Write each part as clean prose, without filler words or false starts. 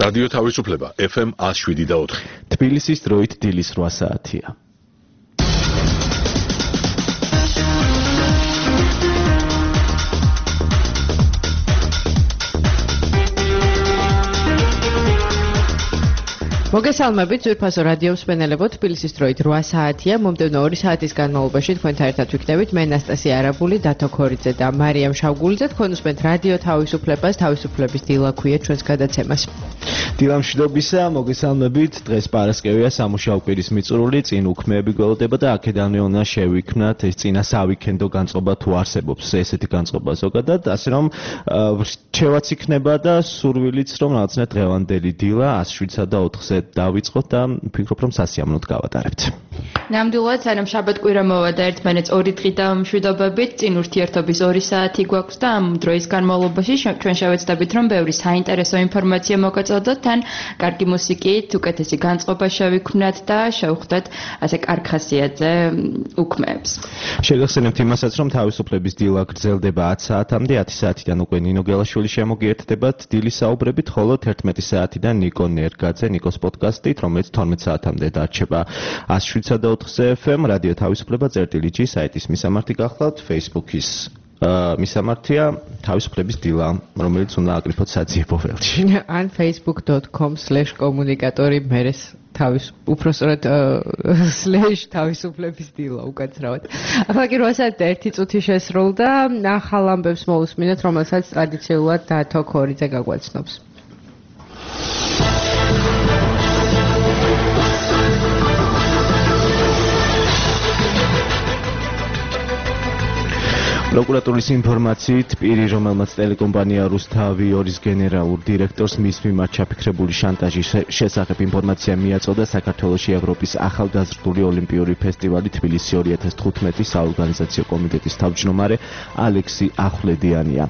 რადიო თავისუფლება FM 107.4. თბილისის დროით დილის 8 საათია. მოგესალმებით ძვირფასო რადიო მსმენელებო, თბილისის დროით 8 საათია. მომდევნო 2 საათის განმავლობაში თქვენთან ერთად ვიქნებით მე ნასტასია არაბული, დათო ქორიძე და მარიამ შავგულიძე. თქვენ უსმენთ რადიო თავისუფლებას, თავისუფლების დილა ქვია ჩვენს გადაცემას. დილა მშვიდობისა, მოგესალმებით. დღეს პარასკევია, სამუშაო კვირის მიწურული, წინ უქმეები გველოდება და აქედანვე უნდა შევიქნათ ეს წინა სავიქენდო განწყობა თუ არსებობს ესეთი განწყობა ზოგადად, ასე რომ რჩევაც იქნება და სურვილიც რომ რაღაცნაირად დღევანდელი დილა 107-სა და 4-ზე დავიწყოთ და ვფიქრობ რომ სასიამოვნოდ გავატარებთ. ნამდვილად, სანამ შაბათ-კვირა მოვა და ერთმანეთს 2 დღი დამშვიდობებით, წინ ურთიერთობის 2 საათი გვაქვს და ამ დროის განმავლობაში ჩვენ შევეცდებით რომ ბევრი საინტერესო ინფორმაცია მოგაწოდოთ, თან კარგი მუსიკით, უკეთესი განწყობა შევიქმნათ და შევხვდეთ ასე კარგ ხასიათზე უქმეებს. შეგახსენებთ იმასაც, რომ თავისუფლების დილა გრძელდება 10 საათამდე, 10 საათიდან უკვე ნინო გელაშვილი შემოგიერთდებათ დილის საუბრებით, ხოლო 11 საათიდან ნიკო ნერგაძე, ნიკოს პოდკასტით, რომელიც 12 საათამდე დარჩება 107-სა და 4-ზე FM, რადიო თავისუფლება წერტილი.g საიტის მისამართი გახლავთ, Facebook-ის მისამართია თავისუფლების დილა, რომელიც უნდა აკრიფოთ საძიებო ველში. ან facebook.com/კომუნიკატორი მერეს უпроსტად /თავისუფლების დილა უკაცრავად. ახლა კი 8 საათი და 1 წუთი შესრულდა, ახალ ამბებს მოусმინეთ, რომელსაც ტრადიციულად დათო ქორიძე გაგვაცნობს. პროკურატურის ინფორმაციით, პირი, რომელმაც ტელეკომპანია რუსთავიორის გენერალურ დირექტორს მის მიმართ ჩაფიქრებული შანტაჟის შესახებ ინფორმაცია მიაწოდა საქართველოში ევროპის ახალგაზრდული ოლიმპიური ფესტივალი თბილისი 2015 საორგანიზაციო კომიტეტის თავმჯდომარე ალექსი ახვლედიანია.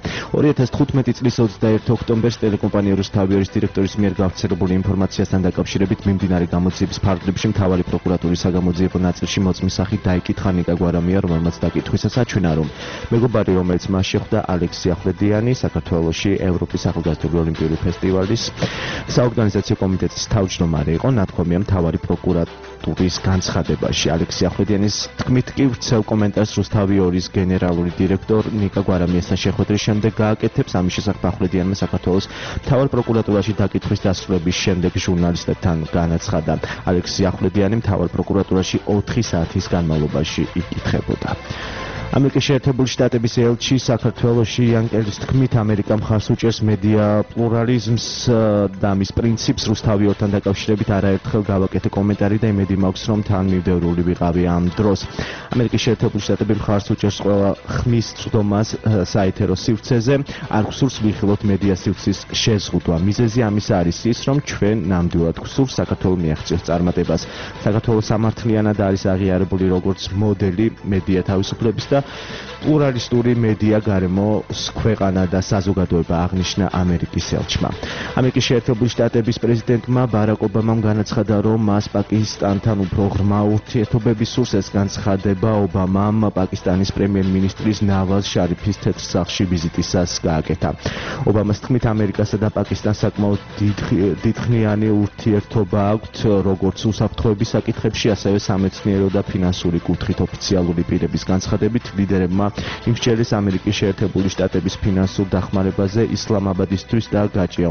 2015 წლის 21 ოქტომბერს ტელეკომპანია რუსთავიორის დირექტორის მიერ გავრცელებული ინფორმაციასთან დაკავშირებით მიმდინარე გამოძიების ფარგლებში მთავარი პროკურატურის საგამოძიებო ნაწილში მოწმის სახით დაიკითხა ნიკა გვარამია, რომელმაც დაკითხვისას აჩვენა, რომ მეგობარი, რომელიც მას შეხვდა ალექსი ახვლედიანი, საქართველოში ევროპის ახალგაზრდული ოლიმპიური ფესტივალის საორგანიზაციო კომიტეტის თავმჯდომარე იყო, ნათქვამია მთავარი პროკურატურის განცხადებაში. ალექსი ახვლედიანის თქმით კი ვრცელ კომენტარს რუსთავიორის გენერალური დირექტორ ნიკა გვარამიასთან შეხვედრის შემდეგ გააკეთებს. ამის შესახებ ახვლედიანმა საქართველოს მთავარ პროკურატურაში დაკითხვის დასრულების შემდეგ ჟურნალისტებთან განაცხადა. ალექსი ახვლედიანი მთავარ პროკურატურაში 4 საათის განმავლობაში იკითხებოდა. ამერიკის შეერთებული შტატების ელჩი საქართველოში იანკელის თქმით, ამერიკა მხარს უჭერს მედია პლურალიზმს და მის პრინციპს. რუსთავიორთან დაკავშირებით არაერთხელ გავაკეთე კომენტარი და იმედი მაქვს, რომ თან მივდევრული ვიყავი ამ დროს. ამერიკის შეერთებული შტატები მხარს უჭერს ყველა ხმის წვდომას საეთერო სივრცეზე. არ გვსურს ვიხილოთ მედია სივრცის შეზღუდვა. მიზეზი ამის არის ის, რომ ჩვენ ნამდვილად გვსურს საქართველოს მიაღწიოს წარმატებას. საქართველოს სამართლიანად არის აღიარებული როგორც მოდელი მედია თავისუფლების და პლურალისტური მედია გარემოს ქვეყანა და საზოგადოება, აღნიშნა ამერიკის ელჩმა. ამერიკის შეერთებული შტატების პრეზიდენტმა ბარაკ ობამამ განაცხადა, რომ მას პაკისტანთან უფრო ღრმა ურთიერთობები სურს. ეს განცხადება ობამამ პაკისტანის პრემიერ-მინისტრის ნავაზ შარიფის თეთრ სახლში ვიზიტისას გააკეთა. ობამას თქმით, ამერიკასა და პაკისტანს საკმაოდ დიდხნიანი ურთიერთობა აქვთ, როგორც უსაფრთხოების საკითხებში, ასევე სამეცნიერო და ფინანსური კუთხით. ოფიციალური პირების განცხადებით, ლიდერებმა იმსჯელეს ამერიკის შეერთებული შტატების ფინანსურ დახმარებაზე ისლამაბადისთვის და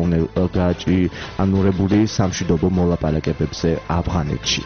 გაჭიანურებული სამშვიდობო მოლაპარაკებებზე ავღანეთში.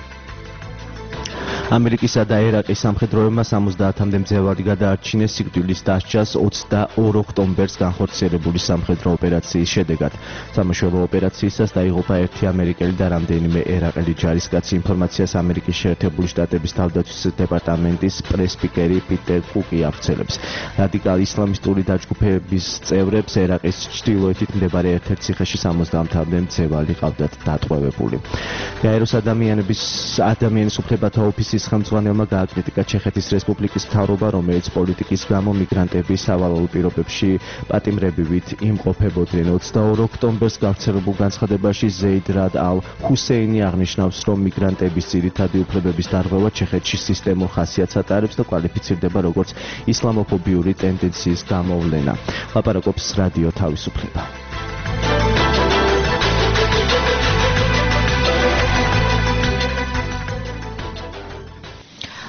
ამერიკისა და ერაყის სამხედროებმა 70-მდე მძევალი გადაარჩინეს სიკვდილის დასჯას 22 ოქტომბერს განხორციელებული სამხედრო ოპერაციის შედეგად. სამაშველო ოპერაციისას დაიღუპა 1 ამერიკელი და რამდენიმე ერაყელი ჯარისკაცი. ინფორმაციას ამერიკის შეერთებული შტატების თავდაცვის დეპარტამენტის პრესპიკერი პიტერ კუკი ავრცელებს. რადიკალი ისლამისტური დაჯგუფების წევრებს ერაყის ჩრდილოეთით მდებარე ერთ-ერთ ციხეში 70-მდე მძევალი ყავდათ დატყვევებული. გაეროს ადამიანის უფლებათა ოფისის ხელმძღვანელმა გააკრიტიკა ჩეხეთის რესპუბლიკის მთავრობა, რომელიც პოლიტიკის გამო მიგრანტების სავალალო პირობებში პატიმრებივით იმყოფებოდნენ. 22 ოქტომბერს გავრცელებულ განცხადებაში ზეიდ რად ალ ჰუსეინი აღნიშნავს, რომ მიგრანტების ძირითადი უფლებების დარღვევა ჩეხეთში სისტემურ ხასიათს ატარებს და კვალიფიცირდება როგორც ისლამოფობიური ტენდენციის გამოვლენა. ლაპარაკობს რადიო თავისუფლება.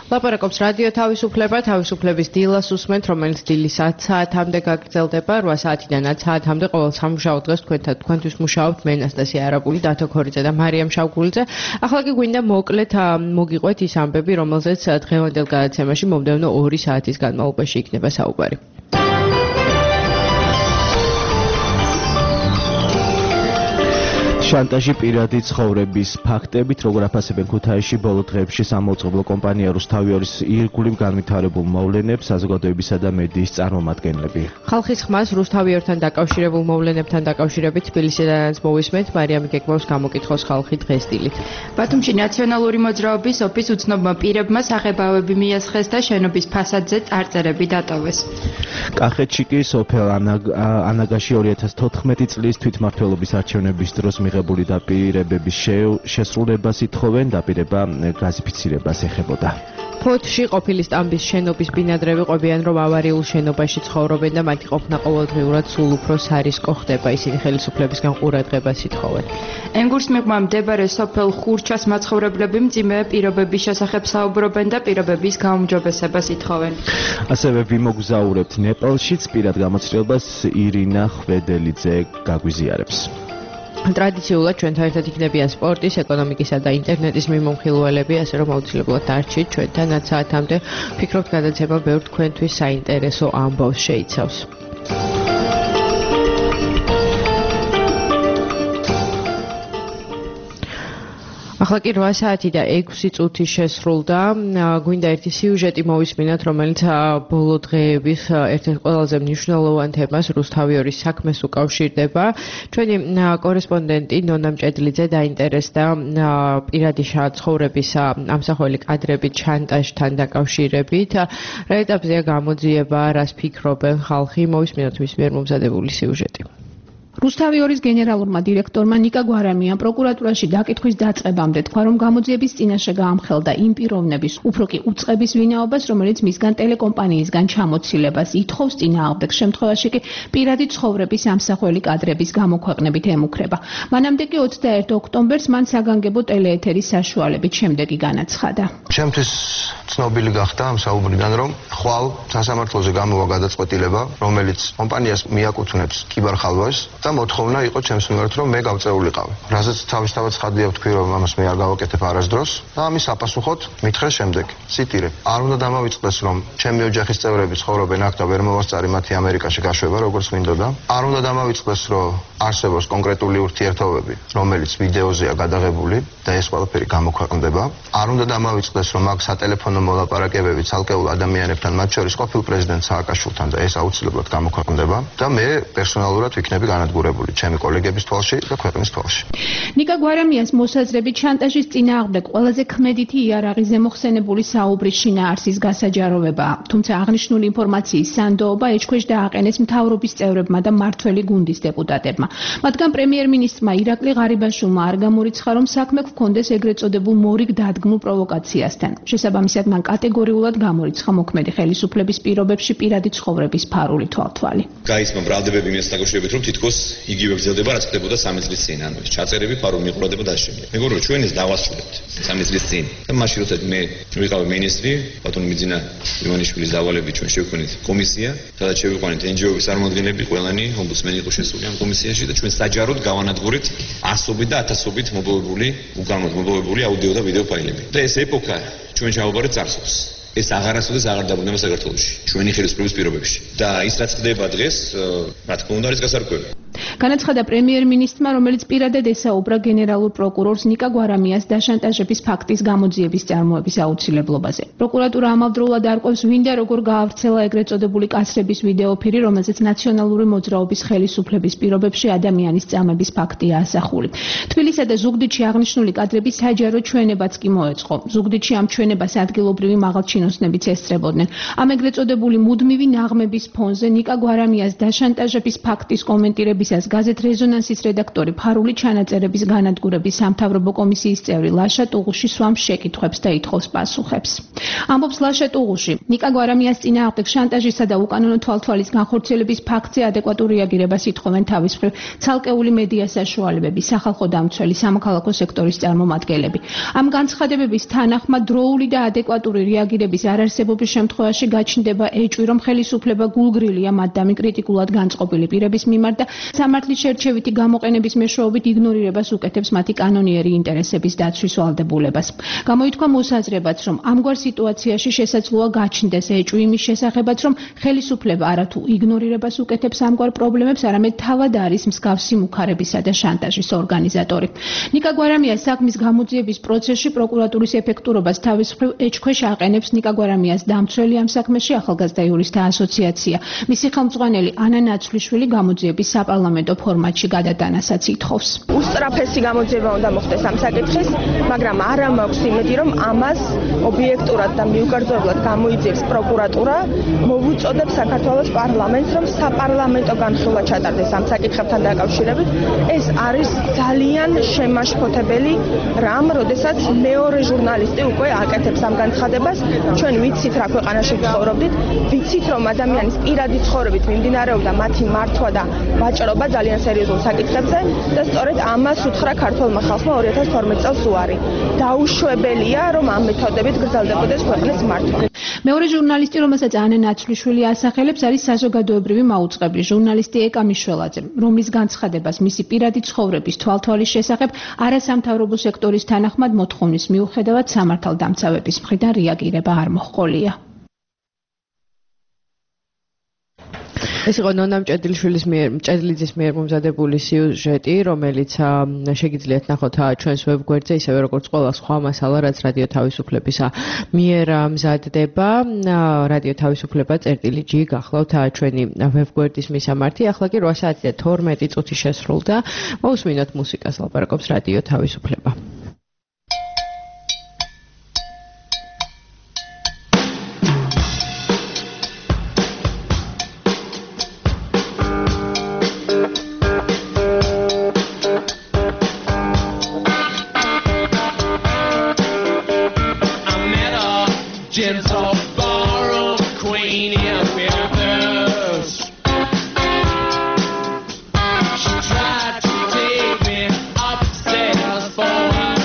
ლაპარაკობს რადიო თავისუფლება, თავისუფლების დილას უსმენთ, რომელიც დილის 10 საათამდე გაგრძელდება, 8 საათიდან 10 საათამდე ყოველ სამუშაო დღეს თქვენთვის მუშაობთ მე ნასტასია არაბული, დათო ქორიძე და მარიამ შავგულიძე. ახლა კი გვინდა მოკლედ მოგიყვეთ ის ამბები, რომელზეც დღევანდელ გადაცემაში მომდევნო 2 საათის განმავლობაში იქნება საუბარი. შანტაჟი პირადი ცხოვრების ფაქტებით, როგორ აფასებენ ქუთაისში ბოლო დღეებში სამაუწყებლო კომპანია რუსთავიორის ირგვლივ განვითარებულ მოვლენებს საზოგადოებისა და მედიის წარმომადგენლები. ხალხის ხმას რუსთავიორთან დაკავშირებულ მოვლენებთან დაკავშირებით თბილისიდანაც მოვისმენთ მარიამ გეგმავს გამოკითხოს ხალხი დღეს დილით. ბათუმში ნაციონალური მოძრაობის ოფის უცნობმა პირებმა საღებავები მიასხეს და შენობის ფასადზე წარწერები დატოვეს. კახეთში კი სოფელ ანაგაში 2014 წლის თვითმმართველობის არჩევნების დროს მიღებული დაპირებების შესრულებას ითხოვენ, დაპირება გაზიფიცირებას ეხებოდა. ფოთში ყოფილი სტამბის შენობის ბინადრები ყვებიან, რომ ავარიულ შენობაში ცხოვრობენ და მათი ყოფნა ყოველდღიურად სულ უფრო სარისკო ხდება. ისინი ხელისუფლებისგან ყურადღებას ითხოვენ. ენგურს მიღმა მდებარე სოფელ ხურჩას მაცხოვრებლები მძიმე პირობების შესახებ საუბრობენ და პირობების გაუმჯობესებას ითხოვენ. ასევე ვიმოგზაურებთ ნეპალშიც, პირად გამოცდილებას ირინა ხვედელიძე გაგვიზიარებს. ტრადიციულად ჩვენთან ერთად იქნებიან სპორტის, ეკონომიკისა და ინტერნეტის მიმოხილველები, ასე რომ აუცილებლად დარჩით ჩვენთან 10 საათამდე. ვფიქრობთ, გადაცემა ბევრ თქვენთვის საინტერესო ამბავს შეიცავს. ახლა კი 8 საათი და 6 წუთი შესრულდა. გვინდა ერთი სიუჟეტი მოვისმინოთ, რომელიც ბოლო დღეების ერთ-ერთ ყველაზე მნიშვნელოვან თემას რუსთავიორის საქმეს უკავშირდება. ჩვენი კორესპონდენტი ნონა მჭედლიძე დაინტერესდა პირადი ცხოვრების ამსახველი კადრებით შანტაჟთან დაკავშირებით. რა ეტაპზეა გამოძიება, რას ფიქრობენ ხალხი, მოვისმინოთ მის მიერ მომზადებული სიუჟეტი. რუსთავიორის გენერალურმა დირექტორმა ნიკა გვარამიამ პროკურატურაში დაკითხვის დაწყებამდე თქვა, რომ გამოძიების წინაშე გაამხელდა იმ პიროვნების, უფრო კი უწყების ვინაობას, რომელიც მისგან ტელეკომპანიისგან ჩამოცილებას ითხოვს წინააღმდეგ შემთხვევაში კი პირადი ცხოვრების ამსახველი კადრების გამოქვეყნებით ემუქრება. მანამდე კი 21 ოქტომბერს მან საგანგებო ტელეეთერის საშუალებით შემდეგი განაცხადა. ჩემთვის ცნობილი გახდა ამ საუბრიდან, რომ ხვალ სასამართლოზე გამოვა გადაწყვეტილება, რომელიც კომპანიას მიაკუთვნებს კიბერხალვას და მოთხოვნა იყო ჩემს მიმართ, რომ მე გავწეულიყავი. რაზეც თავისთავად ცხადია ვთქვი, რომ ამას მე არ გავაკეთებ არასდროს და ამის საპასუხოდ მითხრეს შემდეგ. ციტირე: არ უნდა დამავიწყდეს, რომ ჩემი ოჯახის წევრები ცხოვრობენ აქ და ვერ მოვასწარი მათი ამერიკაში გაშვება, როგორც მინდოდა. არ უნდა დამავიწყდეს, რომ არსებობს კონკრეტული ურთიერთობები, რომელიც ვიდეოზეა გადაღებული და ეს ყველაფერი გამოქვეყნდება. არ უნდა დამავიწყდეს, რომ აქ სატელეფონო მოლაპარაკებები ცალკეულ ადამიანებთან, მათ შორის ყოფილ პრეზიდენტ სააკაშვილთან და ეს აუცილებლად გამოქვეყნდება და მე პერსონალურად ვიქნები განადგურებული ჩემი კოლეგების თვალში და ქვეყნის თვალში. ნიკა გვარამიას მოსაზრებით შანტაჟის წინააღმდეგ ყველაზე ქმედითი იარაღიზე მოხსენებული საუბრის შინაარსის გასაჯაროვებაა. თუმცა აღნიშნული ინფორმაციის სანდოობა ეჭქვეშ დააყენეს მთავრობის წევრებმა და მმართველი გუნდის დეპუტატებმა. მათგან პრემიერ-მინისტრმა ირაკლი ღარიბაშვილმა არ გამორიცხა, რომ საქმე გქონდეს ეგრეთ წოდებულ მორიგ დადგმულ პროვოკაციასთან. შესაბამისად მან კატეგორიულად გამორიცხა მოქმედი ხელისუფლების პირობებში პირადი ცხოვრების ფარული თვალთვალი. გაიცნო ბრალდებები იმასთან დაკავშირებით, რომ თითქოს იგივე გრძელდება, რაც ხდებოდა 3 წლის წინ, ანუ ეს ჩაწერები, ფარული მიყურება და ასე შემდეგ. მეგობრებო, ჩვენ ეს დავასრულებთ 3 წლის წინ. და მაშინ როცა მე ვიყავი მინისტრი, ბატონი მიძინა ივანიშვილის დავალებით ჩვენ შევქმნით კომისია, სადაც შევიყვანეთ NGO-ების წარმომადგენლები, ყველანი ომბუდსმენი იყო შესული ამ კომისიაში და ჩვენ საჯაროდ გავანადგურეთ ასობით და ათასობით მობილური აუდიო და ვიდეო ფაილები. და ეს ეპოქა ჩვენ ჩავაბარეთ წარსულს. ეს აღარასოდეს აღარ დაბრუნდება საქართველოში, ჩვენი ხელისუფლების პირობებში. და ის რაც ხდება დღეს, რა თქმა უნდა, არის გასარკვევი. განაცხადა პრემიერ-მინისტრმა, რომელიც პირადად ესაუბრა გენერალურ პროკურორს ნიკა გვარამიას დაშანტაჟების ფაქტის გამოძიების წარმოების აუცილებლობაზე. პროკურატურა ამავდროულად არკვევს, ვინ და როგორ გაავრცელა ეგრეთ წოდებული კაცრების ვიდეოფირი, რომელზეც ნაციონალური მოძრაობის ხელისუფლების პირობებში ადამიანის წამების ფაქტია ასახული. თბილისსა და ზუგდიდში აღნიშნული კადრები საჯარო ჩვენებაც კი მოეწყო. ზუგდიდში ამ ჩვენებას ადგილობრივი მაღალჩინოსნებიც ესწრებოდნენ. ამ ეგრეთ წოდებული მუდმივი ნაღმების ფონზე ნიკა გვარამიას დაშანტაჟების ფაქტის კომენტირებისას გაზეთ რეზონანსის რედაქტორი, ფარული ჩანაწერების განადგურების სამთავრობო კომისიის წევრი ლაშა ტუღუში swams შეკითხვებს და ითხოვს პასუხებს. ამბობს ლაშა ტუღუში, ნიკა გვარამიას წინააღმდეგ შანტაჟისა და უკანონო თვალთვალის განხორციელების ფაქტზე ადეკვატურ რეაგირებას ითხოვენ თავის მხრივ ცალკეული მედია საშუალებები, სახალხო დამცველი, სამოქალაქო სექტორის წარმომადგენლები. ამ განცხადებების თანახმად დროული და ადეკვატური რეაგირების არარსებობის შემთხვევაში გაჩნდება ეჭვი, რომ ხელისუფლება გულგრილია მათდამი კრიტიკულად განწყობილი პირების მიმართ და სამართლის შერჩევითი გამოყენების მეშვეობით იგნორირებას უკეთებს მათი კანონიერი ინტერესების დაცვის ვალდებულებას. გამოითქვა მოსაზრებაც, რომ ამგვარ სიტუაციაში შესაძლოა გაჩნდეს ეჭვი იმის შესახებაც, რომ ხელისუფლება არათუ იგნორირებას უკეთებს ამგვარ პრობლემებს, არამედ თავად არის მსგავსი მუქარებისა და შანტაჟის ორგანიზატორი. ნიკა გვარამიას საქმის გამოძიების პროცესში პროკურატურის ეფექტურობას თავის მხრივ ეჭქვეშ აყენებს ნიკა გვარამიას დამცველი ამ საქმეში ახალგაზრდა იურისტთა ასოციაცია. მისი ხელმძღვანელი ანა ნაცვლიშვილი გამოძიების საპარლამენტო ფორმატში გადატანასაც ითხოვს. უსწრაფესი გამოძიება უნდა მოხდეს ამ საკითხის, მაგრამ არა მაქვს იმედი, რომ ამას ობიექტურად და მიუკერძოებლად გამოიძიებს პროკურატურა, მოვუწოდებს საქართველოს პარლამენტს, რომ საპარლამენტო განხილვა ჩატარდეს ამ საკითხებთან დაკავშირებით. ეს არის ძალიან შემაშფოთებელი რამ, როდესაც მეორე ჟურნალისტი უკვე აკეთებს ამ განცხადებას. ჩვენ ვიცით რა ქვეყანაში ვცხოვრობდით, ვიცით რომ ადამიანის პირადი ცხოვრებით მიმდინარეობდა მათი მართვა და ვაჭრობა ძალიან სერიოზულ საკითხებზე და სწორედ ამას უთხრა ქართულმა ხალხმა 2012 წელს უარი. დაუშვებელია, რომ ამ მეთოდებით გრძელდებოდეს ქვეყნის მართვა. მეორე ჟურნალისტი, რომელსაც ანა ნაცვლიშვილი ასახელებს, არის საზოგადოებრივი მაუწყებლის ჟურნალისტი ეკა მიშველაძე, რომლის განცხადებას მისი პირადი ცხოვრების თვალთვალის შესახებ არასამთავრობო სექტორის თანახმად მოთხოვნის მიუხედავად სამართალდამცავების მხრიდან რეაგირება არ მოჰყოლია. ეს იყო ნონა მჭედლიძის მიერ მომზადებული სიუჟეტი, რომელიც შეგიძლიათ ნახოთ ჩვენს ვებგვერდზე, ისევე როგორც ყველა სხვა მასალა, რაც რადიო თავისუფლების მიერ მზადდება. რადიო თავისუფლება წერტილი G გახლავთ ჩვენი ვებგვერდის მისამართი. ახლა კი 8 საათი და 12 წუთი შესრულდა. მოусმინოთ მუსიკას, ლაპარაკობს რადიო თავისუფლება. Gentle borrowed queen in Memphis. She tried to take me upstairs for a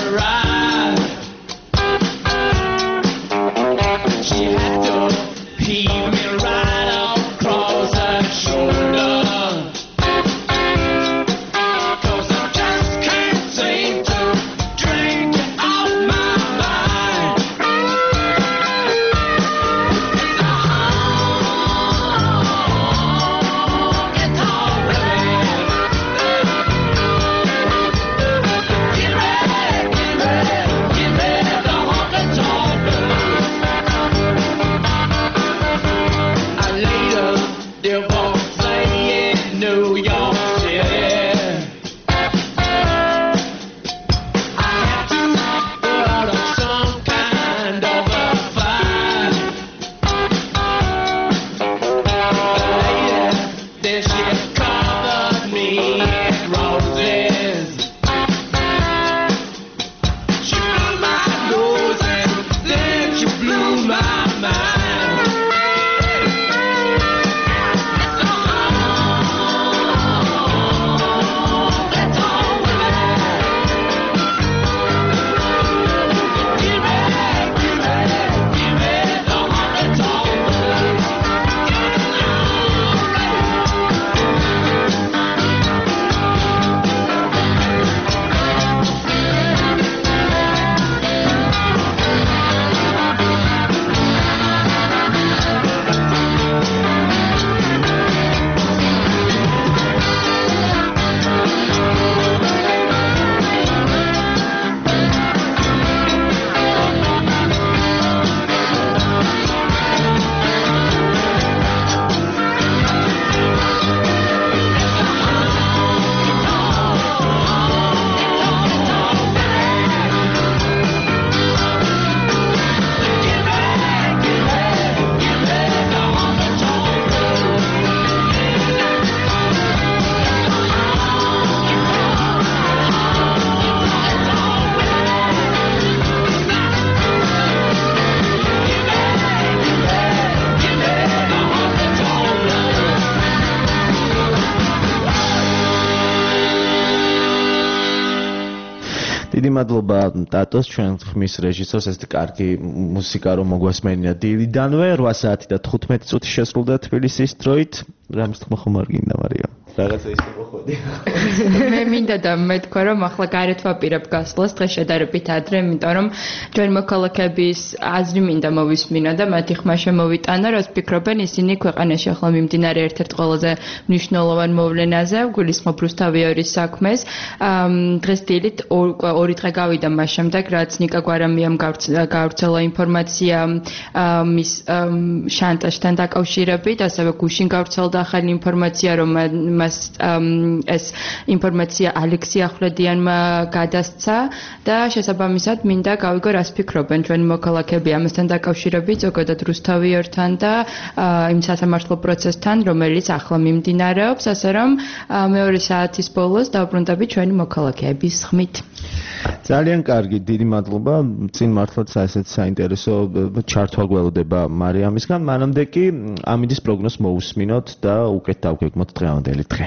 მადლობა ტატოს, ჩვენ ხმის რეჟისორს, ეს კარგი მუსიკა რომ მოგვასმენია დილიდანვე 8 საათი და 15 წუთი შესრულდა თბილისის დროით. რამის თქმა ხომ არ გინდა მარია? რაღაცა ის მოხდი. მე მინდა და მეთქვა რომ ახლა გარეთ ვაპირებ გასვლას დღეს შედარებით ადრე, იმიტომ რომ ჩვენ მოქალაქეების აზრი მინდა მოვისმინო და მათი ხმა შემოვიტანა, რას ფიქრობენ ისინი ქვეყანაში ახლა მიმდინარე ერთ-ერთ ყველაზე მნიშვნელოვან მოვლენაზე, გულისხმობ რუსთავიორის საქმეს. დღეს დილით 2 დღე გავიდა მას შემდეგ, რაც ნიკა გვარამიამ გავრცელა ინფორმაცია მის შანტაჟთან დაკავშირებით, ასევე გუშინ გავრცელდა ახალი ინფორმაცია, რომ ეს ინფორმაცია ალექსი ახვლედიანმა გადასცა და შესაბამისად მინდა გავიგო რას ფიქრობენ ჩვენი მოქალაქეები ამასთან დაკავშირებით, ზოგადად რუსთავიორთან და იმ სასამართლო პროცესთან, რომელიც ახლა მიმდინარეობს, ასე რომ მეორე საათის ბოლოს დავბრუნდები ჩვენი მოქალაქეების ხმით. ძალიან კარგი, დიდი მადლობა. წინ მართლაც ასეთ საინტერესო ჩართვა გველოდება მარიამისგან. მანამდე კი ამინდის პროგნოზს მოусმინოთ და უკეთ დავგეგმოთ დღევანდელი დღე.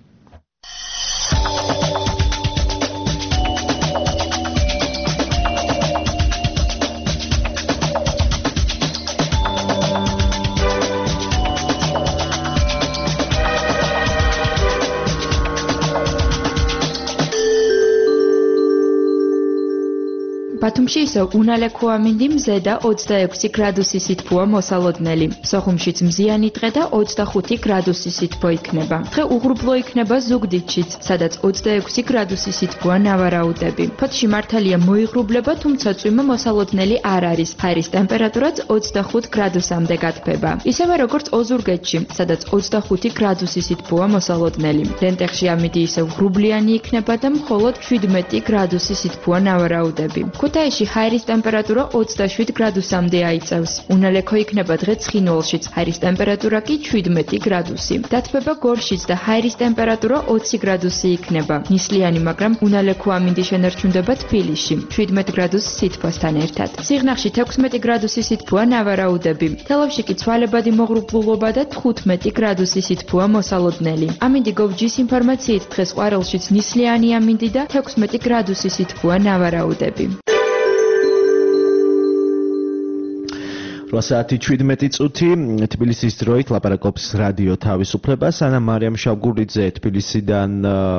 ბათუმში ისევ უნალექო ამინდი მზე და 26 გრადუსი სითბოა მოსალოდნელი. სოხუმშიც მზიანი დღე და 25 გრადუსი სითბო იქნება. დღე უღრუბლო იქნება ზუგდიდშიც, სადაც 26 გრადუსი სითბოა ნავარაუდები. ფოთში მართალია მოიღრუბლება, თუმცა წვიმა მოსალოდნელი არ არის. ჰაერის ტემპერატურაც 25 გრადუსამდე გათბება. ისევე როგორც ოზურგეთში, სადაც 25 გრადუსი სითბოა მოსალოდნელი. ლენტეხში ამინდი ისევ ღრუბლიანი იქნება და მხოლოდ 17 გრადუსი სითბოა ნავარაუდები. ქუთაისში ჰაერის ტემპერატურა 27 გრადუსამდე აიწევს. უნალექო იქნება დღე ცხინვალშიც, ჰაერის ტემპერატურა კი 17 გრადუსი. დათბება გორშიც და ჰაერის ტემპერატურა 20 გრადუსი იქნება. ნისლიანი, მაგრამ უნალექო ამინდი შენარჩუნდება თბილისში, 17 გრადუსი სითბოსთან ერთად. სიღნაღში 16 გრადუსი სითბოა ნავარაუდები. თელავში კი ცვალებადი მოღრუბლულობა და 15 გრადუსი სითბოა მოსალოდნელი. ამინდი გოვჯის ინფორმაციით დღეს ყვარელშიც ნისლიანი ამინდი და 16 გრადუსი სითბოა ნავარაუდები. 8 საათი 17 წუთი თბილისის დროით ლაპარაკობს რადიო თავისუფლება. სანამ მარიამ შავგურიძე თბილისიდან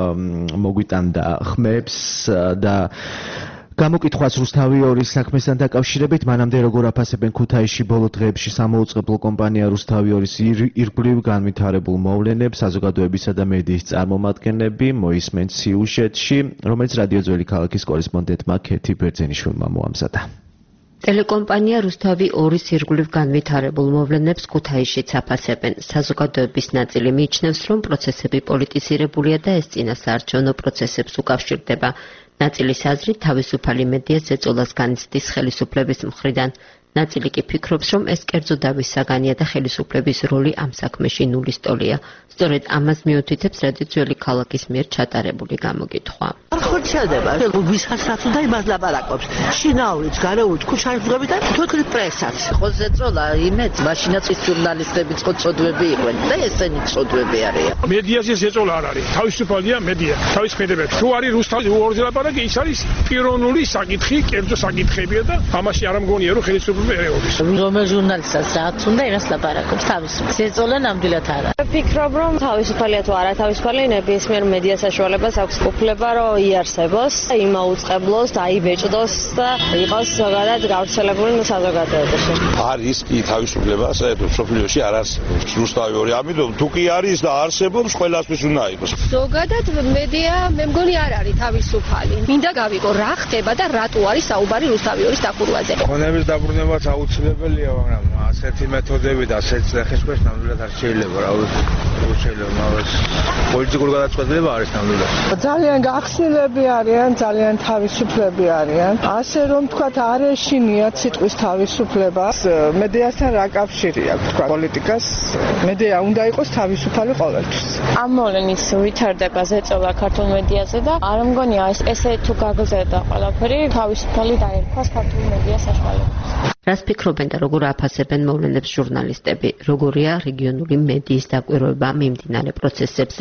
მოგვიტანდა ხმებს და გამოკითხვას რუსთავიორის საქმესთან დაკავშირებით, მანამდე როგორ აფასებენ ქუთაისში ბოლო დღეებში სამოუწყებლო კომპანია რუსთავიორის ირგვლივ განვითარებულ მოვლენებს, საზოგადოებისა და მედიის წარმომადგენლები მოისმენ სიუჟეტში, რომელიც რადიო ძველი ქალაქის კორესპონდენტმა ქეთი ბერძენიშვილმა მოამზადა. ტელეკომპანია რუსთავი 2-ის ირგვლივ განვითარებულ მოვლენებს ქუთაისშიც აფასებენ. საზოგადოების ნაწილი მიიჩნევს, რომ პროცესები პოლიტიზირებულია და ეს წინასაარჩევნო პროცესებს უკავშირდება. ნაწილის აზრით, თავისუფალი მედიას ეწოლას განიცდის ხელისუფლების მხრიდან. ნაწილი კი ფიქრობს, რომ ეს კერძო დავის საგანია და ხელისუფლების როლი ამ საქმეში ნულის ტოლია. სწორედ ამას მიუთითებს რადიო ძველი ქალაქის მიერ ჩატარებული გამოკითხვა. ხორციელდება ვისაც უნდა იმას ლაპარაკობს. შინაურიც, გარეულიც, ქუჩაძღები და თვითონ პრესაც. ხოზე წოლა იმეც, მაშინაც ის ჟურნალისტები წოდვები იყვნენ და ესენი წოდვები არიან. მედიაზე ეწოლა არ არის. თავისუფალია მედია, თავის ქმედებებს. თუ არის რუსთავი 2-ზე ლაპარაკი, ის არის პიროვნული საკითხი, კერძო საკითხებია და ამაში არ ამგონია რომ ხელისუფლება ერეოლის. რომელ ჟურნალისტსაც რაც უნდა იმას ლაპარაკობს თავისუფლად. ეწოლა ნამდვილად არა. ვფიქრობ, რომ თავისუფალია თუ არა თავისუფალი, ნებისმიერ მედია საშუალებას აქვს უფლება, რომ იარსებოს, იმაუწყებლოს, დაიბეჭდოს და იყოს ზოგადად გავრცელებული საზოგადოებაში. არის კი თავისუფლება, საერთოდ სოფლიოში არ არსებობს. რუსთავი 2, ამიტომ თუ კი არის და არსებობს, ყველასთვის უნდა იყოს. ზოგადად მედია მე მგონი არ არის თავისუფალი. მინდა გავიგო რა ხდება და რატო არის საუბარი რუსთავი 2-ის დახურვაზე. ქონების დაბრუნებაც აუცილებელია, მაგრამ ასეთი მეთოდები და ასეთი წლეხისქვეშ ნამდვილად არ შეიძლება, რა ვიცი. შეიძლება მაგას პოლიტიკური გადაწყვეტილება არის ნამდვილად. ძალიან გახსნილები არიან, ძალიან თავისუფლები არიან. ასე რომ თქვათ არ ეშინიათ სიტყვის თავისუფლებას, მედიასთან რა კავშირი აქვს თქვათ პოლიტიკას? მედია უნდა იყოს თავისუფალი ყოველთვის. ამ მოვლენის ვითარდება ზეწოლა ქართულ მედიაზე და არ მგონია ესე თუ გაგზავნა ყველაფერი თავისუფალი დაერქვას ქართულ მედიას საშუალებას. რას ფიქრობენ და როგორ აფასებენ მოვლენებს ჟურნალისტები? როგორია რეგიონული მედიის დაკვირვება მიმდინარე პროცესებზე?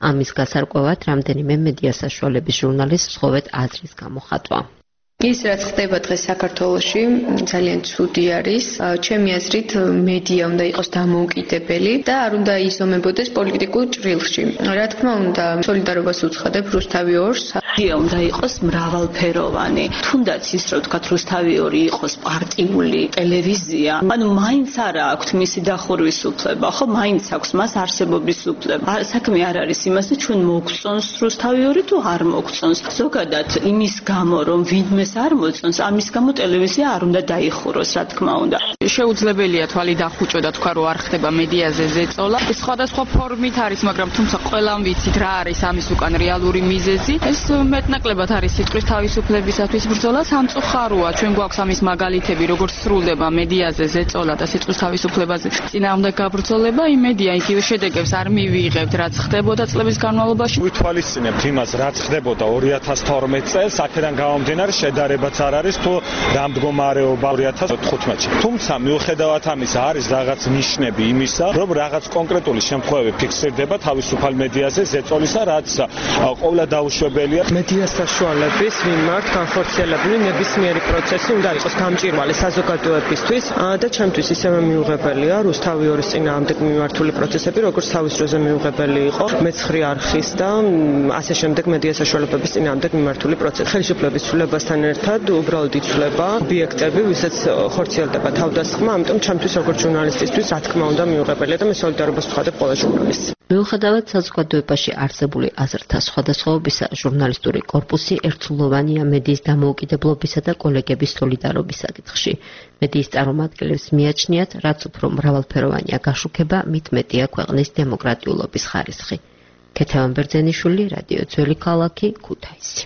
ამის გასარკვევად რამდენიმე მედია საშუალების ჟურნალისტს სთხოვეთ აზრის გამოხატვა. ის რაც ხდება დღეს საქართველოში ძალიან ცუდი არის. ჩემი აზრით მედია უნდა იყოს დამოუკიდებელი და არ უნდა იზომებოდეს პოლიტიკურ ჭრილში. რა თქმა უნდა, სოლიდარობას უცხადებ რუსთავი ორს. მედია უნდა იყოს მრავალფეროვანი. თუნდაც ის რომ ვთქვათ რუსთავი ორი იყოს პარტიული ტელევიზია, ანუ მაინც არა აქვთ მისი დახურვის უფლება, ხო, მაინც აქვს მას არსებობის უფლება. საქმე არ არის იმაზე, ჩვენ მოგწონს რუსთავი ორი თუ არ მოგწონს. ზოგადად იმის გამო რომ ვინმე არ მოწონს, ამის გამო ტელევიზია არ უნდა დაიხუროს, რა თქმა უნდა. შეუძლებელია თვალი დახუჭო და თქვა რომ არ ხდება მედიაზე ზეწოლა. სხვადასხვა ფორმით არის, მაგრამ თუმცა ყველამ ვიცით რა არის ამის უკან რეალური მიზეზი. ეს მეტნაკლებად არის სიტყვის თავისუფლებისათვის ბრძოლა, სამწუხაროა. ჩვენ გვაქვს ამის მაგალითები, როგორც სრულდება მედიაზე ზეწოლა და სიტყვის თავისუფლებაზე წინააღმდეგ გაბრძოლება. იმ მედია იგივე შედეგებს არ მივიღებთ, რაც ხდებოდა წლების განმავლობაში. ვითვალისწინებთ იმას, რაც ხდებოდა 2012 წელს, აქედან გამომდინარე შედარებაც არ არის თუ დამდგომარეობა 2015-ში. თუმცა მიუხედავად ამისა არის რაღაც ნიშნები იმისა, რომ რაღაც კონკრეტული შემთხვევები ფიქსირდება თავისუფალ მედიაზე ზეწოლისა, რაც ყოვლა დაუშვებელია. მედია საშუალების მიმართ განხორციელებული ნებისმიერი პროცესი უნდა იყოს გამჭვირვალე საზოგადოებისთვის და ჩემთვის ისევე მიუღებელია რუსთავი ორის წინააღმდეგ მიმართული პროცესები, როგორც თავის დროზე მიუღებელი იყო მეცხრე არხის და ასე შემდეგ მედია საშუალებების წინააღმდეგ მიმართული პროცესი. ხელისუფლების ცვლილებასთან ერთად უბრალოდ იცვლება ობიექტები, ვისაც ხორციელდება თავდასხმა, ამიტომ ჩემთვის როგორც ჟურნალისტისთვის რა თქმა უნდა მიუღებელია და მე სოლიდარობას ვხდებ ყველა ჟურნალისტს. მიუხედავად საზოგადოებაში არსებული აზრთა სხვადასხვაობისა, ჟურნალისტური კორპუსი ერთსულოვანია მედიის დამოუკიდებლობისა და კოლეგების სოლიდარობის საკითხში. მედიის წარმომადგენლებს მიაჩნიათ, რაც უფრო მრავალფეროვანია გაშუქება, მით მეტია ქვეყნის დემოკრატიულობის ხარისხი. ქეთევან ბერძენიშვილი, რადიო ძველი ქალაქი, ქუთაისი.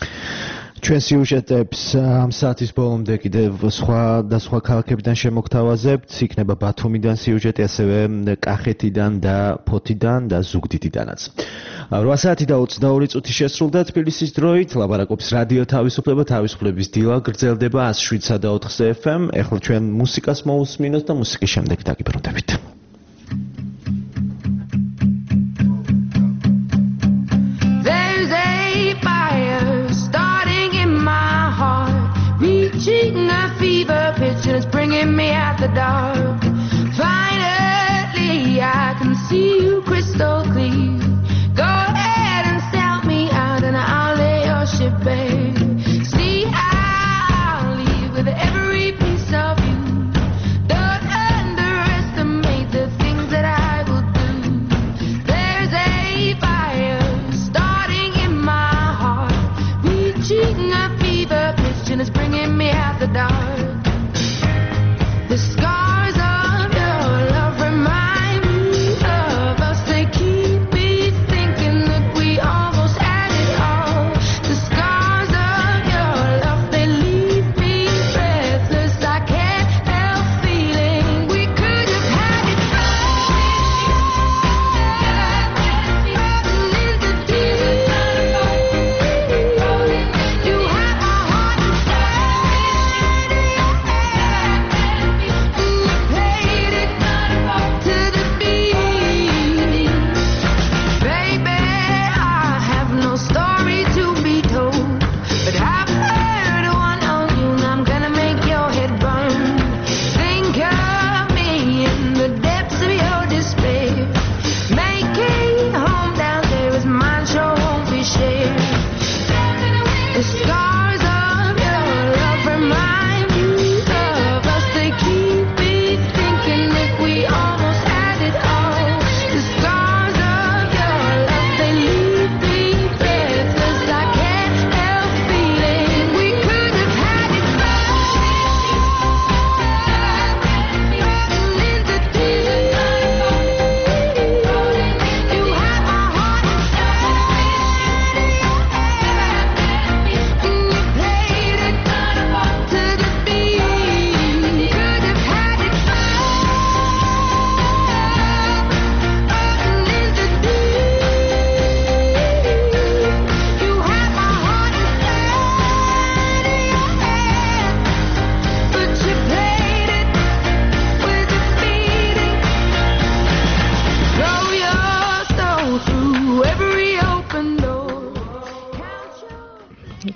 ჩვენ სიუჟეტებს ამ საათის ბოლომდე კიდევ სხვა ქალაქებიდან შემოგთავაზებთ. იქნება ბათუმიდან სიუჟეტი, ასევე კახეთიდან და ფოთიდან და ზუგდიდიდანაც. 8 საათი და 22 წუთი შესრულდა თბილისის დროით. ლაპარაკობს რადიო თავისუფლება, თავისუფლების დილა გრძელდება 107 და 4 FM. ეხლა ჩვენ მუსიკას მოусმინოთ და მუსიკის შემდეგ დაგიბრუნდებით. Reaching a fever pitch and it's bringing me out the dark. Finally, I can see you crystal clear. Go ahead and sell me out and I'll lay your ship bare. See, I'll leave with every piece of you. Don't underestimate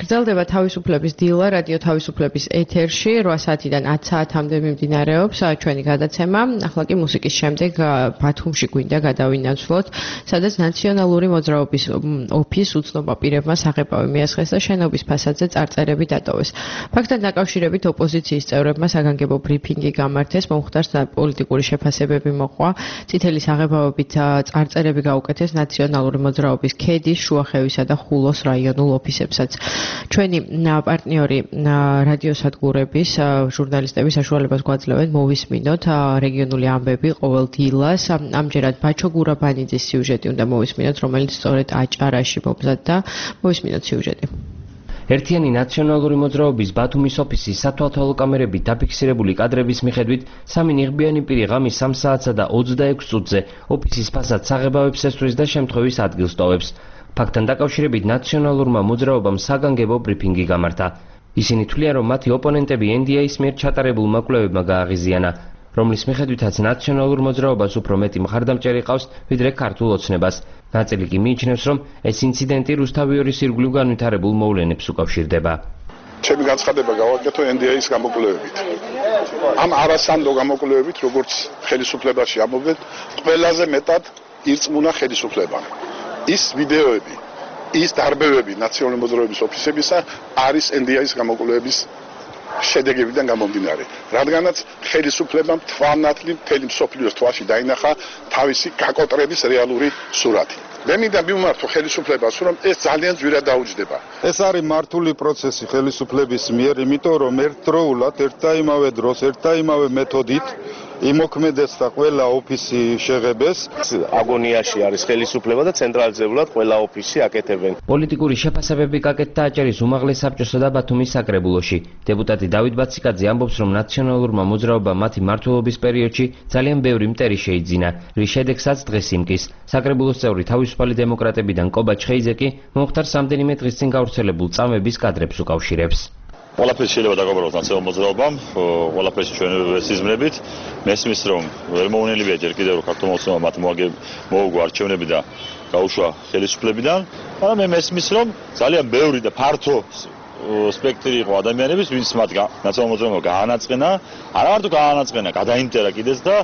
გრძელდება თავისუფლების დილა რადიო თავისუფლების ეთერში 8 საათიდან 10 საათამდე მიმდინარეობს ჩვენი გადაცემა. ახლა კი მუსიკის შემდეგ ბათუმში გვინდა გადავინაცვლოთ, სადაც ნაციონალური მოძრაობის ოფისს უცნობა პირებმა საღებავი მიასხეს და შენობის ფასადზე წარწერები დატოვეს. ფაქტთან დაკავშირებით ოპოზიციის წევრებმა საგანგებო ბრიფინგი გამართეს, მომხდარს პოლიტიკური შეფასებები მოყვა. წითელი საღებავებით წარწერები გაუკეთეს ნაციონალური მოძრაობის ქედის, შუახევისა და ხულოს რაიონულ ოფისებსაც. ჩვენი პარტნიორი რადიოსადგურების ჟურნალისტები საშუალებას გვაძლევენ მოვისმინოთ რეგიონული ამბები ყოველ დილას. ამჯერად ბაჩო გურაბანიძის სიუჟეტი უნდა მოვისმინოთ, რომელიც სწორედ აჭარაში მომზადდა. მოვისმინოთ სიუჟეტი. ერთიანი ნაციონალური მოძრაობის ბათუმის ოფისის სათვალთვალო კამერებით დაფიქსირებული კადრების მიხედვით სამი ნიღბიანი პირი ღამის 3 საათსა და 26 წუთზე ოფისის ფასადს საღებავებს ესვრის და შემთხვევის ადგილს ტოვებს. ფაქტთან დაკავშირებით ნაციონალურმა მოძრაობამ საგანგებო ბრიფინგი გამართა. ისინი თვლიან, რომ მათი ოპონენტები NDA-ის მიერ ჩატარებულმა კვლევებმა გააღიზიანა, რომლის მიხედვითაც ნაციონალურ მოძრაობას უფრო მეტი მხარდამჭერი ყავს, ვიდრე ქართულ ოცნებას. ნაწილი კი მიიჩნევს, რომ ეს ინციდენტი რუსთავიორის ირგვლივ განვითარებულ მოვლენებს უკავშირდება. ჩემი განცხადება გავაკეთო NDA-ის გამოკვლევებით. ამ არასანდო გამოკვლევებით, როგორც ხელისუფლებაში ამობენ, ყველაზე მეტად ირწმუნა ხელისუფლება. ის ვიდეოები, ის დარბევები ნაციონალური მოძრაობის ოფისებისა არის NDA-ის გამოკვლევების შედეგებიდან გამომდინარე. რადგანაც ხელისუფლებამ თვალნათლი მთელი მსოფლიოს თვალში დაინახა თავისი გაკოტრების რეალური სურათი. მე მინდა მივმართო ხელისუფლებას, რომ ეს ძალიან ძვირად დაუჯდება. ეს არის მართული პროცესი ხელისუფლების მიერ, იმიტომ რომ ერთდროულად ერთ და იმავე დროს, ერთ და იმავე მეთოდით იმოქმედებს და ყველა ოფისი შეღებეს. აგონიაში არის ხელისუფლება და ცენტრალიზებულად ყველა ოფისი აკეთებენ. პოლიტიკური შეფასებები გაკეთდა აჭარის უმაღლეს საბჭოსა და ბათუმის საკრებულოში. დეპუტატი დავით ბაციკაძე ამბობს, რომ ნაციონალურმა მოძრაობამ მათი მმართველობის პერიოდში ძალიან ბევრი მტერი შეიძინა, რის შედეგსაც დღეს იმკის. საკრებულოს წევრი თავისუფალი დემოკრატებიდან კობა ჩხეიძე კი მომხდარს რამდენიმე დღის წინ გავრცელებულ წამების კადრებს უკავშირებს. ყველაფერს შეიძლება დაგაბრალოთ ნაციონალურ მოძრაობამ, ყველაფერს ჩვენ სიზმრებით. მესმის რომ ვერ მოუნელია ჯერ კიდევ რომ ქართულ მოძრაობამ მათ მოუგო არჩევნები და გაუშვა ხელისუფლებიდან, მაგრამ მე მესმის რომ ძალიან ბევრი და ფართო სპექტრი იყო ადამიანების, ვინც მათ ნაციონალურ მოძრაობამ გაანაწყენა, არა მარტო გაანაწყენა, გადაიმტერა კიდეც და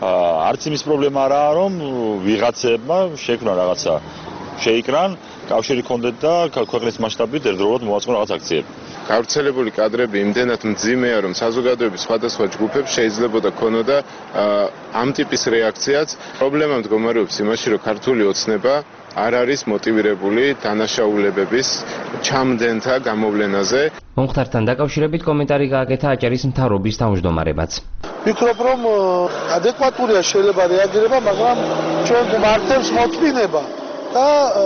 არც იმის პრობლემა არაა რომ ვიღაცებმა შექმნა რაღაცა შეიკრან, კავშირი ჰქონდეთ და ქვეყნის მასშტაბით ერთდროულად მოაწყო რაღაც აქციები. გავრცელებული კადრები იმდენად მძიმეა, რომ საზოგადოების სხვადასხვა ჯგუფებს შეიძლებოდა ქონოდა ამ ტიპის რეაქციაც. პრობლემა მდგომარეობს იმაში, რომ ქართული ოცნება არ არის მოტივირებული დანაშაულებების ჩამდენთა გამოვლენაზე. მომხდართან დაკავშირებით კომენტარი გააკეთა აჭარის მთავრობის თავმჯდომარებაც. ვფიქრობ, რომ ადეკვატურია შეიძლება რეაგირება, მაგრამ ჩვენ გვმართებს მოწმინება. და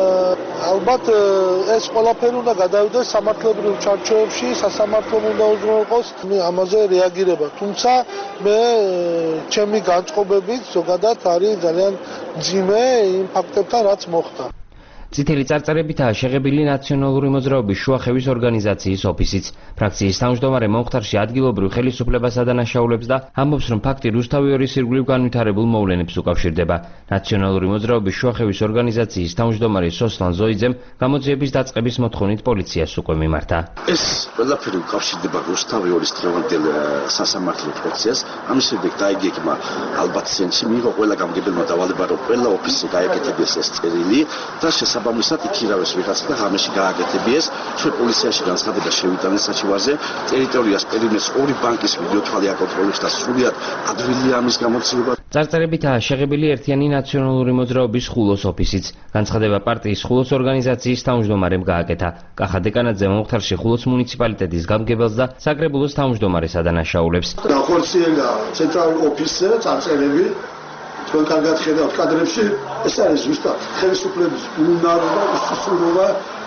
ალბათ ეს ყველაფერი უნდა გადავიდეს სამართლებრივ ჩარჩოებში, სასამართლომ უნდა უზრუნველყოს ამაზე რეაგირება. თუმცა მე ჩემი განწყობებით ზოგადად არის ძალიან მძიმე იმ ფაქტებთან, რაც მოხდა. წითელი წარწერებითაა შეღებილი ნაციონალური მოძრაობის შუახევის ორგანიზაციის ოფისიც. ფრაქციის თავმჯდომარე მომხდარში ადგილობრივ ხელისუფლებას ადანაშაულებს და ამბობს, რომ ფაქტი რუსთავიორის ირგვლივ განვითარებულ მოვლენებს უკავშირდება. ნაციონალური მოძრაობის შუახევის ორგანიზაციის თავმჯდომარე სოსლან ზოიძემ გამოძიების დაწყების მოთხოვნით პოლიციას უკვე მიმართა. ეს ყველაფერი უკავშირდება რუსთავიორის დღევანდელ სასამართლო პროცესს. ამის შემდეგ დაიგეგმა ალბათ სენსი მიიღო ყველა გამგებელმა დავალება, რომ ყველა ოფისზე გააკეთებიეს ეს წერილი და შესაბამისად იქირავეს ვიღაცა და ღამეში გააკეთებიეს. ჩვენ პოლიციაში განცხადება შევიტანეს საჩივარზე. ტერიტორიას პერიმეტრს 2 ბანკის ვიდეოთვალი აკონტროლებს და სრულად ადვილია ამის გამოცდილება. წარწერებითაა შეღებილი ერთიანი ნაციონალური მოძრაობის ხულოს ოფისიც. განცხადება პარტიის ხულოს ორგანიზაციის თავმჯდომარემ გააკეთა. კახა დეკანაძე მომხდარში ხულოს მუნიციპალიტეტის გამგებელს და საკრებულოს თავმჯდომარეს ადანაშაულებს. დახორციელა ცენტრალურ ოფისზე წარწერები თქვენ კარგად ხედავთ კადრებში, ეს არის ზუსტად ხელისუფლების უნარობა, უსასრულობა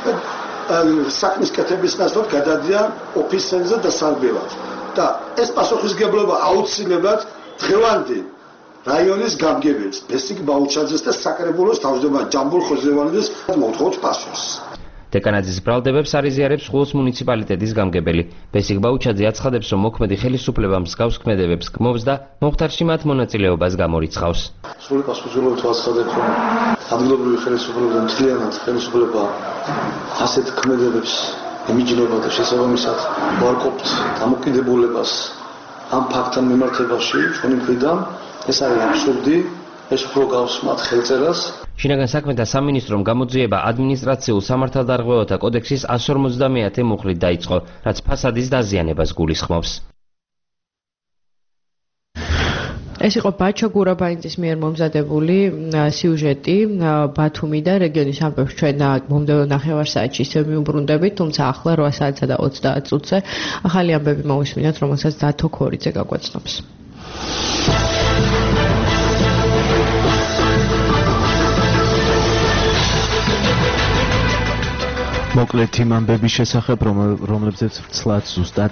და საქმის კეთების ნაცვლად გადადიან ოფისებზე დასარბევად. და ეს პასუხისმგებლობა აუცილებლად დღევანდელ რაიონის გამგებელს, ბესიკ ბაუჩაძეს და საკრებულოს თავმჯდომარე ჯამბულ ხოზევანიძეს მოთხოვთ პასუხს. დეკანაძის ბრალდებებს არიზიარებს ხულოს მუნიციპალიტეტის გამგებელი. ბესიკ ბაუჩაძე აცხადებს, რომ მოქმედი ხელისუფლება მსგავს ქმედებებს კმობს და მომხდარში მათ მონაწილეობას გამორიცხავს. სრული პასუხისმგებლობით ვაცხადებ, რომ ადგილობრივი ხელისუფლება მთლიანად ხელისუფლება ასეთ ქმედებებს ემიჯნება და შესაბამისად ვარყოფთ დამოკიდებულებას ამ ფაქტთან მიმართებაში ჩვენი მხრიდან. ეს არის აბსურდი, ეს უფრო გავს მათ ხელწერას. შინაგან საქმეთა სამინისტრომ გამოძიება ადმინისტრაციულ სამართალდარღვევათა კოდექსის 150-ე მუხლით დაიწყო, რაც ფასადის დაზიანებას გულისხმობს. ეს იყო ბაჩო გურაბაინძის მიერ მომზადებული სიუჟეტი ბათუმი და რეგიონის ამბებს ჩვენ მომდევნო ნახევარსაათში ისევ მიუბრუნდებით, თუმცა ახლა 8 საათსა და 30 წუთზე ახალი ამბები მოვისმინოთ, რომელსაც დათო ქორიძე გაგვაცნობს. მოკლედ იმ ამბების შესახებ, რომლებზეც ვრცლად ზუსტად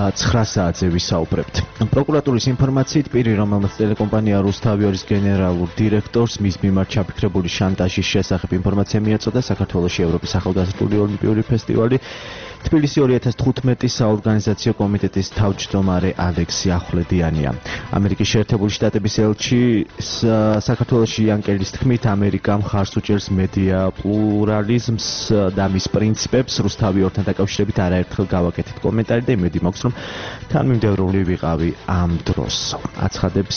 9 საათზე ვისაუბრებთ. პროკურატურის ინფორმაციით, პირი, რომელმაც ტელეკომპანია რუსთავიორის გენერალურ დირექტორს მის მიმართ ჩაფიქრებული შანტაჟის შესახებ ინფორმაცია მიაწოდა საქართველოში ევროპის ახალგაზრდული ოლიმპიური ფესტივალი, თბილისი 2015 საორგანიზაციო კომიტეტის თავმჯდომარე ალექსი ახვლედიანია. ამერიკის შეერთებული შტატების ელჩი საქართველოში იანკელის თქმით, ამერიკა მხარს უჭერს მედია პლურალიზმს და მის პრინციპებს. რუსთავიორთან დაკავშირებით არაერთხელ გავაკეთეთ კომენტარი და იმედი მაქვს, რომ თანმიმდევრული ვიყავი ამ დროს. აცხადებს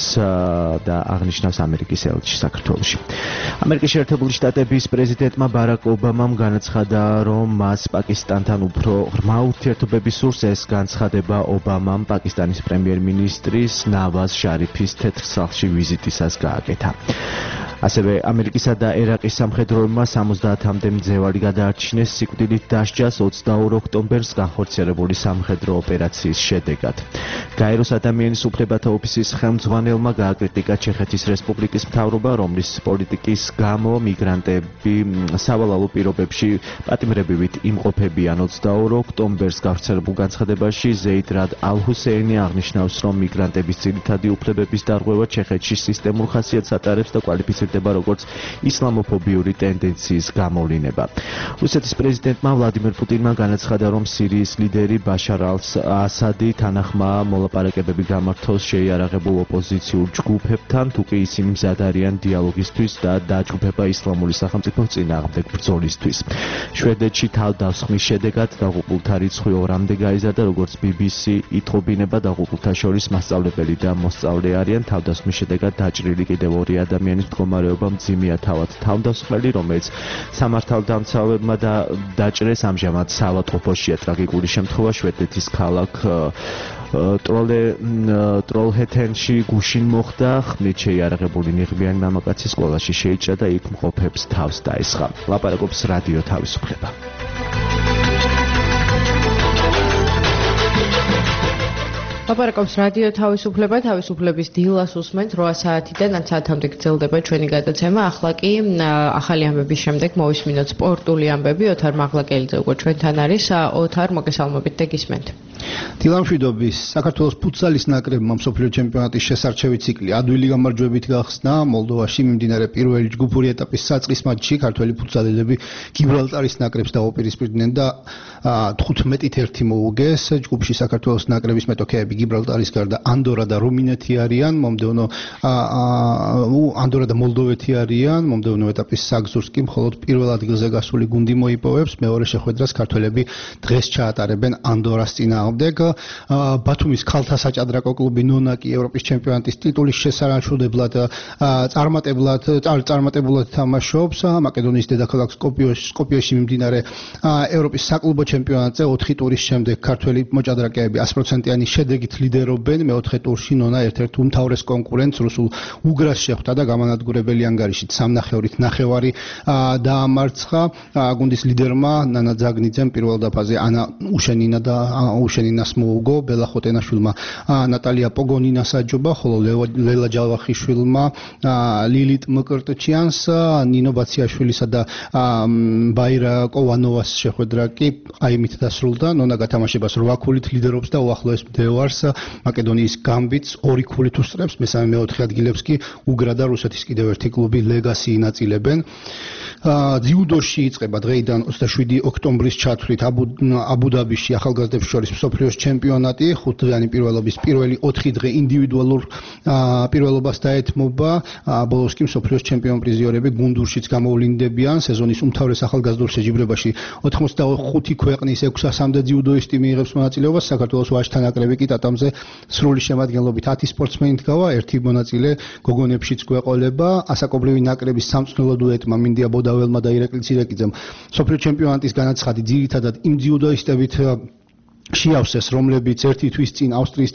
და აღნიშნავს ამერიკის ელჩი საქართველოში. ამერიკის შეერთებული შტატების პრეზიდენტმა ბარაკ ობამამ განაცხადა, რომ მას პაკისტანთან უფრო ღრმა ურთიერთობები სურს. ეს განცხადება ობამამ პაკისტანის პრემიერ-მინისტრის ნავაზ შარიფის თეთრ სახლში ვიზიტისას გააკეთა. ასევე ამერიკისა და ერაყის სამხედროებმა 70-მდე მძევალი გადაარჩინეს სიკვდილით დასჯას 22 ოქტომბერს განხორციელებული სამხედრო ოპერაციის შედეგად. გაეროს ადამიანის უფლებათა ოფისის ხელმძღვანელმა გააკრიტიკა ჩეხეთის რესპუბლიკის მთავრობა, რომლის პოლიტიკის გამო მიგრანტები სავალალო პირობებში პატიმრებივით იმყოფებიან. 22 ოქტომბერს გავრცელებულ განცხადებაში ზეიდ რად ალ-ჰუსეინი აღნიშნავს, რომ მიგრანტების ძირითადი უფლებების დარღვევა ჩეხეთში სისტემურ ხასიათს ატარებს და კვალიფიცირდება როგორც ისლამოფობიური ტენდენციის გამოვლინება. რუსეთის პრეზიდენტმა ვლადიმერ პუტინმა განაცხადა, რომ სირიის ლიდერი ბაშარ ალ-ასადი თანახმაა მოლაპარაკებები გამართოს შეიარაღებულ ოპოზიციურ ჯგუფებთან, თუკი ისინი მზად არიან დიალოგისთვის და დაჯგუფება ისლამური სახელმწიფოს წინააღმდეგ ბრძოლისთვის. შვედეთში თავდასხმის შედეგად დაღუპულთა რიცხვი 2-მდე გაიზარდა, როგორც BBC ითხოვინება, დაღუპულთა შორის მასწავლებელი და მოსწავლე არიან. თავდასხმის შედეგად დაჭრილი კიდევ 2 ადამიანის მდგომარეობა მძიმეა, თავად თავდასხმელი, რომელიც სამართალდამცავებმა დაჭრეს. ამჟამად საავადმყოფოშია. ტრაგიკული შემთხვევა შვედეთის ქალაქ ტროლჰეტენში გუშინ მოხდა. ხმლით შეიარაღებული ნიღბიანი მამაკაცი სკოლაში შეიჭრა და იქ მყოფებს თავს დაესხა. ლაპარაკობს რადიო თავისუფლება. ლაპარაკობს რადიო თავისუფლება, თავისუფლების დილას უსმენთ 8 საათიდან 10 საათამდე გრძელდება ჩვენი გადაცემა. ახლა კი ახალი ამბების შემდეგ მოვისმინოთ სპორტული ამბები. ოთარ მაღლაკელიძე უკვე ჩვენთან არის. ოთარ, მოგესალმებით და გისმენთ. დილამშვიდობის. საქართველოს ფუტსალის ნაკრებმა მსოფლიო ჩემპიონატის შესარჩევი ციკლი ადვილი გამარჯვებით გახსნა. მოლდოვაში მიმდინარე პირველი ჯგუფური ეტაპის საწყის მატჩში ქართველი ფუტსალელები გიბრალტარის ნაკრებს დაუპირისპირდნენ და 15-1 მოუგეს. ჯგუფში საქართველოს ნაკრების მეტოქეები გიბრალტარის გარდა ანდორა და რუმინეთი არიან. ანდორა და მოლდოვეთი არიან. მომდევნო ეტაპის საგზურს კი მხოლოდ პირველ ადგილზე გასული გუნდი მოიპოვებს. მეორე შეხვედრას ქართველები დღეს ჩაატარებენ ანდორას წინააღმდეგ. ბათუმის ქალთა საჭადრაკო კლუბი ნონაკი ევროპის ჩემპიონატის ტიტულის შესანარჩუნებლად წარმატებულად თამაშობს. მაკედონიის დედაქალაქ სკოპიეში მიმდინარე ევროპის საკლუბო ჩემპიონატზე 4 ტურის შემდეგ ქართველი მოჭადრაკეები 100%-იანი შედეგით ლიდერობენ. მეოთხე ტურში ნონა ერთ-ერთ უმთავრეს კონკურენტს რუსულ უგრას შეხვდა და გამანადგურებელი ანგარიშით 3-ნახევრით ნახევარი დაამარცხა. გუნდის ლიდერმა ნანა ძაგნიძემ პირველ დაფაზე ანა უშენინას მოუგო, ბელა ხოტენაშვილმა ნატალია პოგონინას აჯობა, ხოლო ლელა ჯავახიშვილმა ლილიტ მკრტჩიანს, ნინო ბაციაშვილისა და ბაირა კოვანოვას შეხვედრა კი აიმით დასრულდა. ნონა გათამაშებას 8 ქულით ლიდერობს და უახლოეს მდევარს მაკედონიის გამბიც 2 ქულით უსწრებს. მესამე-მეოთხე ადგილებს კი უგრა და რუსეთის კიდევ ერთი კლუბი ლეგასი ინაწილებენ. ძიუდოში იწყება დღეიდან 27 ოქტომბრის ჩათვლით აბუ-დაბიში ახალგაზრდებს შორის მსოფლიოს ჩემპიონატი, 5 დღიანი პირველობის პირველი 4 დღე ინდივიდუალურ პირველობას დაეთმობა, ბოლოს კი მსოფლიოს ჩემპიონ პრიზიორები გუნდურშიც გამოვლინდებიან. სეზონის უმთავრეს ახალგაზრდულ შეჯიბრებაში 85 ქვეყნის 600-მდე ძიუდოისტი მიიღებს მონაწილეობას. საქართველოს ვაჟთა ნაკრები კი ტატამზე სრული შემადგენლობით 10 სპორტსმენი დგავა, ერთი მონაწილე გოგონებშიც გვეყოლება. ასაკობრივი ნაკრების სამწვრილო დუეტმა მინდია ბოდაველმა და ირაკლი ცირეკიძემ მსოფლიო ჩემპიონატის განაცხადი ძირითადად იმ ძიუდოისტებით შეავსეს, რომლებიც ერთი თვის წინ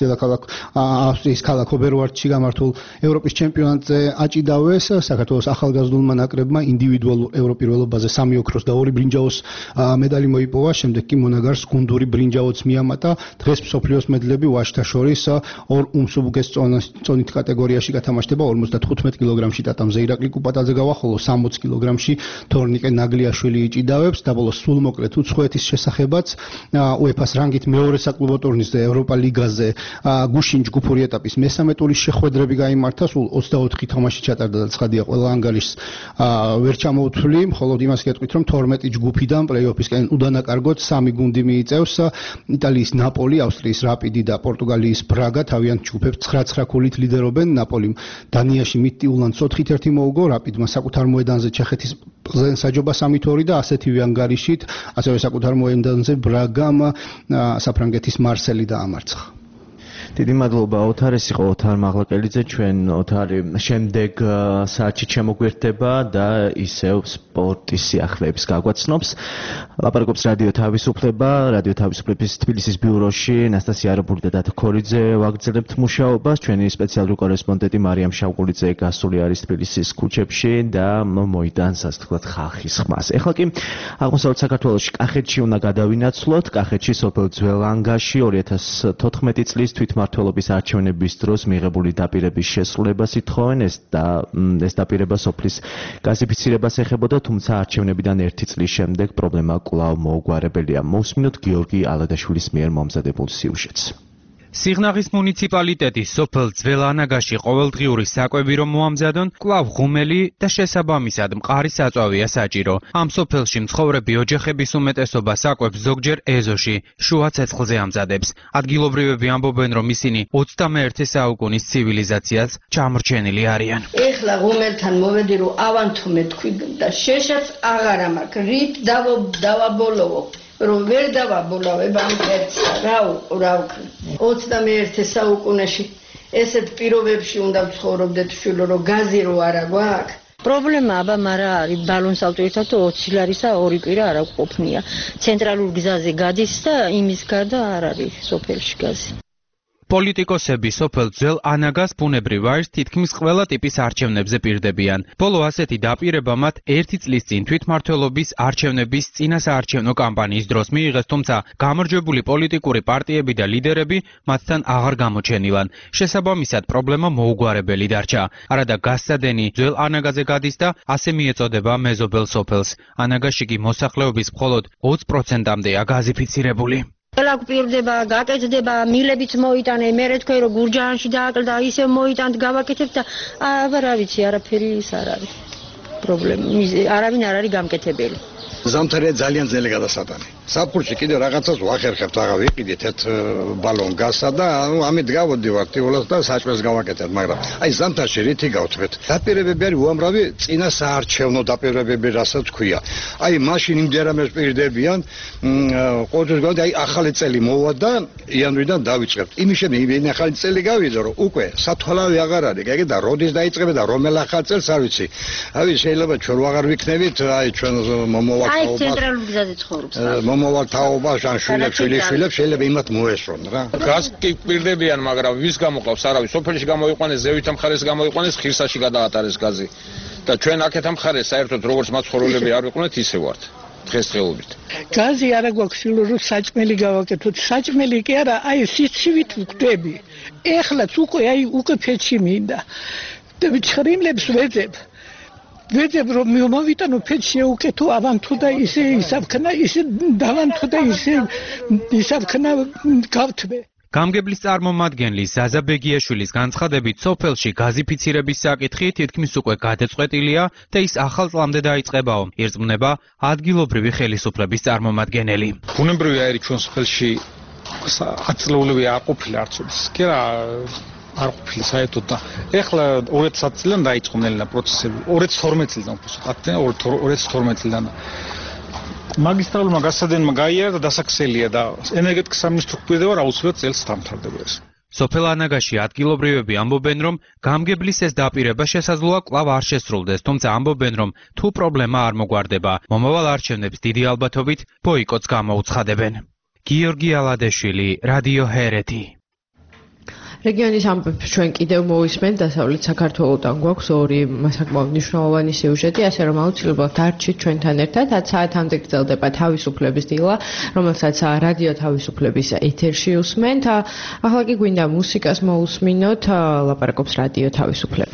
ავსტრიის ქალაქ ობერვარტში გამართულ ევროპის ჩემპიონატზე აჭიდავეს. საქართველოს ახალგაზრდულმა ნაკრებმა ინდივიდუალურ ევროპირველობაზე 3 ოქროს და 2 ბრინჯაოს მედალი მოიპოვა, შემდეგ კი მონაგარს გუნდური ბრინჯაოც მიამატა. დღეს მსოფლიოს მედლები ვაჟთა შორის 2 უმსუბუქეს წონით კატეგორიაში გათამაშდება. 55 კილოგრამში ტატამზე ირაკლი კუპატაძე გავა, ხოლო 60 კილოგრამში თორნიკე ნაგლიაშვილი იჭიდავებს. და ბოლოს სულმოკლედ უცხოეთის შესახებაც UEFA-ს რანგით მეორე საკლუბო ტურნირზე ევროპა ლიგაზე გუშინ ჯგუფური ეტაპის მესამე ტურის შეხვედრები გაიმართა. სულ 24 თამაში ჩატარდა და ცხადია ყველა ანგარიშს ვერ ჩამოუთვლი, მხოლოდ იმას გეტყვით, რომ 12 ჯგუფიდან პლეი-ოფისკენ უდანაკარგოდ 3 გუნდი მიიწევს. იტალიის ნაპოლი, ავსტრიის რაპიდი და პორტუგალიის ბრაგა თავიანთ ჯგუფებს 9 ქულით ლიდერობენ. ნაპოლიმ დანიაში მიტიულან 4-1 მოუგო, რაპიდმა საკუთარ მოედანზე ჩეხეთის პლზენ საჯობა 3-2 და ასეთივე ანგარიშით ასევე საკუთარ მოედანზე ბრაგამ საფრანგეთის მარსელი დაამარცხა. დიდი მადლობა ოთარ, ეს იყო ოთარ მაღლაკელიძე, ჩვენ ოთარი შემდეგ საათში შემოგვერდება და ისევ სპორტის სიახლეების გაგვაცნობს. ლაპარაკობს რადიო თავისუფლება, რადიო თავისუფლების თბილისის ბიუროში ნასტასია არაბული და დათო ქორიძე ვაგრძელებთ მუშაობას. ჩვენი სპეციალური კორესპონდენტი მარიამ შავკულიძე გასული არის თბილისის ქუჩებში და მოიტანს ასე ვთქვათ ხალხის ხმას. ეხლა კი აღმოსავლეთ საქართველოში კახეთში უნდა გადავინაცვლოთ. კახეთში სოფელ ძველანგაში 2014 წლის თვითმმართველობის არჩევნების დროს მიღებული დაპირების შესრულებას ითხოვენ. ეს დაპირება სოფლის გაზიფიცირებას ეხებოდა, თუმცა არჩევნებიდან 1 წლის შემდეგ პრობლემა კვლავ მოუგვარებელია. მოვსმინოთ გიორგი ალადაშვილის მიერ მომზადებულ სიუჟეტს. სიღნაღის მუნიციპალიტეტის სოფელ ძველანაგაში ყოველდღიური საკვები რომ მოამზადონ, კვლავ ღუმელი და შესაბამისად მყარი საწვავია საჭირო. ამ სოფელში მცხოვრები ოჯახების უმეტესობა საკვებს ზოგჯერ ეზოში, შუა ცეცხლზე ამზადებს. ადგილობრივები ამბობენ, რომ ისინი 21 საუკუნის ცივილიზაციას ჩამორჩენილი არიან. ეხლა ღუმელთან მოვედი, რომ ავანთუმე თქვი და შეშაც აღარა მაქვს, რით დავაბოლოვო. რომ ვერ დავაბოლავებ ამით ერთსა, რა ვქნა. 21 საუკუნეში ესეთ პირობებში უნდა ვცხოვრობდეთ შვილო, რომ გაზი რო არა გვაქვს. პრობლემა აბა მარა არის ბალონს ავტირითა თუ 20 ლარისა ორი კვირა არა ყოფნია. ცენტრალურ გზაზე გადის და იმის გარდა არ არის სოფელში გაზი. პოლიტიკოსები სოფელ ძველ ანაგას ბუნებრივ ვაჟს თითქმის ყველა ტიპის არჩევნებზე პირდებიან. ბოლო ასეთი დაპირება მათ 1 წლის წინ თვითმმართველობის არჩევნების წინასაარჩევნო კამპანიის დროს მიიღეს, თუმცა გამარჯვებული პოლიტიკური პარტიები და ლიდერები მათთან აღარ გამოჩენილან. შესაბამისად პრობლემა მოუგვარებელი დარჩა. არადა გასცადენი ძველ ანაგაზე გადის და ასე მიეწოდება მეზობელ სოფელს. ანაგაში კი მოსახლეობის მხოლოდ 20%-მდეა გაზიფიცირებული. ელაკ პირდება, გაკეთდება, მილებიც მოიტანე, მე თქვენ რომ გურჯაანში დააკლდა, ისე მოიტანთ, გავაკეთებ და აბა რა ვიცი, არაფერი ის არ არის. პრობლემა, არავინ არ არის გამკეთებელი. ზამთარია ძალიან ძნელი გადასატანი. საფხურში კიდე რაღაცას ვახერხებთ, აღა ვიყიდეთ ერთ ბალონ გასა და ამით გავოდივართ იოლას და საჭმელს გავაკეთებთ, მაგრამ აი ზამთარში რითი გავთქვეთ. დაპირებები არის უამრავი წინა საარჩევნო დაპირებები, რასაც თქვია. აი მაშინ იმდერამეს პირდებიან, ყოველთვის გავდი, აი ახალი წელი მოვა და იანვრიდან დავიწყებთ. იმის შემდეგ იმ ახალი წელი გავიძო, რომ უკვე სათვალავი აღარ არის, გაიგე და როდის დაიწყებე და რომელ ახალ წელს არ ვიცი. აი შეიძლება ჩვენ აღარ ვიქნებით, აი ჩვენ მომავალ აი ცენტრალურ გზაზე ცხოვრობს. მომავალ თაობას ან შვილებს შეიძლება იმათ მოესწრონ რა. გაზ კი პირდებიან, მაგრამ ვის გამოყავს არავის. სოფელში გამოიყვანეს, ზევითა მხარეს გამოიყვანეს, ხირსაში გადაატარეს გაზი. და ჩვენ აქეთ ამ მხარეს საერთოდ როგორც მაცხოვრებლები არ ვიყვნენ, ისე ვართ. დღესდღეობით. გაზი არა გვაქვს, რომ საჭმელი გავაკეთოთ. საჭმელი კი არა, აი სიცივით ვკვდები. ეხლაც უკვე ფეჩი მინდა. და ჭრიმლებს ვეძებ. ვეძებ რომ მომავიტანო ფეჩი უკეთო ავანთო და ისე ისაბქნა, ისე დავანთო და ისე ისაბქნა გავთვე. გამგებლის წარმომადგენლის ზაზა ბეგიაშვილის განცხადებით, სოფელში გაზიფიცირების საკითხი თითქმის უკვე გადაწყვეტილია და ის ახალ წლამდე დაიწყებაო. ირწმუნება ადგილობრივი ხელისუფლების წარმომადგენელი. ბუნებრივია არის ჩვენ სოფელში აწლეულები არ ყოფილა არც კი რა არ ყოფილა საერთოდ და ეხლა 2010 წლიდან დაიწყო ნელა პროცესები 2012 წლიდან უფრო 2012 წლიდან მაგისტრალურმა გასადენმა გაიარა და დასაქსელია და ენერგეტიკის სამინისტრო კვირდება რა უცბად წელს დამთავრდება ეს სოფელ ანაგაში ადგილობრივები ამბობენ, რომ გამგებლის ეს დაპირება შესაძლოა კვლავ არ შესრულდეს, თუმცა ამბობენ, რომ თუ პრობლემა არ მოგვარდება, მომავალ არჩევნებს დიდი ალბათობით ბოიკოტს გამოუცხადებენ. გიორგი ალადეშვილი, რადიო ჰერეთი. რეგიონის ამბებს ჩვენ კიდევ მოვისმენთ, დასავლეთ საქართველოსთან გვაქვს ორი საკმაოდ მნიშვნელოვანი სიუჟეტი, ასე რომ აუცილებლად დარჩით ჩვენთან ერთად, 10 საათამდე გრძელდება თავისუფლების დილა, რომელსაც რადიო თავისუფლების ეთერში უსმენთ. ახლა კი გვინდა მუსიკას მოусმინოთ, ლაპარაკობს რადიო თავისუფლება.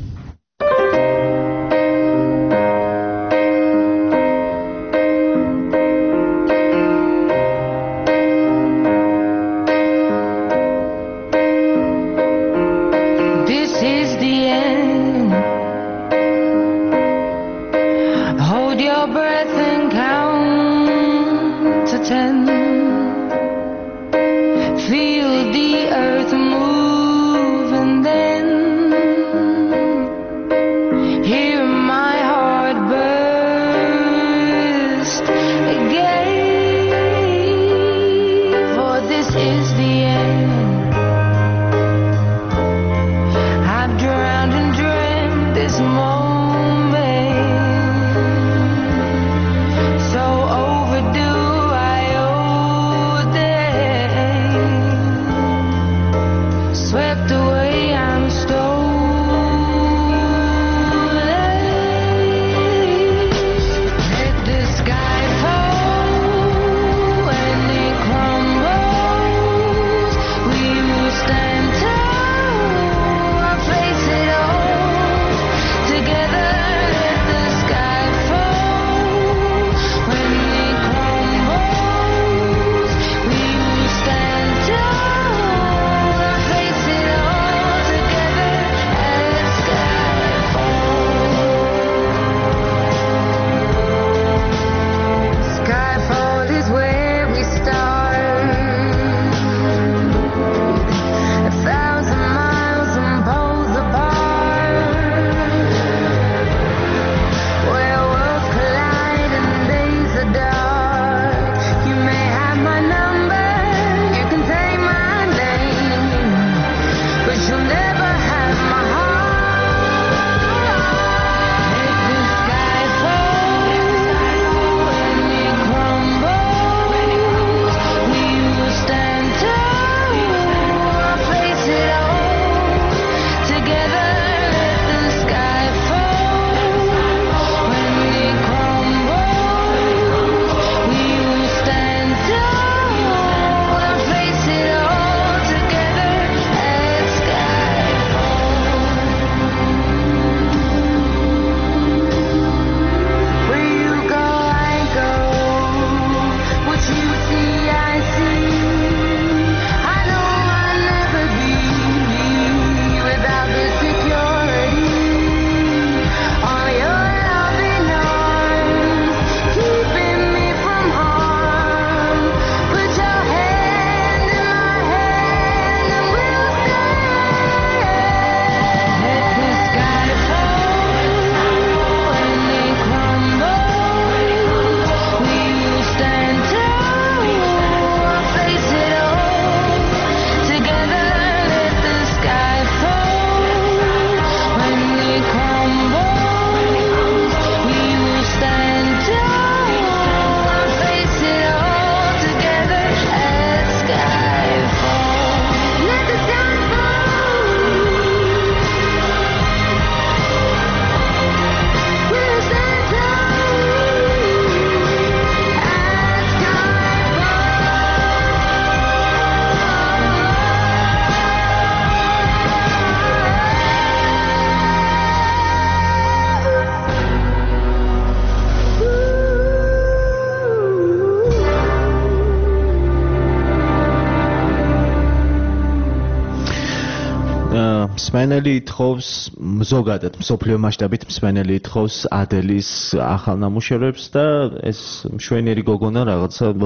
მსმენელი ითხოვს ზოგადად მსოფლიო მასშტაბით მსმენელი ითხოვს ადელის ახალ ნამუშევრებს და ეს მშვენიერი გოგონა რაღაცა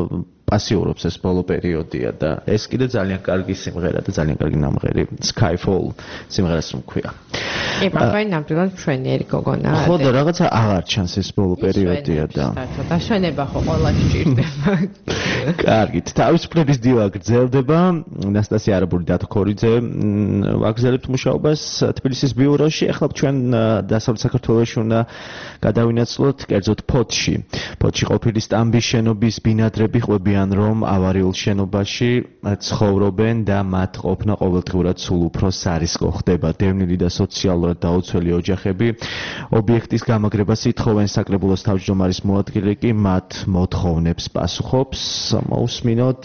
პასიურობს ეს ბოლო პერიოდია და ეს კიდე ძალიან კარგი სიმღერა და ძალიან კარგი ნამღერი Skyfall სიმღერას ვქვია. კი, მაგრამ ნამდვილად მშვენიერი გოგონა. ხო და რაღაცა აღარ ჩანს ეს ბოლო პერიოდია და დაშენება ხო ყველა სჭირდება. კარგით, თავისუფლების დილა გრძელდება. ნასტასია არაბული და თქორიძე აგრძელებთ მუშაობას თბილისის ბიუროში. ახლა ჩვენ დასავლეთ საქართველოში უნდა გადავინაცვლოთ კერძოდ ფოთში. ფოთში ყოფილი სტამბის შენობის ბინადრები ყვებიან, რომ ავარიულ შენობაში ცხოვრობენ და მათ ყოფნა ყოველდღურად სულ უფრო სარისკო ხდება. დევნილი და სოციალურად დაუცველი ოჯახები ობიექტის გამაგრებას ითხოვენ. საკრებულოს თავმჯდომარის მოადგილე კი მათ მოთხოვნებს პასუხობს. მოусმინოთ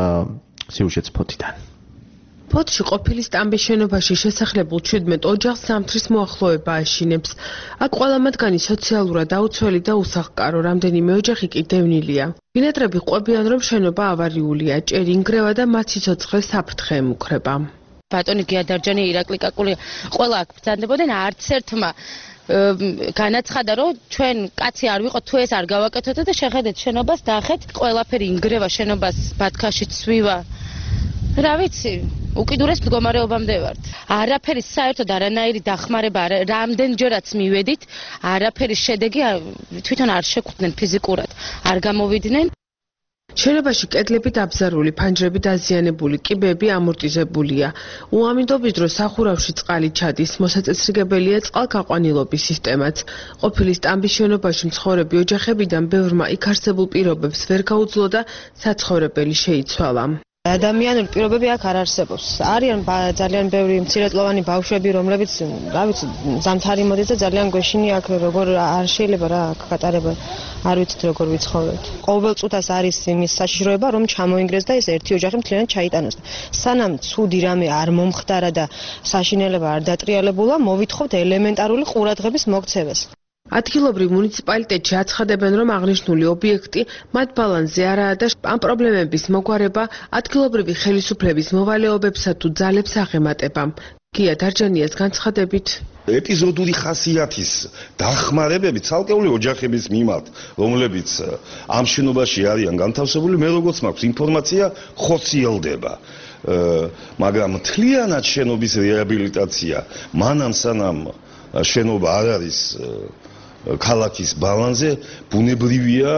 სიუჟეტს ფოთიდან. ფოთში ყოფილი სტამბის შენობაში შესახლებულ 17 ოჯახს ზამთრის მოახლოება აშინებს. აქ ყველა მათგანი სოციალურად დაუცველი და უსახლკარო, რამდენიმე ოჯახი კი დევნილია. ბინადრები ყვებიან, რომ შენობა ავარიულია, ჭერი ინგრევა და მათ სიცოცხლე საფრთხე ემუქრება. ბატონი გიადარჯანი, ირაკლი კაკული, ყველა აქ ბრძანდებოდნენ, არც ერთმა განაცხადა, რომ ჩვენ კაცი არ ვიყოთ, თუ ეს არ გავაკეთოთ და შეხედეთ შენობას, დაახეთ, ყველაფერი ინგრევა, შენობას ბათქაში ცვივა. რა ვიცი, უკიდურეს მდგომარეობამდე ვართ. არაფერი საერთოდ არანაირი დახმარება, რამდენჯერაც მივედით, არაფერი შედეგი თვითონ არ შეგვხვდნენ ფიზიკურად, არ გამოვიდნენ. შენობაში კედლები დაბზარული, ფანჯრები დაზიანებული, კიბეები ამორტიზებულია. უამინდობის დროს სახურავში წყალი ჩადის, მოსაწესრიგებელია წყალგაყვანილობის სისტემაც. ყოფილი სტამბის შენობაში მცხოვრები ოჯახებიდან ბევრმა იქ არსებულ პირობებს ვერ გაუძლო და საცხოვრებელი შეიცვალა. ადამიანური პირობები აქ არ არსებობს. არიან ძალიან ბევრი მცირეწლოვანი ბავშვები, რომლებიც, რა ვიცი, ზამთარი მოდის და ძალიან გვეშინია აქ როგორ არ შეიძლება რა აქ გატარება. არ ვიცით როგორ ვიცხოვრეთ. ყოველ წუთას არის იმის საშიშროება, რომ ჩამოინგრეს და ეს ერთი ოჯახი მთლიანად ჩაიტანოს. სანამ ცუდი რამე არ მომხდარა და საშინელება არ დატრიალებულა, მოვითხოვთ ელემენტარული ყურადღების მოქცევას. ადგილობრივ მუნიციპალიტეტში აცხადებენ, რომ აღნიშნული ობიექტი მათ ბალანსზე არაა და ამ პრობლემების მოგვარება ადგილობრივი ხელისუფლების მოვალეობებსა თუ ძალებს აღემატება. გია დარჯანიას განცხადებით, ეპიზოდური ხასიათის დახმარებები ცალკეული ოჯახების მიმართ, რომლებიც ამ შენობაში არიან განთავსებული, მე როგორც მაქვს ინფორმაცია, ხორციელდება. მაგრამ მთლიანად შენობის რეაბილიტაცია მანამ სანამ შენობა არ არის ქალაქის ბალანსზე, ბუნებრივია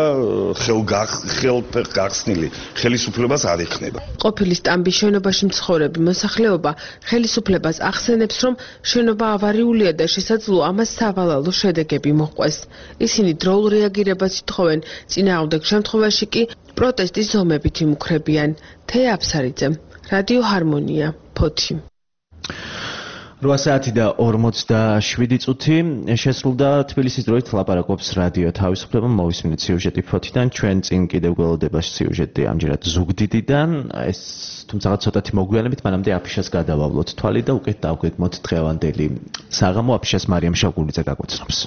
ხელგახსნილი ხელისუფლებას არ ექნება. ყოფილი სტამბის შენობაში მცხოვრები მოსახლეობა ხელისუფლებას ახსენებს, რომ შენობა ავარიულია და შესაძლოა ამას სავალალო შედეგები მოჰყვეს. ისინი დროულ რეაგირებას ითხოვენ, წინააღმდეგ შემთხვევაში კი პროტესტის ზომებით იმუქრებიან. თეა აფსარიძე, რადიო ჰარმონია, ფოთი. 8 საათი და 47 წუთი შესრულდა თბილისის დროით ლაპარაკობს რადიო თავისუფლება. მოვისმინეთ სიუჟეტი ფოთიდან. ჩვენ წინ კიდევ გველოდება სიუჟეტი ამჯერად ზუგდიდიდან. ეს თუმცა ცოტათი მოგვიანებით მანამდე აფიშას გადავავლოთ თვალი და უკეთ დავგეგმოთ დღევანდელი საღამო. აფიშას მარიამ შავგულიძე გაგვეცნობს.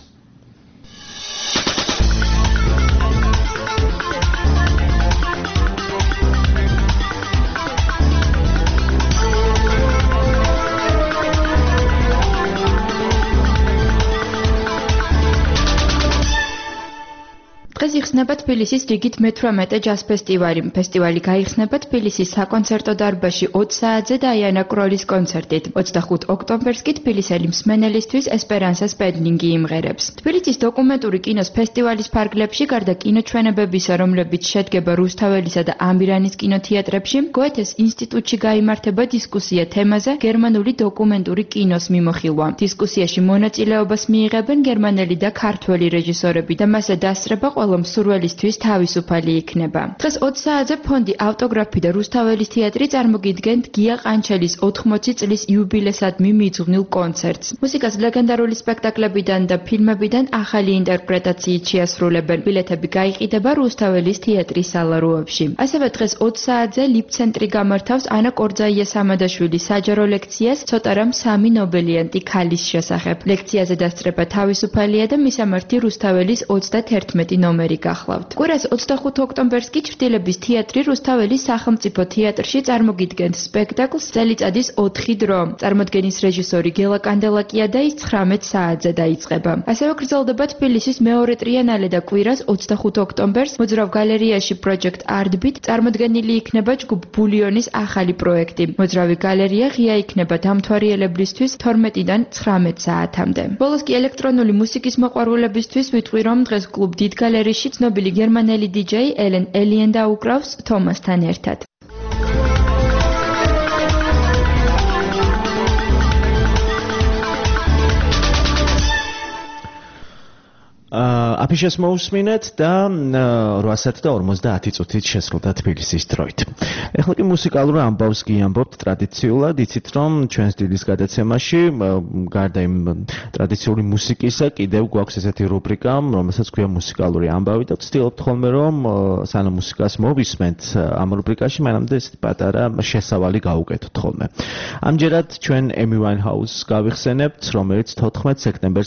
დღეს იხსნება თბილისის რიგით მე-18 ჯაზ ფესტივალი. ფესტივალი გაიხსნება თბილისის საკონცერტო დარბაზში 20 საათზე და აიანა კროლის კონცერტით. 25 ოქტომბერს კი თბილისელი მსმენელისთვის ესპერანსა სპედლინგი იმღერებს. თბილისის დოკუმენტური კინოს ფესტივალის ფარგლებში გარდა კინოჩვენებებისა, რომლებიც შედგება რუსთაველისა და ამირანის კინოთეატრებში, გოეთეს ინსტიტუტში გაიმართება დისკუსია თემაზე გერმანული დოკუმენტური კინოს მიმოხილვა. დისკუსიაში მონაწილეობას მიიღებენ გერმანელი და ქართველი რეჟისორები და მასზე დასწრება ყველა მსურველისთვის თავისუფალი იქნება. დღეს 20 საათზე ფონდი ავტოგრაფი და რუსთაველის თეატრი წარმოგიდგენთ გია ყანჩელის 80 წლის იუბილესადმი მიძღვნილ კონცერტს. მუსიკას ლეგენდარული სპექტაკლებიდან და ფილმებიდან ახალი ინტერპრეტაციით შეასრულებენ. ბილეთები გაიყიდება რუსთაველის თეატრის სალაროებში. ასევე დღეს 20 საათზე ლიფცენტრი გამართავს ანა კორძაიას ამადაშვილის საჯარო ლექციას ცოტარამ სამი ნობელიანტი ქალის შესახებ. ლექციაზე დასწრება თავისუფალია და მისამართი რუსთაველის 31 ნომერი ნომერი გახლავთ. კვირას 25 ოქტომბერს კი ჩრდილების თეატრი რუსთაველის სახელმწიფო თეატრში წარმოგიდგენთ სპექტაკლს წელიწადის 4 დრო. წარმოდგენის რეჟისორი გელა კანდელაკია და ის 19 საათზე დაიწყება. ასევე გრძელდება თბილისის მეორე ტრიენალე და კვირას 25 ოქტომბერს მოძრავ გალერეაში Project Artbeat წარმოდგენილი იქნება ჯგუფ ბულიონის ახალი პროექტი. მოძრავი გალერეა ღია იქნება დამთვალიერებლისთვის 12-დან 19 საათამდე. ბოლოს კი ელექტრონული მუსიკის მოყვარულებისთვის ვიტყვი, რომ დღეს კლუბ დიდ გალერეაში ცნობილი გერმანელი DJ ელენ ელიენ დაუკრავს თომასთან ერთად. აფიშას მოусმინეთ და 8:50 წუთით შესრულდა თბილისის დროით. ეხლა კი მუსიკალურ ამბავს გიამბობთ ტრადიციულად, იცით რომ ჩვენს დილის გადაცემაში გარდა იმ ტრადიციული მუსიკისა კიდევ გვაქვს ესეთი რუბრიკა, რომელსაც ქვია მუსიკალური ამბავი და ვცდილობთ ხოლმე რომ სანამ მუსიკას მოვისმენთ ამ რუბრიკაში მანამდე ესეთი პატარა შესავალი გავუკეთოთ ხოლმე. ამჯერად ჩვენ Amy Winehouse გავიხსენებთ, რომელიც 14 სექტემბერს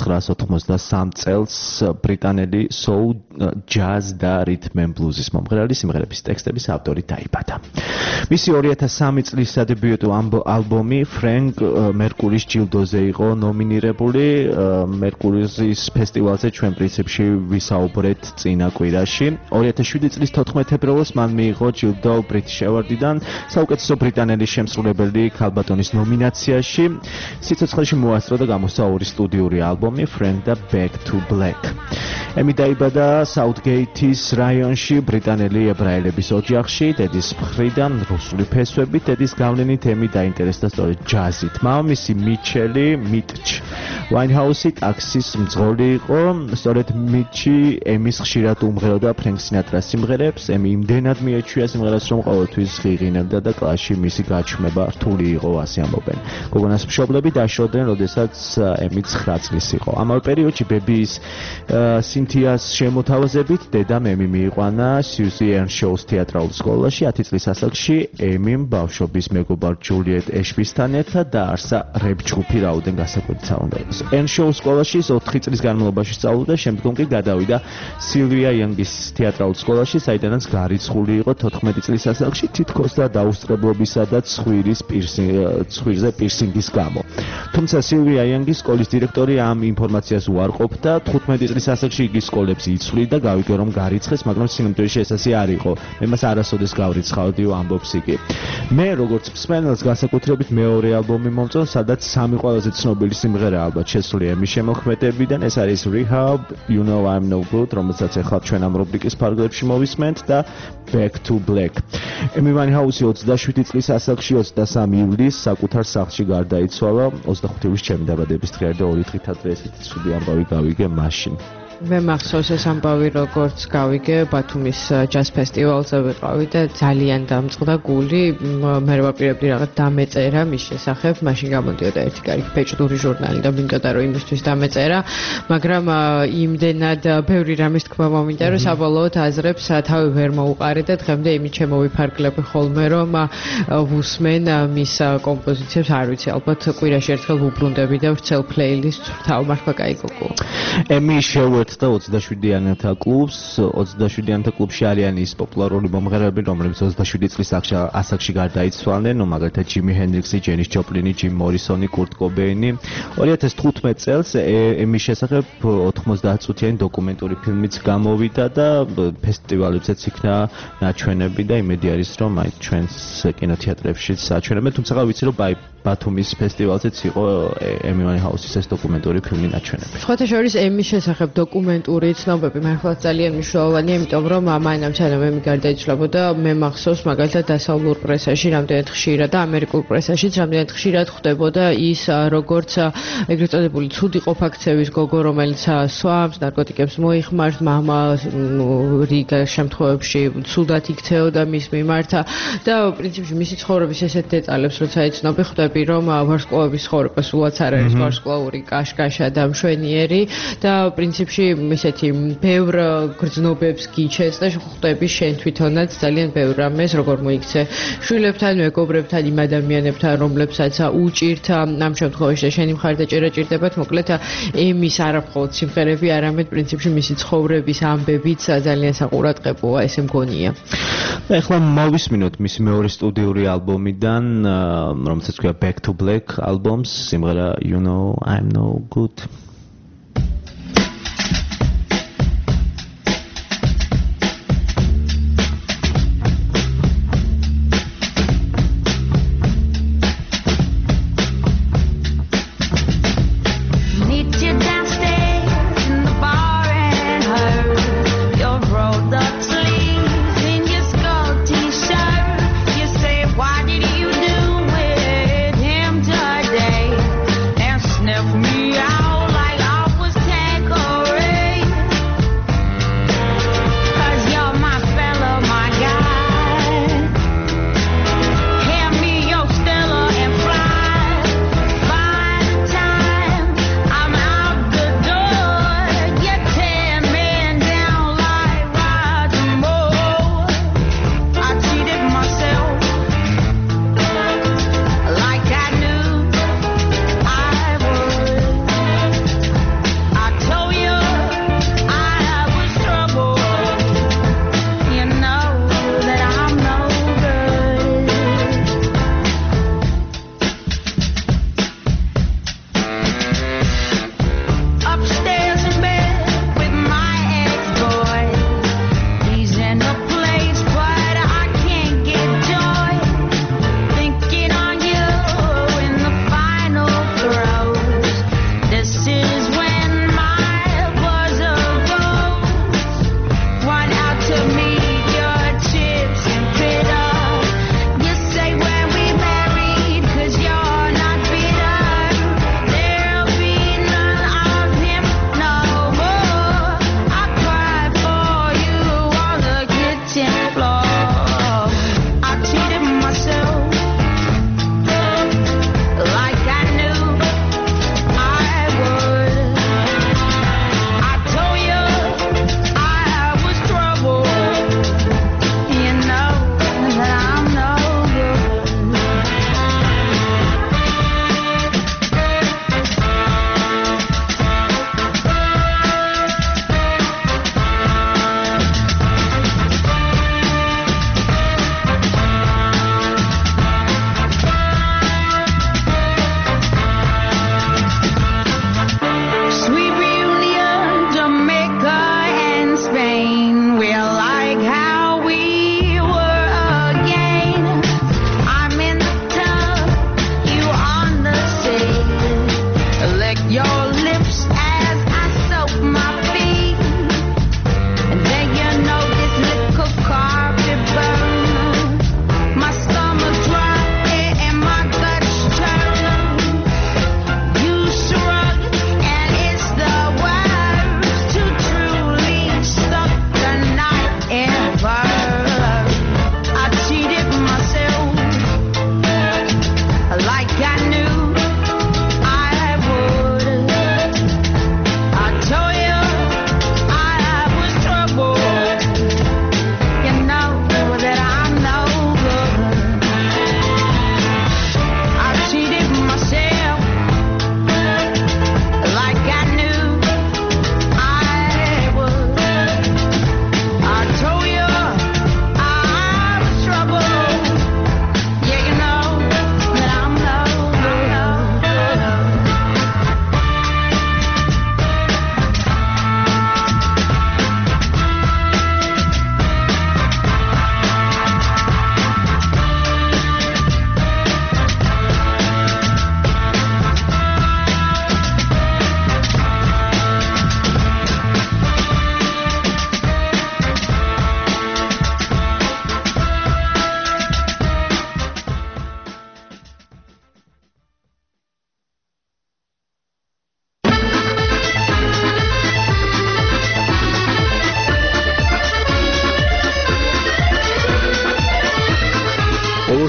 1993 წელს ბრიტანელი soul, jazz და rhythm and blues-ის მომღერალი სიმღერების ტექსტების ავტორი დაიბადა. მისი 2003 წლის სადებიუტო ალბომი Frank Mercury-ის ჯილდოზე იყო ნომინირებული. Mercury-ის ფესტივალზე ჩვენ პრინციპში ვისაუბრეთ წინა კვირაში. 2007 წლის 14 თებერვალს მან მიიღო ჯილდო British Award-დან საუკეთესო ბრიტანელი შემსრულებელი ქალბატონის ნომინაციაში. სიცოცხლეში მოასწრო და გამოსცა ორი სტუდიური ალბომი Frank და Back to Black. ემი დაიბადა Southgate-ის რაიონში ბრიტანელი ებრაელების ოჯახში. დედის მხრიდან რუსული ფესვებით, დედის გავლენით ემი დაინტერესდა სწორედ ჯაზით. მამამისი მიჩელი Mitch Winehouse ტაქსის მძღოლი იყო. სწორედ Mitch ემის ხშირად უმღეროდა Frank Sinatra-ს სიმღერებს. ემი იმდენად მიეჩვია სიმღერას, რომ ყოველთვის ღირინებდა და კლასში მისი გაჩვენება რთული იყო, ასე ამბობენ. გოგონას მშობლები დაშორდნენ, როდესაც ემი 9 წლის იყო. ამავე პერიოდში ბებიის სინთიას შემოთავაზებით დედამ ემი მიიყვანა Suzy Earnshaw-ს თეატრალურ სკოლაში 10 წლის ასაკში. ემიმ ბავშვობის მეგობარ ჯულიეტ ეშბისთან ერთად დაარსა რეპ ჯგუფი რაუდენ გასაკვირცა უნდა იყოს. Earnshaw-ს სკოლაში 4 წლის განმავლობაში სწავლობდა, შემდგომ კი გადავიდა Sylvia Young-ის თეატრალურ სკოლაში, საიდანაც გარიცხული იყო 14 წლის ასაკში თითქოს და დაუსწრებლობისა და ცხვირზე პირსინგის გამო. თუმცა Sylvia Young-ის სკოლის დირექტორი ამ ინფორმაციას უარყოფდა. 15 წლის ასაკში იგი სკოლებს იცვლიდა, გავიგო რომ გარიცხეს, მაგრამ სინამდვილეში ეს ასე არ იყო. მე მას არასოდეს გავრიცხავდიო, ამბობს იგი. მე როგორც მსმენელს განსაკუთრებით მეორე ალბომი მომწონს, სადაც სამი ყველაზე ცნობილი სიმღერა ალბათ შესული ემის შემოქმედებიდან, ეს არის Rehab, You Know I'm No Good, რომელსაც ახლა ჩვენ ამ რუბრიკის ფარგლებში მოვისმენთ და Back to Black. Amy Winehouse 27 წლის ასაკში 23 ივლისს საკუთარ სახლში გარდაიცვალა. 25 ივლისს ჩემი დაბადების დღე და 2 დღით ადრე ესეთი ცუდი ამბავი გავიგე მაშინ. მე მახსოვს ეს ამბავი როგორც გავიგე ბათუმის ჯაზ ფესტივალზე ვიყავი და ძალიან დამწყდა გული. მე ვაპირებდი რაღაც დამეწერა მის შესახებ, მაშინ გამოდიოდა ერთი კარგი ბეჭდური ჟურნალი და მინდოდა რომ იმისთვის დამეწერა, მაგრამ იმდენად ბევრი რამის თქმა მომინდა რომ საბოლოოდ აზრებს თავი ვერ მოუყარე და დღემდე იმით შემოვიფარგლები ხოლმე რომ ვუსმენ მის კომპოზიციებს, არ ვიცი, ალბათ კვირაში ერთხელ ვუბრუნდები და ვრცელ პლეილისტს ვთავ მართლა კაი გოგო. ემი შეუერთდა 27-იანთა კლუბს. 27-იანთა კლუბში არიან ის პოპულარული მომღერლები, რომლებიც 27 წლის ასაკში გარდაიცვალნენ, მაგალითად ჯიმი ჰენდრიქსი, ჯენის ჯოპლინი, ჯიმ მორისონი, კურტ კობეინი. 2015 წელს ემის შესახებ 90 წუთიანი დოკუმენტური ფილმიც გამოვიდა და ფესტივალებზეც იქნა ნაჩვენები და იმედი არის რომ აი ჩვენს კინოთეატრებშიც აჩვენებენ, თუმცა ვიცი რომ ბათუმის ფესტივალზეც იყო Amy Winehouse-ის ეს დოკუმენტური ფილმი ნაჩვენები. სხვათა შორის ემის შესახებ დოკუმენტური ცნობები მართლა ძალიან მნიშვნელოვანია, იმიტომ რომ ამანამ სანამ ემი გარდაიცვალებოდა, მე მახსოვს მაგალითად დასავლურ პრესაში რამდენად ხშირად და ამერიკულ პრესაშიც რამდენად ხშირად ხვდებოდა ის როგორც ეგრეთ წოდებული ცუდი ყოფაქცევის გოგო, რომელიც სვამს, ნარკოტიკებს მოიხმარს, მამა რიგ შემთხვევებში ცუდად იქცეოდა მის მიმართ და პრინციპში მისი ცხოვრების ესეთ დეტალებს როცა ეცნობი ხვდები რომ ვარსკვლავების ცხოვრება სულაც არ არის ვარსკვლავური კაშკაშა და მშვენიერი და პრინციპში პერიოდში ესეთი ბევრ გრძნობებს გიჩენს და ხვდები შენ თვითონაც ძალიან ბევრ რამეს როგორ მოიქცე შვილებთან, მეგობრებთან, იმ ადამიანებთან, რომლებსაც უჭირთ ამ შემთხვევაში და შენი მხარდაჭერა ჭირდებათ, მოკლედ ემის არამხოლოდ სიმღერები, არამედ პრინციპში მისი ცხოვრების ამბებიც ძალიან საყურადღებოა, ესე მგონია. ეხლა მოვისმინოთ მისი მეორე სტუდიური ალბომიდან, რომელსაც ქვია Back to Black albums, სიმღერა You Know I'm No Good. Me out like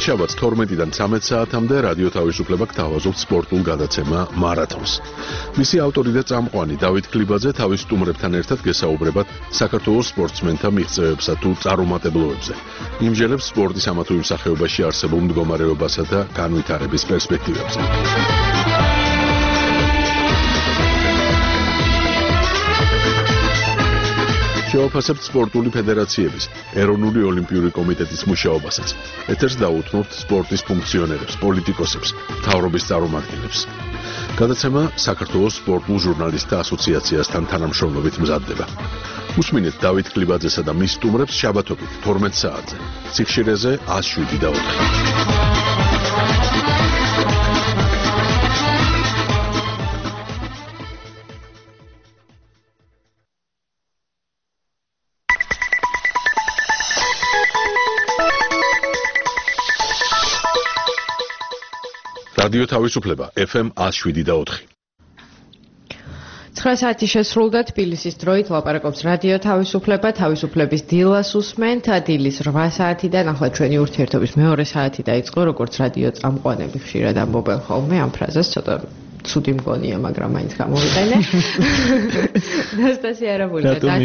შაბათს 12-დან 13 საათამდე რადიო თავისუფლება გთავაზობთ სპორტულ გადაცემა მარათონს. მისი ავტორი და წამყვანი დავით კლიბაძე თავის სტუმრებთან ერთად გესაუბრებათ საქართველოს სპორტსმენთა მიღწევებსა თუ წარუმატებლობებზე. იმჯერებს სპორტის ამა თუ იმ სახეობაში არსებულ მდგომარეობასა და განვითარების პერსპექტივებზე. შევაფასებთ სპორტული ფედერაციების, ეროვნული ოლიმპიური კომიტეტის მუშაობასაც. ეთერს დაუთმობთ სპორტის ფუნქციონერებს, პოლიტიკოსებს, მთავრობის წარმომადგენლებს. გადაცემა საქართველოს სპორტულ ჟურნალისტთა ასოციაციასთან თანამშრომლობით მზადდება. უსმინეთ დავით კლიბაძესა და მის სტუმრებს შაბათობით 12 საათზე. სიხშირეზე 107.4. რადიო თავისუფლება FM 107.4. 9 საათი შესრულდა თბილისის დროით ლაპარაკობს რადიო თავისუფლება, თავისუფლების დილას უსმენთ, დილის 8 საათიდან ახლა ჩვენი ურთიერთობის მეორე საათი დაიწყო, როგორც რადიო წამყვანები ხშირად ამბობენ ხოლმე ამ ფრაზას, ცოტა ცუდი მგონია, მაგრამ მაინც გამოვიყენე. ნასტასია არაბული და დათო.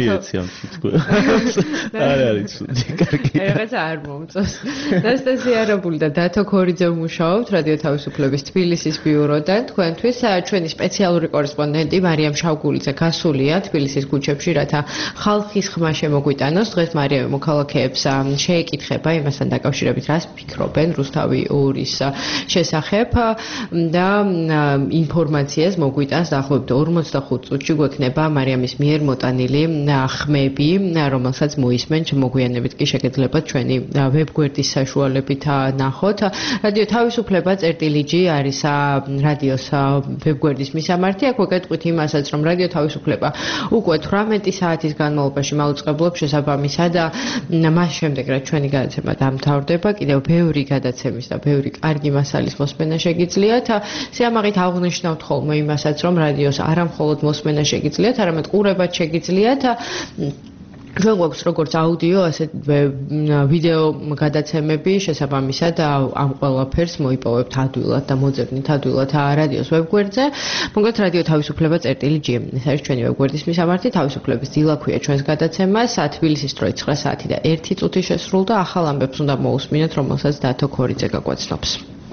არ არის ცუდი, კარგი. რაღაც არ მომწონს. ნასტასია არაბული და დათო ქორიძე მუშაობთ რადიო თავისუფლების თბილისის ბიუროდან. თქვენთვის ჩვენი სპეციალური კორესპონდენტი მარიამ შავგულიძე გასულია თბილისის ქუჩებში, რათა ხალხის ხმა შემოგვიტანოს. დღეს მარიამი მოქალაქეებს შეეკითხება იმასთან დაკავშირებით, რას ფიქრობენ რუსთავი 2-ის შესახებ და ინფორმაციას მოგვიტანს დაახლოებით 45 წუთში გვექნება მარიამის მიერ მოტანილი ხმები, რომელსაც მოისმენთ მოგვიანებით კი შეგეძლებათ ჩვენი ვებგვერდის საშუალებით ნახოთ. რადიო თავისუფლება წერტილი.g არის რადიოს ვებგვერდის მისამართი. აქ ვეკეთყვით იმასაც, რომ რადიო თავისუფლება უკვე 18 საათის განმავლობაში მაუწყებლობს შესაბამისად და მას შემდეგ რაც ჩვენი გადაცემა დამთავრდება, კიდევ ბევრი გადაცემის და ბევრი კარგი მასალის მოსმენა შეგიძლიათ. სიამაყით აღნიშნავთ ხოლმე იმასაც, რომ რადიოს არა მხოლოდ მოსმენა შეგიძლიათ, არამედ ყურებაც შეგიძლიათ. ჩვენ გვაქვს როგორც აუდიო, ასე ვიდეო გადაცემები, შესაბამისად ამ ყველაფერს მოიპოვებთ ადვილად და მოძებნით ადვილად რადიოს ვებგვერდზე. მოგეთ რადიო თავისუფლება წერტილი.g. ეს არის ჩვენი ვებგვერდის მისამართი, თავისუფლების დილა ქვია ჩვენს გადაცემას. თბილისის დროით 9 საათი და 1 წუთი შესრულდა. ახალ ამბებს უნდა მოусმინოთ, რომელსაც დათო ქორიძე გაგვაცნობს.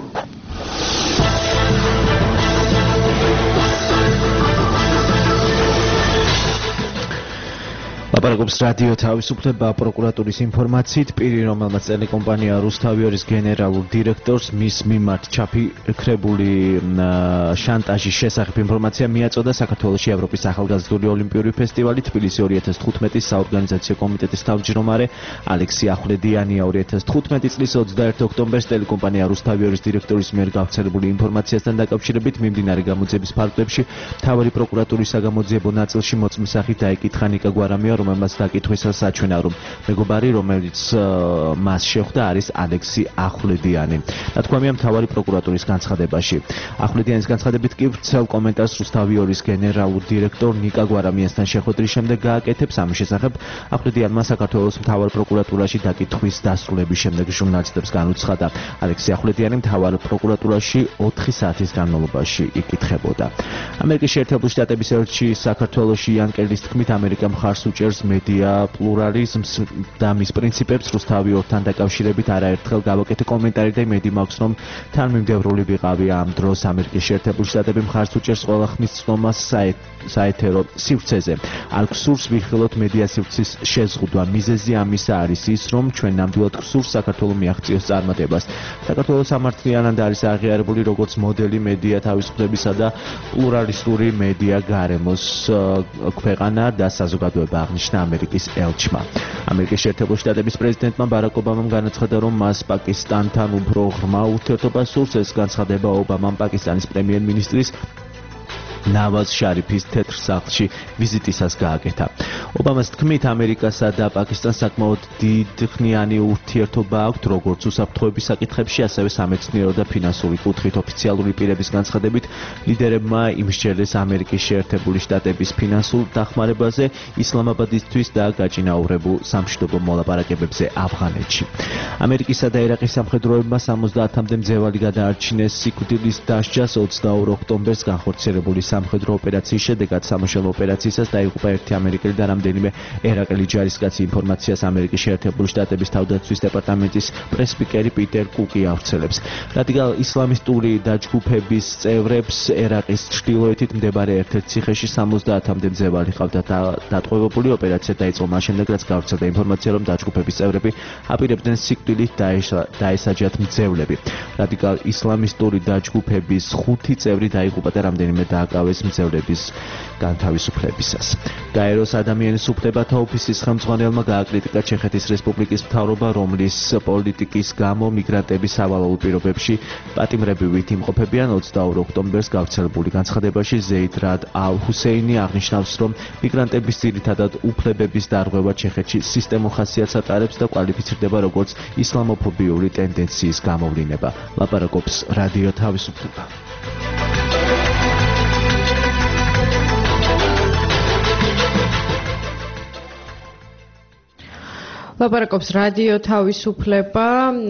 ლაპარაკობს რადიო თავისუფლება პროკურატურის ინფორმაციით, პირი, რომელმაც ტელეკომპანია რუსთავი 2-ის გენერალურ დირექტორს მის მიმართ ჩაფიქრებული შანტაჟის შესახებ ინფორმაცია მიაწოდა საქართველოში ევროპის ახალგაზრდული ოლიმპიური ფესტივალი თბილისი 2015-ის საორგანიზაციო კომიტეტის თავმჯდომარე ალექსი ახვლედიანია 2015 წლის 21 ოქტომბერს ტელეკომპანია რუსთავი 2-ის დირექტორის მიერ გავრცელებული ინფორმაციასთან დაკავშირებით მიმდინარე გამოძიების ფაქტებში მთავარი პროკურატურის საგამოძიებო ნაწილში მოწმისახით დაეკითხა ნიკა გვარამია, რომელმაც დაკითხვისას საჩვენა, რომ მეგობარი, რომელიც მას შეხვდა, არის ალექსი ახვლედიანი. ნათქვამია მთავარი პროკურატურის განცხადებაში. ახვლედიანის განცხადებით კი ვრცელ კომენტარს რუსთავი 2-ის გენერალურ დირექტორ ნიკა გვარამიასთან შეხვედრის შემდეგ გააკეთებს. ამის შესახებ ახვლედიანმა საქართველოს მთავარ პროკურატურაში დაკითხვის დასრულების შემდეგ ჟურნალისტებს განუცხადა. ალექსი ახვლედიანი მთავარ პროკურატურაში 4 საათის განმავლობაში იკითხებოდა. ამერიკის შეერთებული შტატების ელჩი საქართველოში იან კელის თქმით, ამერიკა მხარს უჭერს მედია პლურალიზმს და მის პრინციპებს. რუსთავი 2-თან დაკავშირებით არაერთხელ გავაკეთე კომენტარი და იმედი მაქვს, რომ თანმიმდევრული ვიყავი ამ დროს. ამერიკის შეერთებული შტატები მხარს უჭერს ყველა ხმის ცნობას საეთერო სივრცეზე. არ გსურს ვიხილოთ მედია სივრცის შეზღუდვა. მიზეზი ამისა არის ის, რომ ჩვენ ნამდვილად გსურს საქართველოს მიაღწიოს წარმატებას. საქართველოს სამართლიანად არის აღიარებული როგორც მოდელი მედია თავისუფლებისა და პლურალისტური მედია გარემოს ქვეყანა და საზოგადოება, აღნიშნა ამერიკის ელჩმა. ამერიკის შეერთებული შტატების პრეზიდენტმა ბარაკ ობამამ განაცხადა, რომ მას პაკისტანთან უფრო ღრმა ურთიერთობა სურს. ეს განცხადება ობამამ პაკისტანის პრემიერ-მინისტრის ნავაზ შარიფის თეთრ სახლში ვიზიტისას გააკეთა. ობამას თქმით, ამერიკასა და პაკისტანს საკმაოდ დიდხნიანი ურთიერთობა აქვთ, როგორც უსაფრთხოების საკითხებში, ასევე სამეცნიერო და ფინანსური კუთხით. ოფიციალური პირების განცხადებით, ლიდერებმა იმსჯელეს ამერიკის შეერთებული შტატების ფინანსურ დახმარებაზე ისლამაბადისთვის და გაჭიანურებულ სამშვიდობო მოლაპარაკებებზე ავღანეთში. ამერიკისა და ერაყის სამხედროებმა 70-მდე მძევალი გადაარჩინეს სიკვდილის დასჯას 22 ოქტომბერს განხორციელებული სამხედრო ოპერაციის შედეგად. სამაშველო ოპერაციისას დაიღუპა ერთი ამერიკელი და რამდენიმე ერაყელი ჯარისკაცი. ინფორმაციას ამერიკის შეერთებული შტატების თავდაცვის დეპარტამენტის პრესპიკერი პიტერ კუკი ავრცელებს. რადიკალ ისლამისტური დაჯგუფების წევრებს ერაყის ჩრდილოეთით მდებარე ერთ-ერთ ციხეში 70-მდე მძევალი ჰყავდათ დატყვევებული. ოპერაცია დაიწყო მას შემდეგ, რაც გავრცელდა ინფორმაცია, რომ დაჯგუფების წევრები აპირებდნენ სიკვდილით დაესაჯათ მძევლები. რადიკალ ისლამისტური დაჯგუფების 5 წევრი დაიღუპა და რამდენიმე დააკავეს მძევლების განთავისუფლებისას. გაეროს ადამიანის უფლებათა ოფისის ხელმძღვანელმა გააკრიტიკა ჩეხეთის რესპუბლიკის მთავრობა, რომლის პოლიტიკის გამო მიგრანტების სავალალო პირობებში პატიმრებივით იმყოფებიან. 22 ოქტომბერს გავრცელებული განცხადებაში ზეიდ რად ალ-ჰუსეინი აღნიშნავს, რომ მიგრანტების ძირითადად უფლებების დარღვევა ჩეხეთში სისტემურ ხასიათს ატარებს და კვალიფიცირდება როგორც ისლამოფობიური ტენდენციის გამოვლინება. ლაპარაკობს რადიო თავისუფლება. ლაპარაკობს რადიო თავისუფლება.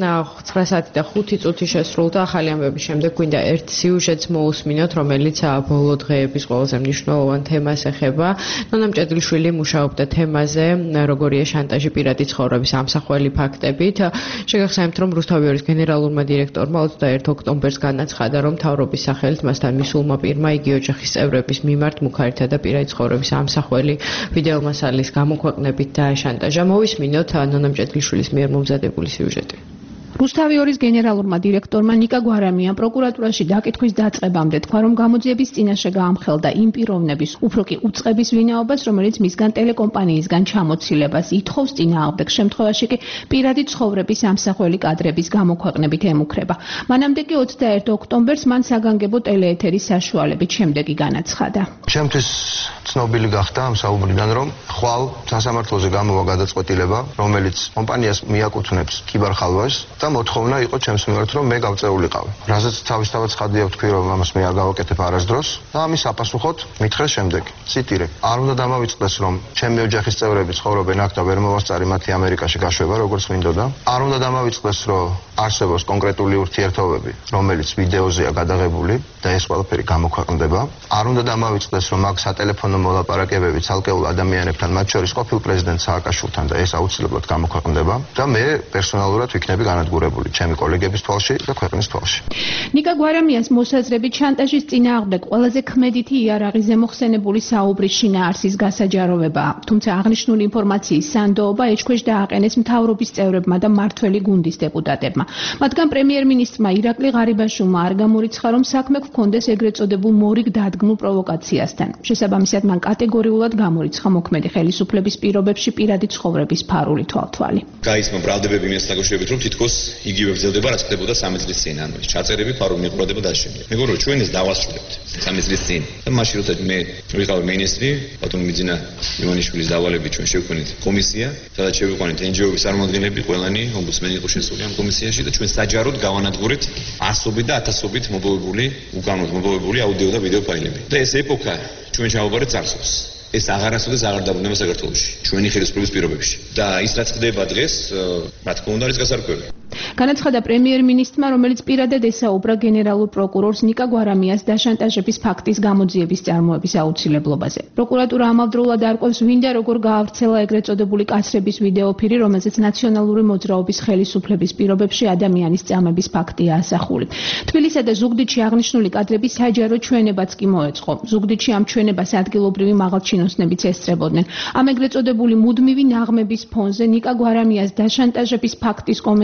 9 საათი და 5 წუთი შესრულდა. ახალი ამბების შემდეგ გვინდა ერთ სიუჟეტს მოусმინოთ, რომელიც ბოლო დღეების ყველაზე მნიშვნელოვან თემას ეხება. ნონა მჭედლიშვილი მუშაობდა თემაზე, როგორია შანტაჟი პირადი ცხოვრების ამსახველი ფაქტებით. შეგახსენებთ, რომ რუსთავიორის გენერალურმა დირექტორმა 21 ოქტომბერს განაცხადა, რომ მთავრობის სახელით მასთან მისულმა პირმა იგი ოჯახის წევრების მიმართ მუქარითა და პირადი ცხოვრების ამსახველი ვიდეომასალის გამოქვეყნებით დააშანტაჟა. მოვისმინოთ ნონა მჭედლიშვილის მიერ მომზადებული სიუჟეტი. რუსთავიორის გენერალურმა დირექტორმა ნიკა გვარამიამ პროკურატურაში დაკითხვის დაწყებამდე თქვა, რომ გამოძიების წინაშე გაამხელდა იმ პიროვნების, უფრო კი უწყების ვინაობას, რომელიც მისგან ტელეკომპანიისგან ჩამოცილებას ითხოვს, წინააღმდეგ შემთხვევაში კი პირადი ცხოვრების ამსახველი კადრების გამოქვეყნებით ემუქრება. მანამდე კი 21 ოქტომბერს მან საგანგებო ტელეეთერის საშუალებით შემდეგი განაცხადა. ჩემთვის ცნობილი გახდა ამ საუბრიდან, რომ ხვალ სასამართლოზე გამოვა გადაწყვეტილება, რომელიც კომპანიას მიაკუთვნებს კიბერხალვას და მოთხოვნა იყო ჩემს მიმართ, რომ მე გავწეულიყავი. რაზეც თავისთავად ცხადია ვთქვი, რომ ამას მე არ გავაკეთებ არასდროს და ამის საპასუხოდ მითხრეს შემდეგი. ციტირე: არ უნდა დამავიწყდეს, რომ ჩემი ოჯახის წევრები ცხოვრობენ აქ და ვერ მოვასწარი მათი ამერიკაში გაშვება, როგორც მინდოდა. არ უნდა დამავიწყდეს, რომ არსებობს კონკრეტული ურთიერთობები, რომელიც ვიდეოზეა გადაღებული და ეს ყველაფერი გამოქვეყნდება. არ უნდა დამავიწყდეს, რომ აქ სატელეფონო მოლაპარაკებები ცალკეულ ადამიანებთან, მათ შორის ყოფილ პრეზიდენტ სააკაშვილთან და ეს აუცილებლად გამოქვეყნდება და მე პერსონალურად ვიქნები განადგურებული ჩემი კოლეგების თვალში და ქვეყნის თვალში. ნიკა გვარამიას მოსაზრებით შანტაჟის წინააღმდეგ ყველაზე ქმედითი იარაღიზე მოხსენებული საუბრის შინაარსის გასაჯაროვებაა. თუმცა აღნიშნული ინფორმაციის სანდოობა ეჭქვეშ დააყენეს მთავრობის წევრებმა და მმართველი გუნდის დეპუტატებმა. მათგან პრემიერ-მინისტრმა ირაკლი ღარიბაშვილმა არ გამორიცხა, რომ საქმე გქონდეს ეგრეთ წოდებულ მორიგ დადგმულ პროვოკაციასთან. შესაბამისად მან კატეგორიულად გამორიცხა მოქმედი ხელისუფლების პირობებში პირადი ცხოვრების ფარული თვალთვალი. გაიცნო ბრალდებები იმას დაკავშირებით, რომ თითქოს იგივე გრძელდება, რაც ხდებოდა 3 წლის წინ, ანუ ჩაწერები, ფარული მიყურება და შემდეგ. მეგობრებო, ჩვენ ეს დავასრულებთ 3 წლის წინ. და მაშინ როცა მე ვიყავი მინისტრი, ბატონო მიძინა ივანიშვილის დავალებით ჩვენ შევქმნით კომისია, სადაც შევიყვანეთ NGO-ების წარმომადგენლები, ყველანი ომბუდსმენი იყო შესული ამ კომისიაში და ჩვენ საჯაროდ გავანადგურეთ ასობით და ათასობით უკანონოდ მოპოვებული აუდიო და ვიდეო ფაილები. და ეს ეპოქა ჩვენ ჩავაბარეთ წარსულს. ეს აღარასოდეს აღარ დაბრუნდება საქართველოში, ჩვენი ხელისუფლების პირობებში. და ის რაც ხდება დღეს, რა თქმა უნდა, არის გასარკვევი. განაცხადა პრემიერ-მინისტრმა, რომელიც პირადად ესაუბრა გენერალურ პროკურორს ნიკა გვარამიას დაშანტაჟების ფაქტის გამოძიების წარმოების აუცილებლობაზე. პროკურატურა ამავდროულად არკვევს, ვინ და როგორ გაავრცელა ეგრეთ წოდებული კაცრების ვიდეოფირი, რომელზეც ნაციონალური მოძრაობის ხელისუფლების პირობებში ადამიანის წამების ფაქტია ასახული. თბილისსა და ზუგდიდში აღნიშნული კადრები საჯარო ჩვენებაც კი მოეწყო. ზუგდიდში ამ ჩვენებას ადგილობრივი მაღალჩინოსნებიც ესწრებოდნენ. ამ ეგრეთ წოდებული მუდმივი ნაღმების ფონზე ნიკა გვარამიას დაშანტაჟების ფაქტის კომენტირების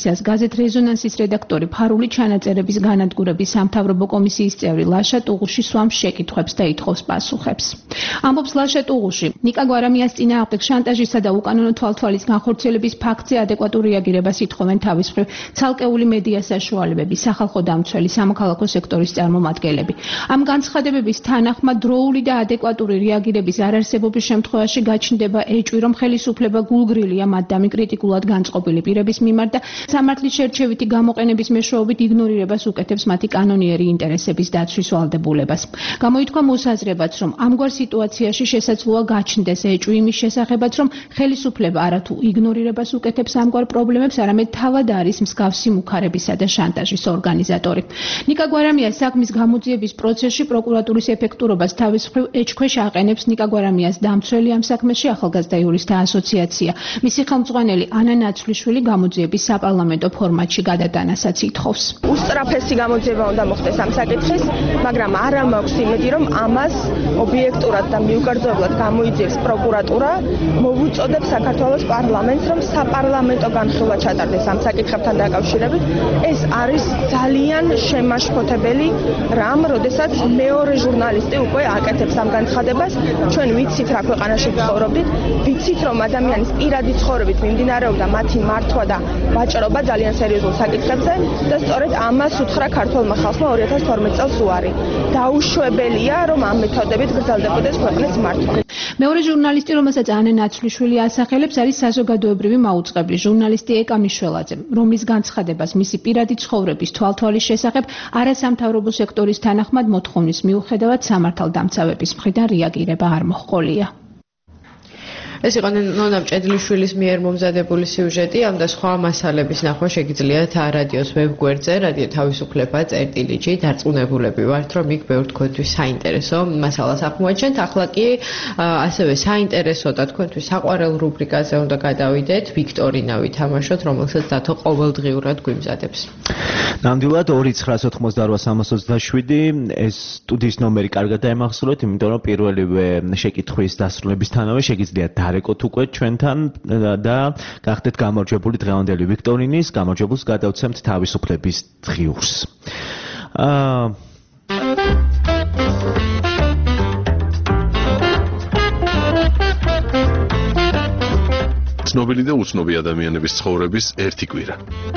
დღისას გაზეთ რეზონანსის რედაქტორი ფარული ჩანაწერების განადგურების სამთავრობო კომისიის წევრი ლაშა ტუღუში სვამს შეკითხვებს და ითხოვს პასუხებს. ამბობს ლაშა ტუღუში, ნიკა გვარამიას წინააღმდეგ შანტაჟისა და უკანონო თვალთვალის განხორციელების ფაქტზე ადეკვატურ რეაგირებას ითხოვენ თავის მხრივ ცალკეული მედია საშუალებები, სახალხო დამცველი, სამოქალაქო სექტორის წარმომადგენლები. ამ განცხადებების თანახმად დროული და ადეკვატური რეაგირების არარსებობის შემთხვევაში გაჩნდება ეჭვი, რომ ხელისუფლება გულგრილია მათდამი კრიტიკულად განწყობილი პირების მიმართ და სამართლის შერჩევითი გამოყენების მეშვეობით იგნორირებას უკეთებს მათი კანონიერი ინტერესების დაცვის ვალდებულებას. გამოითქვა მოსაზრებაც, რომ ამგვარ სიტუაციაში შესაძლოა გაჩნდეს ეჭვი იმის შესახებაც, რომ ხელისუფლება არათუ იგნორირებას უკეთებს ამგვარ პრობლემებს, არამედ თავად არის მსგავსი მუქარებისა და შანტაჟის ორგანიზატორი. ნიკა გვარამიას საქმის გამოძიების პროცესში პროკურატურის ეფექტურობას თავის მხრივ ეჭქვეშ აყენებს ნიკა გვარამიას დამცველი ამ საქმეში ახალგაზრდა იურისტთა ასოციაცია. მისი ხელმძღვანელი ანა ნაცვლიშვილი გამოძიების საპარლამენტო ფორმატში გადატანასაც ითხოვს. უსწრაფესი გამოძიება უნდა მოხდეს ამ საკითხის, მაგრამ არა მაქვს იმედი, რომ ამას ობიექტურად და მიუკერძოებლად გამოიძიებს პროკურატურა, მოვუწოდებს საქართველოს პარლამენტს, რომ საპარლამენტო განხილვა ჩატარდეს ამ საკითხებთან დაკავშირებით. ეს არის ძალიან შემაშფოთებელი რამ, როდესაც მეორე ჟურნალისტი უკვე აკეთებს ამ განცხადებას. ჩვენ ვიცით რა ქვეყანაში ცხოვრობდით, ვიცით რომ ადამიანის პირადი ცხოვრებით მიმდინარეობდა მათი მართვა და ვაჭრობა ძალიან სერიოზულ საკითხებზე და სწორედ ამას უთხრა ქართულმა ხალხმა 2012 წელს უარი. დაუშვებელია რომ ამ მეთოდებით გრძელდებოდეს ქვეყნის მართვა. მეორე ჟურნალისტი, რომელსაც ანა ნაცვლიშვილი ასახელებს, არის საზოგადოებრივი მაუწყებლის ჟურნალისტი ეკა მიშველაძე, რომლის განცხადებას მისი პირადი ცხოვრების თვალთვალის შესახებ არასამთავრობო სექტორის თანახმად მოთხოვნის მიუხედავად სამართალდამცავების მხრიდან რეაგირება არ მოჰყოლია. ეს იყო ნონა მჭედლიშვილის მიერ მომზადებული სიუჟეტი. ამ და სხვა მასალების ნახვა შეგიძლიათ რადიოს ვებგვერდზე, რადიო თავისუფლება წერტილიჯი. დარწმუნებულები ვართ, რომ იქ ბევრ თქვენთვის საინტერესო მასალას აღმოაჩენთ. ახლა კი ასევე საინტერესო და თქვენთვის საყვარელ რუბრიკაზე უნდა გადავიდეთ. ვიქტორინა ვითამაშოთ, რომელსაც დათო ყოველდღიურად გვიმზადებს. ნამდვილად 2988327 ეს სტუდიის ნომერი კარგად დაემახსოვრეთ, იმიტომ რომ პირველივე შეკითხვის დასრულებისთანავე შეგიძლიათ არეკოთ უკვე ჩვენთან და გახდეთ გამარჯვებული დღევანდელი ვიქტორინის, გამარჯვებულს გადავცემთ თავისუფლების დღიურს. ცნობილი და უცნობი ადამიანების ცხოვრების ერთი კვირა.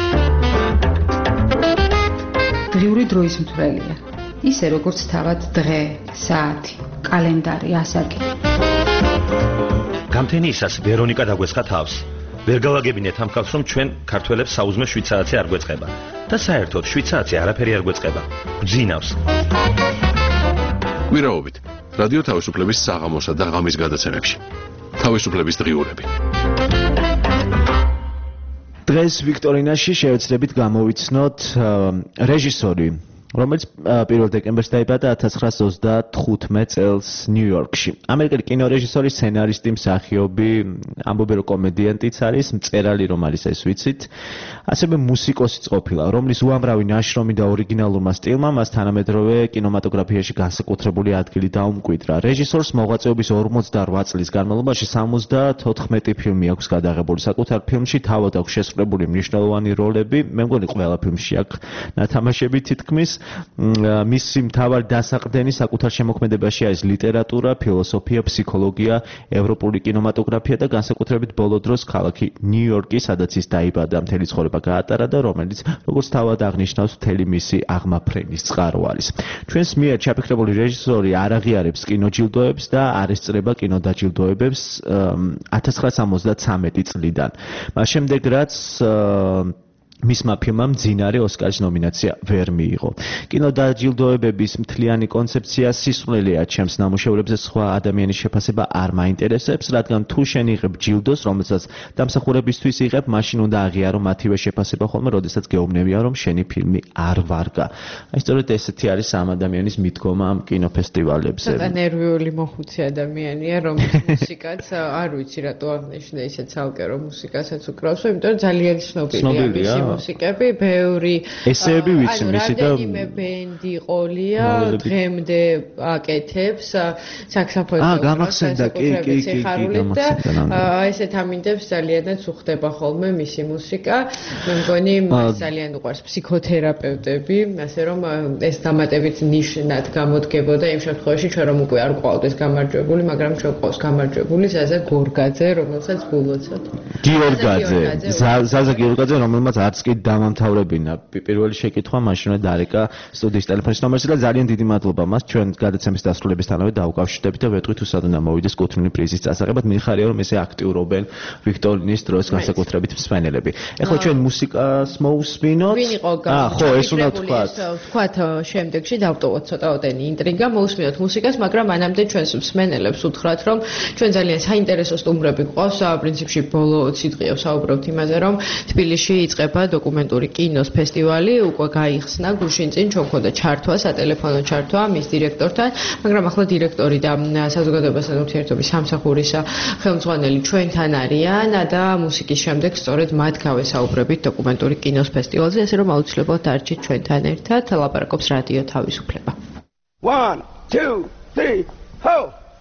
დღიური დროის მთვრელია. ისე როგორც თავად დღე, საათი, კალენდარი, ასაკი. გამთენი ისას ვერონიკა დაგვესხა თავს. ვერ გავაგებინეთ ამ ხალხს, რომ ჩვენ ქართველებს საუზმე 7 საათზე არ გვეწყება და საერთოდ 7 საათზე არაფერი არ გვეწყება. გძინავს. კვირაობით რადიო თავისუფლების საღამოსა და ღამის გადაცემებში. თავისუფლების დღიურები. დღეს ვიქტორინაში შევეცდებით გამოვიცნოთ რეჟისორი, რომელიც 1 დეკემბერს დაიბადა 1925 წელს ნიუ-იორკში. ამერიკელი კინორეჟისორი, სცენარისტი, მსახიობი, ამბობენ რომ კომედიანტიც არის, მწერალი რომ არის ეს ვიცით. ასევე მუსიკოსიც ყოფილა, რომლის უამრავი ნაშრომი და ორიგინალურმა სტილმა მას თანამედროვე კინემატოგრაფიაში განსაკუთრებული ადგილი დაუმკვიდრა. რეჟისორს მოღვაწეობის 48 წლის განმავლობაში 74 ფილმი აქვს გადაღებული. საკუთარ ფილმში თავად აქვს შესრულებული მნიშვნელოვანი როლები, მე მგონი ყველა ფილმში აქვს ნათამაშები თითქმის. მისი მთავარი დასაყრდენი საკუთარ შემოქმედებაში არის ლიტერატურა, ფილოსოფია, ფსიქოლოგია, ევროპული კინემატოგრაფია და განსაკუთრებით ბოლო დროს ქალაქი ნიუ-იორკი, სადაც ის დაიბადა, მთელი ცხოვრება გაატარა და რომელიც როგორც თავად აღნიშნავს, მთელი მისი აღმაფრენის წყარო არის. ჩვენს მიერ ჩაფიქრებული რეჟისორი არ აღიარებს კინოჯილდოებს და არ ესწრება კინოდაჯილდოებებს 1973 წლიდან. მას შემდეგ რაც მისმა ფილმამ მძინარე ოსკარის ნომინაცია ვერ მიიღო. კინოდაჯილდოებების მთლიანი კონცეფცია სისულელეა ჩემს ნამუშევრებზე სხვა ადამიანის შეფასება არ მაინტერესებს, რადგან თუ შენ იღებ ჯილდოს, რომელსაც დამსახურებისთვის იღებ, მაშინ უნდა აღიარო მათივე შეფასება ხოლმე, როდესაც გეუბნებიან, რომ შენი ფილმი არ ვარგა. აი სწორედ ესეთი არის ამ ადამიანის მიდგომა ამ კინოფესტივალებზე. ცოტა ნერვიული მოხუცი ადამიანია, რომელიც მუსიკაც არ ვიცი რატო აღნიშნა ისე ცალკე რომ მუსიკასაც უკრავს, იმიტომ რომ ძალიან ცნობილია. მუსიკები, ბევრი ესეები ვიცი მისი და რამდენიმე ბენდი ყოლია, დღემდე აკეთებს საქსოფონს. გამახსენდა, კი, გამახსენდა. ესეთ ამინდებს ძალიანაც უხდება ხოლმე მისი მუსიკა. მე მგონი ძალიან უყვარს ფსიქოთერაპევტები, ასე რომ ეს დამატებით ნიშნად გამოდგებოდა იმ შემთხვევაში, ჩვენ რომ უკვე არ გვყავდეს გამარჯვებული, მაგრამ ჩვენ გვყავს გამარჯვებული ზაზა გორგაძე, რომელსაც გულოცავთ. გიორგაძე, ზაზა გიორგაძე, რომელმაც არც კი დამამთავრებინა პირველი შეკითხვა, მაშინვე დარეკა სტუდიის ტელეფონის ნომერზე და ძალიან დიდი მადლობა მას ჩვენ გადაცემის დასრულებისთანავე დაუკავშირდებით და ვეტყვით თუ სადღაც მოვიდეს კუთვნილი პრიზის წასაღებად. მიხარია რომ ესე აქტიურობენ ვიქტორინის დროს განსაკუთრებით მსმენელები. ეხლა ჩვენ მუსიკას მოусმინოთ. ხო, ეს უნდა ვთქვათ შემდეგში დავტოვოთ ცოტა ოდენი ინტრიგა, მოусმინოთ მუსიკას, მაგრამ მანამდე ჩვენს მსმენელებს უთხრათ რომ ჩვენ ძალიან საინტერესო სტუმრები გვყავს, პრინციპში ბოლო 20 დღეა ვსაუბრობთ იმაზე, რომ თბილისში იწყება დოკუმენტური კინოს ფესტივალი, უკვე გაიხსნა გუშინ წინ ჩვენ გვქონდა ჩართვა, სატელეფონო ჩართვა მის დირექტორთან, მაგრამ ახლა დირექტორი და საზოგადოებასთან ურთიერთობის სამსახურის ხელმძღვანელი ჩვენთან არიან და მუსიკის შემდეგ სწორედ მათ გავესაუბრებით დოკუმენტური კინოს ფესტივალზე, ასე რომ აუცილებლად დარჩით ჩვენთან ერთად, ლაპარაკობს რადიო თავისუფლება. 1 2 3 ho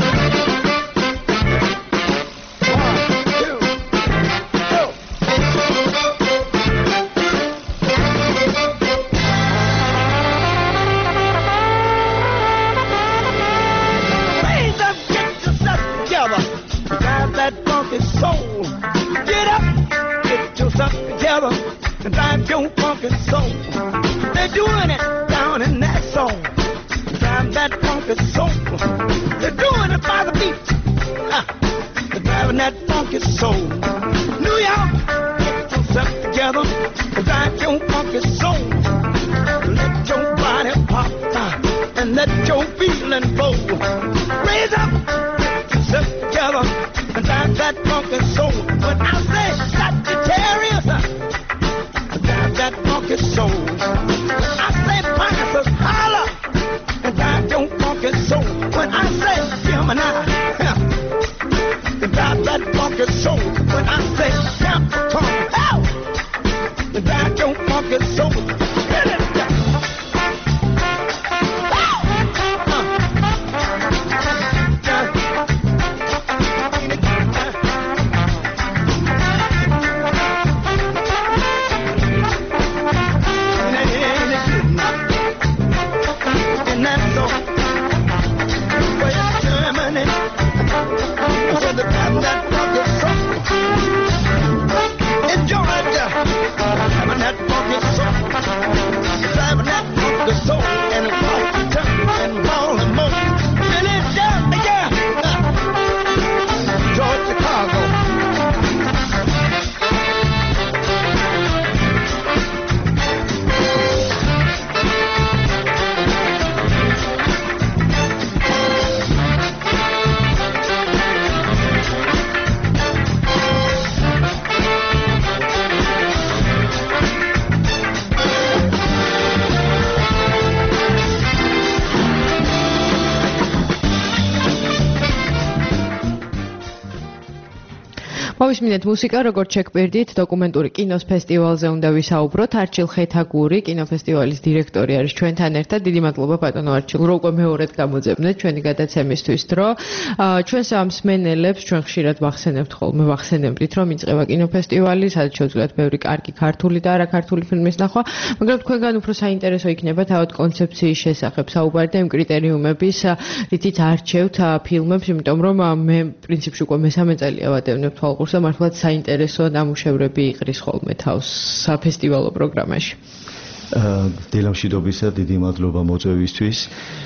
soul. Get up, get yourself together, and drive your funky soul. They're doing it down in that soul. Drive that funky soul. They're doing it by the beat. They're driving that funky soul. New York, get yourself together, and drive your funky soul. Let your body pop and let your feeling flow. Raise up, get yourself together. And drive that funky soul. When I say Sagittarius, drive that funky soul. When I say Pisces, holler, and drive your funky soul. When I say Gemini, drive that funky soul. When I say Capricorn, drive your funky soul. Get it down. მოვისმინეთ მუსიკა, როგორც შეგვერდით, დოკუმენტური კინოს ფესტივალზე უნდა ვისაუბროთ. არჩილ ხეთაგური, კინოფესტივალის დირექტორი არის ჩვენთან ერთად. დიდი მადლობა ბატონო არჩილ, რომ უკვე მეორედ გამოძებნეთ ჩვენი გადაცემისთვის დრო. ჩვენს მსმენელებს ჩვენ ხშირად ვახსენებთ ხოლმე, ვახსენებთ, რომ იწყება კინოფესტივალი, სადაც შეუძლიათ ბევრი კარგი ქართული და არაქართული ფილმის ნახვა, მაგრამ თქვენგან უფრო საინტერესო იქნება თავად კონცეფციის შესახებ საუბარი და იმ კრიტერიუმების, რითიც არჩევთ ფილმებს, იმიტომ რომ მე პრინციპში უკვე მესამე წელია ვადევნებ თვალყურს და მართლაც საინტერესო ნამუშევრები იყრის ხოლმე თავს საფესტივალო პროგრამაში. დილამშვიდობისა, დიდი მადლობა მოწვევისთვის.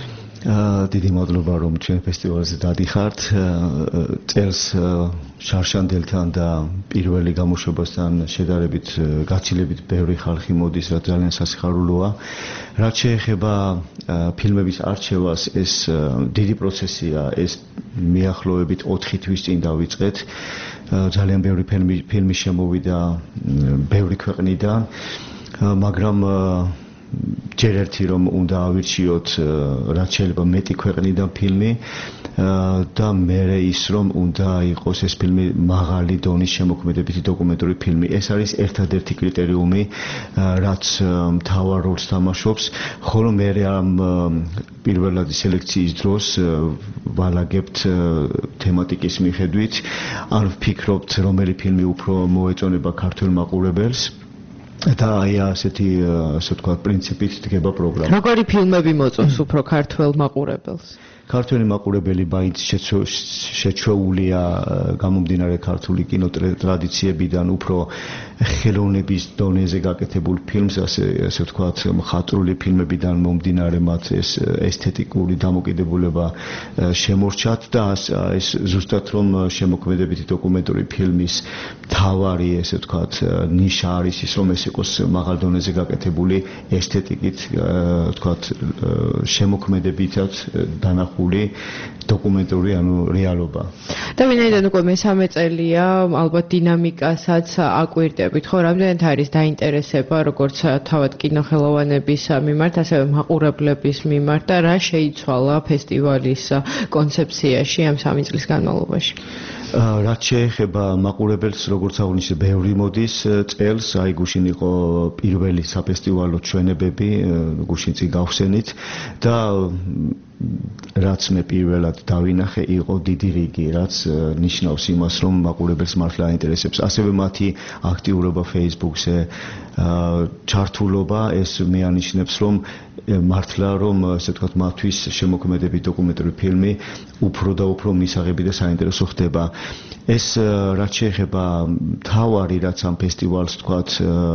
დიდი მადლობა რომ ჩვენ ფესტივალზე დადიხართ. წელს შარშანდელთან და პირველი გამოშვებასთან შედარებით გაცილებით ბევრი ხალხი მოდის, რაც ძალიან სასიხარულოა. რაც შეეხება ფილმების არჩევას, ეს დიდი პროცესია, ეს მიახლოებით 4 თვის წინ დავიწყეთ. ძალიან ბევრი ფილმი შემოვიდა ბევრი ქვეყნიდან, მაგრამ ჯერ ერთი რომ უნდა ავირჩიოთ რაც შეიძლება მეტი ქვეყნიდან ფილმი და მერე ის რომ უნდა იყოს ეს ფილმი მაღალი დონის შემოქმედებითი დოკუმენტური ფილმი. ეს არის ერთადერთი კრიტერიუმი, რაც მთავარ როლს თამაშობს, ხოლო მერე ამ პირველადი სელექციის დროს ვალაგებთ თემატიკის მიხედვით, ან ვფიქრობთ, რომელი ფილმი უფრო მოეწონება ქართველ მაყურებელს. და აი ასეთი ასე ვთქვათ პრინციპით დგება პროგრამა. როგორი ფილმები მოწონს უფრო ქართველ მაყურებელს? ქართველი მაყურებელი მაინც შეჩვეულია გამომდინარე ქართული კინოტრადიციებიდან უფრო ხელოვნების დონეზე გაკეთებულ ფილმს, ასე ვთქვათ, მხატვრული ფილმებიდან მომდინარე მათ ეს ესთეტიკური დამოკიდებულება შემორჩათ და ეს ზუსტად რომ შემოქმედებითი დოკუმენტური ფილმის მთავარი, ესე ვთქვათ, ნიშა არის ის, რომ ეს იყოს მაღალ დონეზე გაკეთებული ესთეტიკით, ვთქვათ, შემოქმედებითად დანახული დოკუმენტური, ანუ რეალობა. და ვინაიდან უკვე მესამე წელია, ალბათ დინამიკასაც აკვირდებით, ხო, რამდენად არის დაინტერესება როგორც თავად კინოხელოვანების მიმართ, ასევე მაყურებლების მიმართ და რა შეიცვალა ფესტივალის კონცეფციაში ამ 3 წლის განმავლობაში? რაც შეეხება მაყურებელს, როგორც აღნიშნე, ბევრი მოდის წელს, აი გუშინ იყო პირველი საფესტივალო ჩვენებები, გუშინ წინ გავხსენით და რაც მე პირველად დავინახე, იყო დიდი რიგი, რაც ნიშნავს იმას, რომ მაყურებელს მართლა აინტერესებს. ასევე მათი აქტიურობა Facebook-ზე, ჩართულობა, ეს მე ანიშნებს, რომ მართლა რომ ასე ვთქვათ, მათთვის შემოქმედებით დოკუმენტური ფილმი უფრო და უფრო მისაღები და საინტერესო ხდება. ეს რაც შეეხება მთავარი, რაც ამ ფესტივალს ვთქვათ,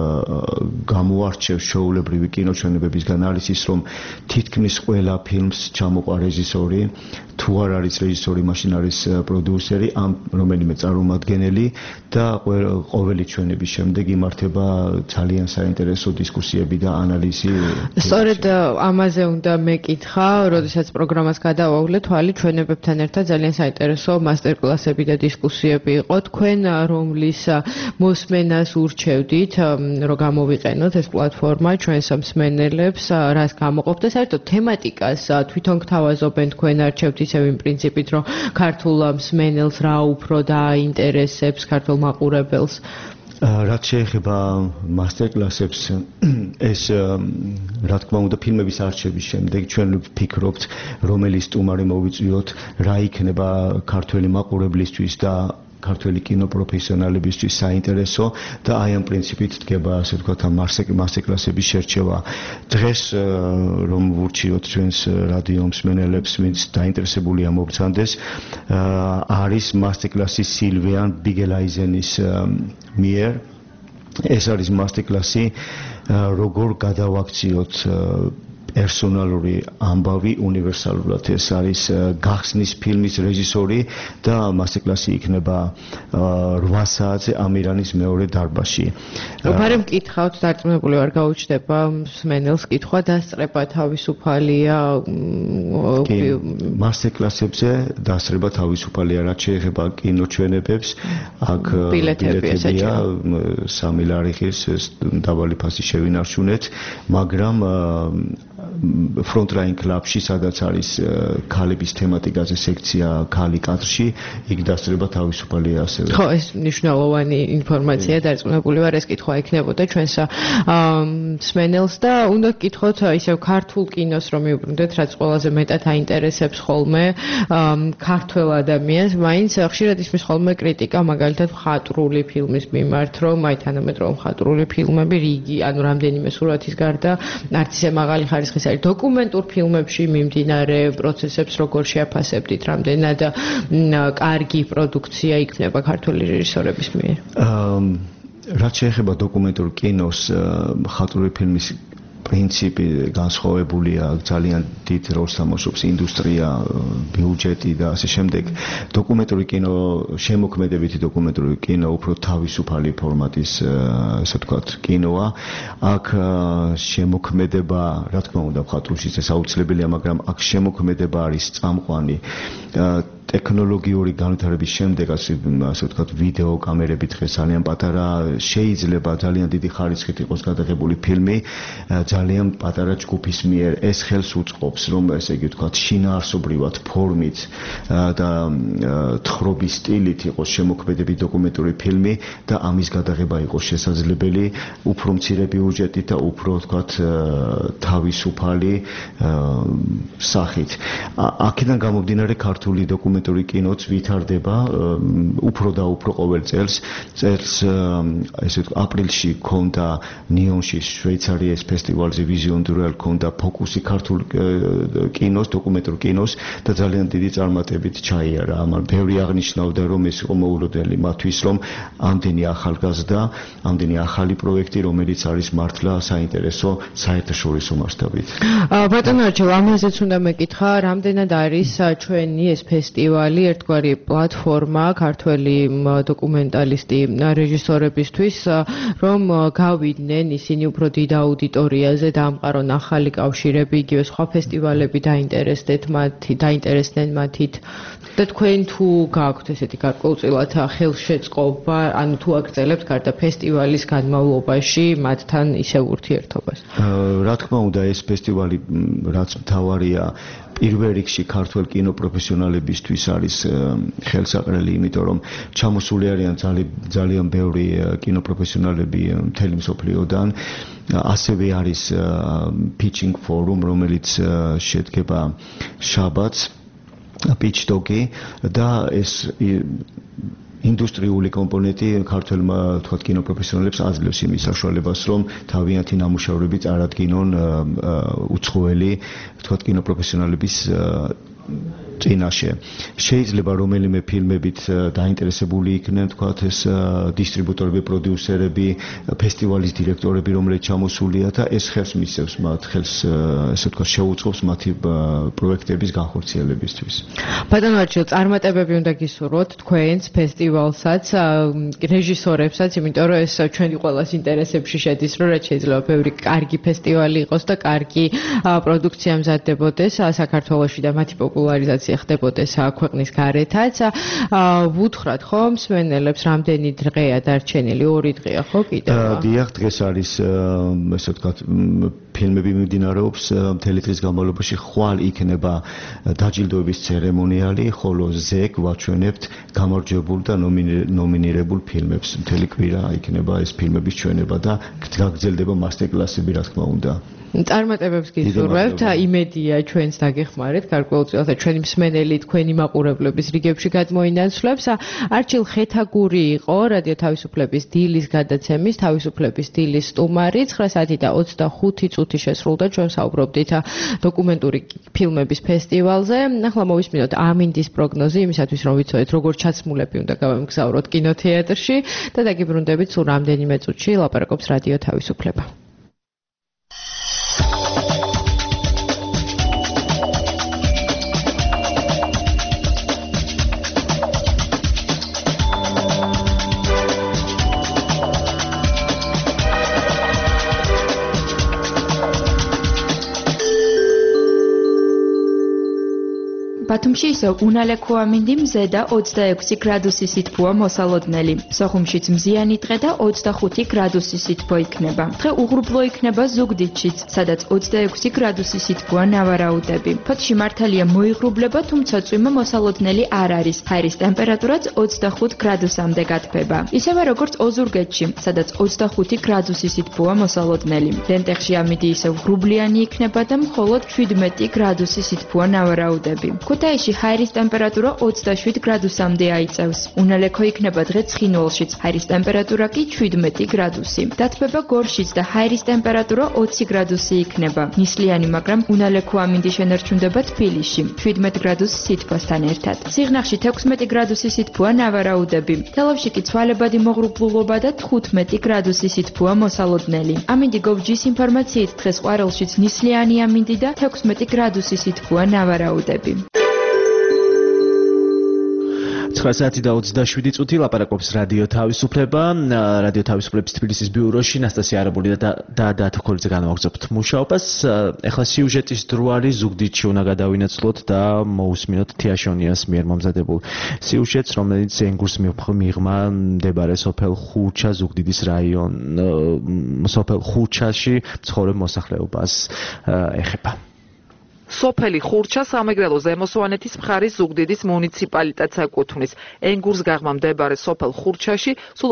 გამოარჩევს ჩვეულებრივი კინოჩვენებებისგან არის ის, რომ თითქმის ყველა ფილმს ჩამოყვა რეჟისორი, თუ არ არის რეჟისორი, მაშინ არის პროდიუსერი, ამ რომელიმე წარმომადგენელი და ყოველი ჩვენების შემდეგ იმართება ძალიან საინტერესო დისკუსიები და ანალიზი. სწორედ ამაზე უნდა მეკითხა, როდესაც პროგრამას გადავავლე, თვალი ჩვენებებთან ერთად ძალიან საინტერესო მასტერკლასები და დისკუსიები იყო. თქვენ რომლის მოსმენას ურჩევდით, რომ გამოვიყენოთ ეს პლატფორმა ჩვენს მსმენელებს, რას გამოყოფთ და საერთოდ თემატიკას თვითონ გთავაზობენ თქვენ არჩევთ ისევ იმ პრინციპით, რომ ქართულ მსმენელს რა უფრო დააინტერესებს, ქართულ მაყურებელს? რაც შეეხება მასტერკლასებს, ეს რა თქმა უნდა ფილმების არჩევის შემდეგ ჩვენ ვფიქრობთ, რომელი სტუმარი მოვიწვიოთ, რა იქნება ქართველი მაყურებლისთვის და ქართველი კინოპროფესიონალებისთვის საინტერესო და აი ამ პრინციპით დგება, ასე ვთქვათ, ამ მასტერკლასების შერჩევა. დღეს რომ ვურჩიოთ ჩვენს რადიო მსმენელებს, ვინც დაინტერესებულია მოგცანდეს, არის მასტერკლასი სილვიან ბიგელაიზენის მიერ. ეს არის მასტერკლასი, როგორ გადავაქციოთ პერსონალური ამბავი უნივერსალურად. ეს არის გახსნის ფილმის რეჟისორი და მასტერკლასი იქნება 8 საათზე ამირანის მეორე დარბაზში. ვარემ მკითხავთ, დარწმუნებული ვარ გაუჩნდება მსმენელს კითხვა დასწრება თავისუფალია მასტერკლასებზე დასწრება თავისუფალია, რაც შეეხება კინოჩვენებებს, აქ ბილეთებია 3 ლარი ღირს დაბალი ფასი შევინარჩუნეთ, მაგრამ Frontline Club-ში, სადაც არის ქალების თემატიკაზე სექცია ქალი კადრში, იქ დასწრება თავისუფალია ასევე. ხო, ეს მნიშვნელოვანი ინფორმაცია, დარწმუნებული ვარ, ეს კითხვა იქნებოდა ჩვენს მსმენელს და უნდა გკითხოთ ისევ ქართულ კინოს რომ მიუბრუნდეთ, რაც ყველაზე მეტად აინტერესებს ხოლმე ქართველ ადამიანს, მაინც ხშირად ისმის ხოლმე კრიტიკა, მაგალითად მხატვრული ფილმის მიმართ, რომ აი თანამედროვე მხატვრული ფილმები რიგი, ანუ რამდენიმე სურათის გარდა არც ისე მაღალი ხარისხის არის დოკუმენტურ ფილმებში მიმდინარე პროცესებს როგორ შეაფასებდით, რამდენად კარგი პროდუქცია იქნება ქართული რეჟისორების მიერ? რაც შეეხება დოკუმენტურ კინოს, მხატვრული ფილმის პრინციპი განსხვავებულია, ძალიან დიდ როლს თამაშობს ინდუსტრია, ბიუჯეტი და ასე შემდეგ. დოკუმენტური კინო, შემოქმედებითი დოკუმენტური კინო უფრო თავისუფალი ფორმატის, ასე ვთქვათ, კინოა. აქ შემოქმედება, რა თქმა უნდა, მხატვრულშიც ეს აუცილებელია, მაგრამ აქ შემოქმედება არის წამყვანი. ტექნოლოგიური განვითარების შემდეგ ასე ვთქვათ ვიდეო კამერები დღეს ძალიან პატარა შეიძლება ძალიან დიდი ხარისხით იყოს გადაღებული ფილმი ძალიან პატარა ჯგუფის მიერ ეს ხელს უწყობს რომ ესე იგი ვთქვათ შინაარსობრივად ფორმით და თხრობის სტილით იყოს შემოქმედები დოკუმენტური ფილმი და ამის გადაღება იყოს შესაძლებელი უფრო მცირე ბიუჯეტით და უფრო ვთქვათ თავისუფალი სახით აქედან გამომდინარე ქართული დოკუმენტური კინოც ვითარდება უფრო და უფრო ყოველ წელს ესე აპრილში ქონდა ნიონში შვეიცარიის ფესტივალზე ვიზიონ დურელ ქონდა ფოკუსი ქართულ კინოს დოკუმენტურ კინოს და ძალიან დიდი წარმატებით ჩაიარა ამან ბევრი აღნიშნავდა რომ ეს იყო მოულოდნელი მათთვის რომ ამდენი ახალგაზრდა ამდენი ახალი პროექტი რომელიც არის მართლა საინტერესო საერთაშორისო მასშტაბით ბატონო არჩილ ამაზეც უნდა მეკითხა რამდენად არის ჩვენი ეს ფესტივალი ერთგვარი პლატფორმა ქართველი დოკუმენტალისტი რეჟისორებისთვის რომ გავიდნენ ისინი უფრო დიდ აუდიტორიაზე დაამყარონ ახალი კავშირები იგივე სხვა ფესტივალები დაინტერესდნენ მათით და თქვენ თუ გაქვთ ესეთი გარკვეულწილად ხელშეწყობა ანუ თუ აგრძელებთ გარდა ფესტივალის განმავლობაში მათთან ისევ ურთიერთობას რა თქმა უნდა ეს ფესტივალი რაც მთავარია პირველ რიგში ქართველ კინოპროფესიონალებისთვის არის ხელსაყრელი, იმიტომ რომ ჩამოსული არიან ძალიან ბევრი კინოპროფესიონალები მთელი მსოფლიოდან. ასევე არის pitching forum, რომელიც შედგება შაბათს, pitch dog-ი და ეს ინდუსტრიული კომპონენტი ქართველმა თქვათ კინოპროფესიონალებს აძლევს იმის საშუალებას, რომ თავიანთი ნამუშევრები წარადგინონ უცხოელი თქვათ კინოპროფესიონალების წინაშე. შეიძლება რომელიმე ფილმებით დაინტერესებული იქნენ თქვათ ეს დისტრიბუტორები, პროდიუსერები, ფესტივალის დირექტორები, რომლებიც ჩამოსულია და ეს ხელს მისცემს მათ ხელს ესე ვთქვათ შეუწყობს მათი პროექტების განხორციელებისთვის. ბატონო არჩილ, წარმატებები უნდა გისურვოთ თქვენს ფესტივალსაც, რეჟისორებსაც, იმიტომ რომ ეს ჩვენი ყველას ინტერესებში შედის, რომ რაც შეიძლება ბევრი კარგი ფესტივალი იყოს და კარგი პროდუქცია მზადდებოდეს საქართველოში და მათი პოპულარიზაცია ხდებოდეს ქვეყნის გარეთაც. ვუთხრათ ხო მსმენელებს რამდენი დღეა დარჩენილი? 2 დღეა ხო კიდევ? დიახ, დღეს არის ესე ვთქვათ ფილმები მიმდინარეობს მთელი დღის განმავლობაში ხვალ იქნება დაჯილდოების ცერემონიალი, ხოლო ზეგ ვაჩვენებთ გამარჯვებულ და ნომინირებულ ფილმებს. მთელი კვირა იქნება ეს ფილმების ჩვენება და გაგრძელდება მასტერკლასები, რა თქმა უნდა. წარმატებებს გისურვებთ, იმედია ჩვენს დაგეხმარეთ, გარკვეულწილად ჩვენი მსმენელი თქვენი მაყურებლების რიგებში გადმოინაცვლებს. არჩილ ხეთაგური იყო რადიო თავისუფლების დილის გადაცემის თავისუფლების დილის სტუმარი 9 საათი და 25 წუთი შესრულდა ჩვენ საუბრობდით დოკუმენტური ფილმების ფესტივალზე. ახლა მოვისმინოთ ამინდის პროგნოზი იმისათვის რომ ვიცოდეთ როგორ ჩაცმულები უნდა გავემგზავროთ კინოთეატრში და დაგიბრუნდებით სულ რამდენიმე წუთში ლაპარაკობს რადიო თავისუფლება. ბათუმში ისევ უნალექო ამინდი მზე და 26 გრადუსი სითბოა მოსალოდნელი. სოხუმშიც მზიანი დღე და 25 გრადუსი სითბო იქნება. დღე უღრუბლო იქნება ზუგდიდშიც, სადაც 26 გრადუსი სითბოა ნავარაუდები. ფოთში მართალია მოიღრუბლება, თუმცა წვიმა მოსალოდნელი არ არის. ჰაერის ტემპერატურაც 25 გრადუსამდე გათბება. ისევე როგორც ოზურგეთში, სადაც 25 გრადუსი სითბოა მოსალოდნელი. ლენტეხში ამინდი ისევ ღრუბლიანი იქნება და მხოლოდ 17 გრადუსი სითბოა ნავარაუდები. ქუთაისში ჰაერის ტემპერატურა 27 გრადუსამდე აიწევს. უნალექო იქნება დღე ცხინვალშიც, ჰაერის ტემპერატურა კი 17 გრადუსი. დათბება გორშიც და ჰაერის ტემპერატურა 20 გრადუსი იქნება. ნისლიანი, მაგრამ უნალექო ამინდი შენარჩუნდება თბილისში, 17 გრადუსი სითბოსთან ერთად. სიღნაღში 16 გრადუსი სითბოა ნავარაუდები. თელავში კი ცვალებადი მოღრუბლულობა და 15 გრადუსი სითბოა მოსალოდნელი. ამინდი გოვჯის ინფორმაციით დღეს ყვარელშიც ნისლიანი ამინდი და 16 გრადუსი სითბოა ნავარაუდები. 9:27 წუთი ლაპარაკობს რადიო თავისუფლება. რადიო თავისუფლების თბილისის ბიუროში ნასტასია არაბული და დათო ქორიძე განვაგრძობთ მუშაობას. ეხლა სიუჟეტის დრო არის, ზუგდიდში უნდა გადავინაცვლოთ და მოусმინოთ თიაშონიას მიერ მომზადებულ სიუჟეტს, რომელიც ენგურს მიღმა მდებარე სოფელ ხურჩა ზუგდიდის რაიონ სოფელ ხურჩაში მცხოვრებ მოსახლეობას ეხება. სოფელი ხურჩა სამეგრელო ზემოსვანეთის მხარის ზუგდიდის მუნიციპალიტეტს ეკუთვნის. ენგურს გაღმა მდებარე სოფელ ხურჩაში სულ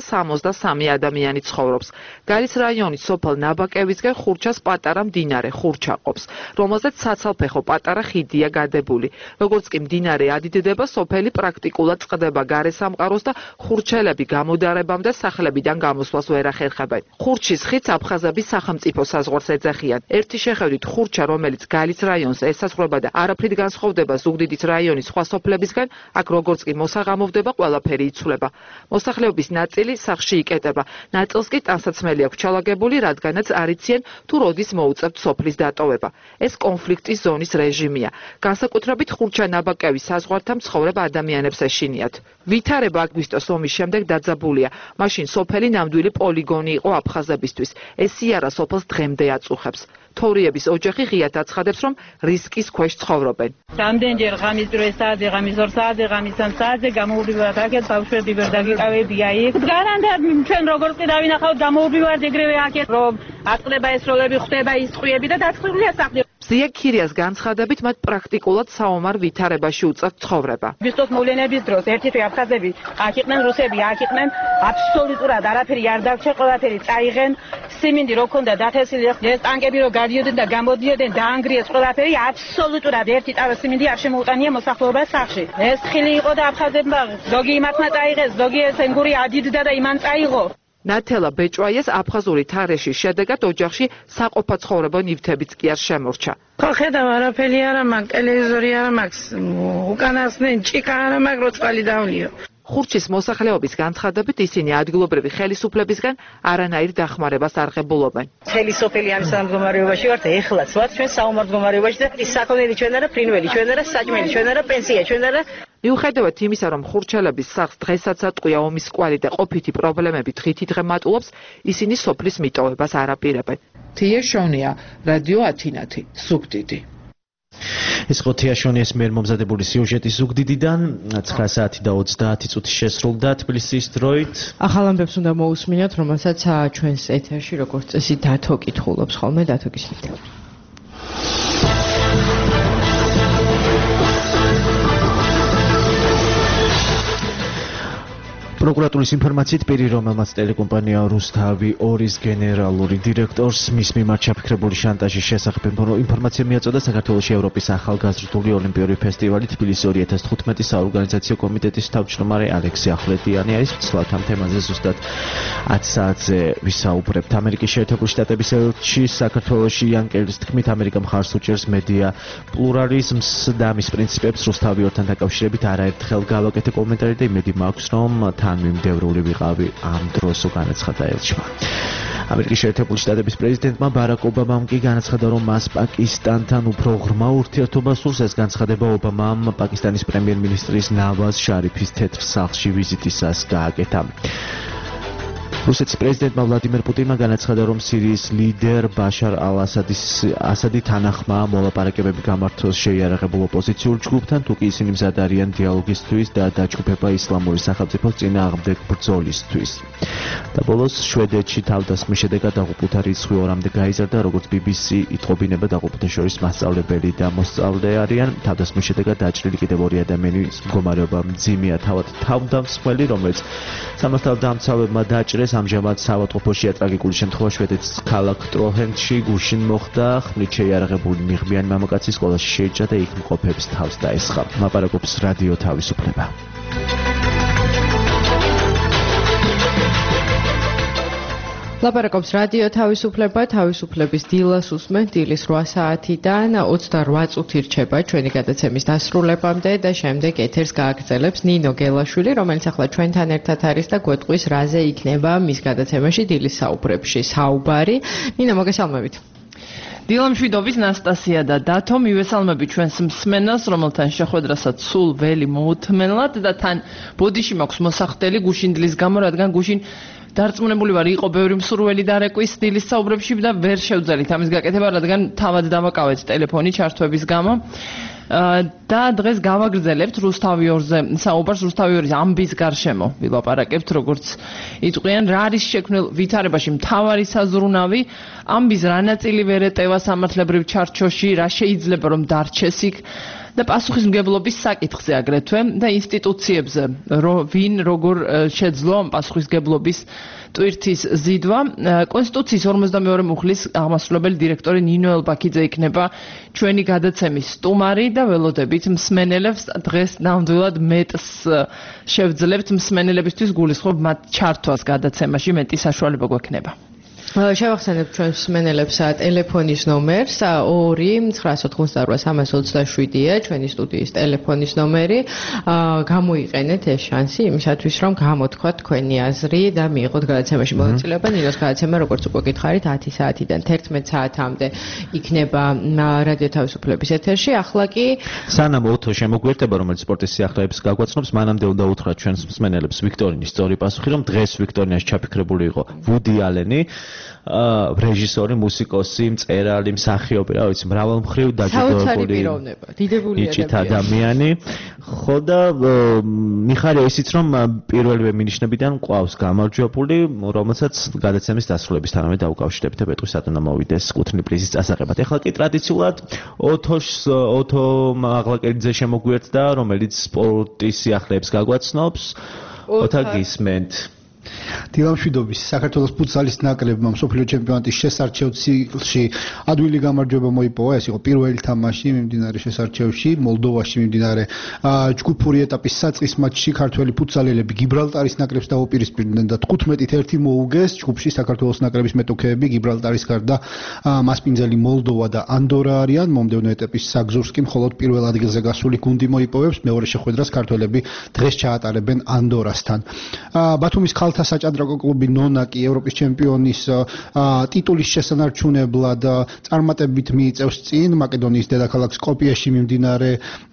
463 ადამიანი ცხოვრობს. გალის რაიონის სოფელ ნაბაკევისკენ ხურჩას პატარა მდინარე ხურჩა ყოფს, რომელზეც საცალფეხო პატარა ხიდია გადებული. როგორც კი მდინარე ადიდდება, სოფელი პრაქტიკულად წყდება გარესამყაროს და ხურჩელები გამოდარებამდე სახლებიდან გამოსვლას ვერ ახერხებენ. ხურჩის ხიდს აფხაზების სახელმწიფო საზღვარს ეძახიან. ერთი შეხედვით ხურჩა, რომელიც გალის რაიონს ესაზღვრება და არაფრით განსხვავდება ზუგდიდის რაიონის სხვა სოფლებისგან, აქ როგორც კი მოსაღამოვდება, ყველაფერი იცვლება. მოსახლეობის ნაწილი სახლში იკეტება, ნაწილს კი ტანსაცმელი აქვს ჩალაგებული, რადგანაც არ იციან თუ როდის მოუწევთ სოფლის დატოვება. ეს კონფლიქტის ზონის რეჟიმია. განსაკუთრებით ხურჩა-ნაბაკევის საზღვართან მცხოვრებ ადამიანებს ეშინიათ. ვითარება აგვისტოს ომის შემდეგ დაძაბულია. მაშინ სოფელი ნამდვილი პოლიგონი იყო აფხაზებისთვის. ეს სიარა სოფელს დღემდე აწუხებს. თორიების ოჯახი ღიად აცხადებს, რომ რისკის ქვეშ ცხოვრობენ. რამდენჯერ ღამის დროის საათზე, ღამის 2 საათზე, ღამის 3 საათზე გამოუვდივართ აქეთ, ბავშვები ვერ დაგიკავებია იქ. გარანტად ჩვენ როგორც კი დავინახავთ, გამოუვდივართ ეგრევე აქეთ, რომ აწყდება ეს როლები, ხდება ის ტყვიები და დაწყებულია სახლი. ზია ქირიას განცხადებით, მათ პრაქტიკულად საომარ ვითარებაში უწევთ ცხოვრება. ბისტოს მოვლენების დროს ერთი თვე აფხაზები აქ იყვნენ, რუსები აქ იყვნენ, აბსოლუტურად არაფერი არ დაგჭირ, ყველაფერი წაიღენ. სიმინდი რო ქონდა დათესილი, ეს ტანკები რო გადიოდნენ და გამოდიოდნენ, დაანგრიეს ყველაფერი, აბსოლუტურად ერთი ტარო სიმინდი არ შემოუტანია მოსახლეობას სახლში. ეს ხილი იყო და აფხაზებმა ზოგი იმათმა წაიღეს, ზოგი ეს ენგური ადიდდა და იმან წაიღო. ნათელა ბეჭვაიას აფხაზური თარეშის შედეგად ოჯახში საყოფა ცხოვრება ნივთებიც კი არ შემორჩა. ხო ხედავ, არაფერი არა მაქვს, ტელევიზორი არა მაქვს, უკანასკნელი ჭიქა არა მაქვს, რო წყალი დავლიო. ხურჩის მოსახლეობის განცხადებით ისინი ადგილობრივი ხელისუფლებისგან არანაირ დახმარებას არ ღებულობენ. მთელი სოფელი ამის მდგომარეობაში ვართ, ეხლაც ვართ ჩვენ საომარ მდგომარეობაში და ის საქონელი ჩვენ არა, ფრინველი ჩვენ არა, საჭმელი ჩვენ არა, პენსია ჩვენ არა. მიუხედავად იმისა, რომ ხურჩელების სახლს დღესაც ატყვია ომის კვალი და ყოფითი პრობლემები დღითი დღე მატულობს, ისინი სოფლის მიტოვებას არ აპირებენ. თიაშონია, რადიო ათინათი, ზუგდიდი. ეს ხო თიაშონიას მიერ მომზადებული სიუჟეტი ზუგდიდიდან 9:30 შესრულდა თბილისის დროით. ახალ ამბებს უნდა მოусმინოთ, რომელსაც ჩვენს ეთერში როგორც წესი დათო კითხულობს ხოლმე, დათო გისმით. პროკურატურის ინფორმაციით პირი, რომელმაც ტელეკომპანია რუსთავი 2-ის გენერალური დირექტორს მის მიმართ ჩაფიქრებული შანტაჟის შესახებ ინფორმაცია მიაწოდა საქართველოს ევროპის ახალგაზრდული ოლიმპიური ფესტივალი თბილისი 2015-ის საორგანიზაციო კომიტეტის თავმჯდომარე ალექსი ახვლედიანი არის. ცვლად ამ თემაზე ზუსტად 10 საათზე ვისაუბრებთ. ამერიკის შეერთებული შტატების ელჩი საქართველოში იან კელის თქმით, ამერიკა მხარს უჭერს მედია პლურალიზმს და მის პრინციპებს რუსთავი 2-თან დაკავშირებით არაერთხელ გავაკეთე კომენტარი და იმედი მაქვს, რომ მიმდევრული ვიყავი ამ დროს განაცხადა ელჩმა. ამერიკის შეერთებული შტატების პრეზიდენტმა ბარაკ ობამამ კი განაცხადა, რომ მას პაკისტანთან უფრო ღრმა ურთიერთობა სურს. ეს განცხადება ობამამ პაკისტანის პრემიერ-მინისტრის ნავაზ შარიფის თეთრ სახლში ვიზიტისას გააკეთა. რუსეთის პრეზიდენტმა ვლადიმერ პუტინმა განაცხადა, რომ სირიის ლიდერ ბაშარ ალ-ასადი თანახმა მოლაპარაკებები გამართოს შეიარაღებულ ოპოზიციურ ჯგუფთან, თუ კი ისინი მზად არიან დიალოგისთვის და დაჯგუფება ისლამური სახელმწიფოს წინააღმდეგ ბრძოლისთვის. და ბოლოს შვედეთში თავდასხმის შედეგად დაღუპულთა რიცხვი 2-მდე გაიზარდა, როგორც BBC იტყობინება, დაღუპულთა შორის მასწავლებელი და მოსწავლე არიან. თავდასხმის შედეგად დაჭრილი კიდევ 2 ადამიანის მდგომარეობა მძიმეა, თავად თავდამსხმელი, რომელიც სამართალდამცავებმა დაჭრეს. ამჟამად საავადმყოფოშია ტრაგიკული შემთხვევა შვედეთის ქალაქ ტროჰენდში გუშინ მოხდა. ხმლით შეიარაღებული მიღბიანი მამაკაცი სკოლაში შეიჭრა და იქ მყოფებს თავს დაესხა. ლაპარაკობს რადიო თავისუფლება. ლაპარაკობს რადიო თავისუფლება, თავისუფლების დილას უსმენთ, დილის 8 საათიდან 28 წუთი რჩება ჩვენი გადაცემის დასრულებამდე და შემდეგ ეთერს გააგრძელებს ნინო გელაშვილი, რომელიც ახლა ჩვენთან ერთად არის და გვეტყვის რაზე იქნება მის გადაცემაში დილის საუბრებში საუბარი. ნინო, მოგესალმებით. დილამშვიდობის ნასტასია და დათო მივესალმები ჩვენს მსმენელს, რომელთან შეხვედრასაც სულ ველი მოუთმენლად და თან ბოდიში მაქვს მოსახდელი გუშინდლის გამო, რადგან გუშინ დარწმუნებული ვარ, იყო ბევრი მსურველი დარეკვის დილის საუბრებში და ვერ შევძელით ამის გაკეთება, რადგან თავად დავაკავეთ ტელეფონი ჩართვების გამო. და დღეს გავაგრძელებთ რუსთავი 2-ზე საუბარს, რუსთავი 2-ის ამბის გარშემო ვილაპარაკებთ, როგორც იტყვიან, რა არის შექმნილ ვითარებაში მთავარი საზრუნავი, ამბის რა ნაწილი ვერ ეტევა სამართლებრივ ჩარჩოში, რა შეიძლება რომ დარჩეს იქ და პასუხისმგებლობის საკითხზე აგრეთვე და ინსტიტუციებზე, ვინ როგორ შეძლო პასუხისმგებლობის ტვირთის ზიდვა. კონსტიტუციის 52 მუხლის აღმასრულებელი დირექტორი ნინო ელბაქიძე იქნება ჩვენი გადაცემის სტუმარი და ველოდებით მსმენელებს დღეს ნამდვილად მეტს შევძლებთ მსმენელებისთვის გულისხმობ მათ ჩართვას გადაცემაში, მეტი საშუალება გვექნება. შევახსენებ ჩვენს მსმენელებს ტელეფონის ნომერს 2-988-327-ია ჩვენი სტუდიის ტელეფონის ნომერი. გამოიყენეთ ეს შანსი იმისათვის, რომ გამოთქვათ თქვენი აზრი და მიიღოთ გადაცემაში მონაწილეობა. ნინოს გადაცემა, როგორც უკვე გითხარით, 10 საათიდან 11 საათამდე იქნება რადიო თავისუფლების ეთერში. ახლა კი სანამ ოთო შემოგვიერთება, რომელიც სპორტის სიახლეებს გაგვაცნობს, მანამდე უნდა უთხრათ ჩვენს მსმენელებს ვიქტორინის სწორი პასუხი, რომ დღეს ვიქტორინაში ჩაფიქრებული იყო ვუდი ალენი, რეჟისორი, მუსიკოსი, მწერალი, მსახიობი, რა ვიცი, მრავალმხრივ დაჯილდოებული იჭით ადამიანი. ხო და მიხარია ისიც, რომ პირველივე მინიშნებიდან ყავს გამარჯვებული, რომელსაც გადაცემის დასრულებისთანავე დაუკავშირებთ და პეტრი სატუნა მოვიდეს კუთვნილ პრიზის წასაღებად. ეხლა კი ტრადიციულად ოთო მაღლაკერიძე შემოგვიერთდა, რომელიც სპორტის სიახლეებს გაგვაცნობს. ოთა გისმენთ. დილამშვიდობის საქართველოს ფუტსალის ნაკრებმა მსოფლიო ჩემპიონატის შესარჩევ ციკლში ადვილი გამარჯვება მოიპოვა. ეს იყო პირველი თამაში მიმდინარე შესარჩევში მოლდოვაში მიმდინარე ჯგუფური ეტაპის საწყის მატჩში ქართველი ფუტსალელები გიბრალტარის ნაკრებს დაუპირისპირდნენ და 15-1 მოუგეს. ჯგუფში საქართველოს ნაკრების მეტოქეები გიბრალტარის გარდა მასპინძელი მოლდოვა და ანდორა არიან. მომდევნო ეტაპის საგზურს კი მხოლოდ პირველ ადგილზე გასული გუნდი მოიპოვებს. მეორე შეხვედრას ქართველები დღეს ჩაატარებენ ანდორასთან. ბათუმის ქალთა საჭადრაკო კლუბი ნონაკი ევროპის ჩემპიონის ტიტულის შესანარჩუნებლად წარმატებით მიიწევს წინ მაკედონიის დედაქალაქ სკოპიეში მიმდინარე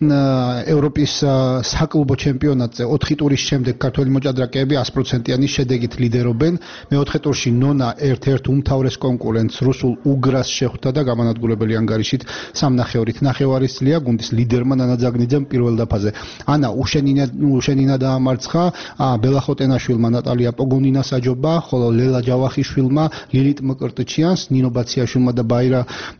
ევროპის საკლუბო ჩემპიონატზე 4 ტურის შემდეგ ქართველი მოჭადრაკეები 100%-იანი შედეგით ლიდერობენ. მეოთხე ტურში ნონა ერთ-ერთ უმთავრეს კონკურენტს რუსულ უგრას შეხვდა და გამანადგურებელი ანგარიშით 3-ნახევრით ნახევარისლია გუნდის ლიდერმა ნანა ძაგნიძემ პირველ დაფაზე. ანა უშენინა დაამარცხა ბელახოტენაშვილმა ნატალია პოგონინას აჯობა, ხოლო ლელა ჯავახიშვილმა, ლილიტ მკრტჩიანს, ნინო ბაციაშვილმა და ბაირა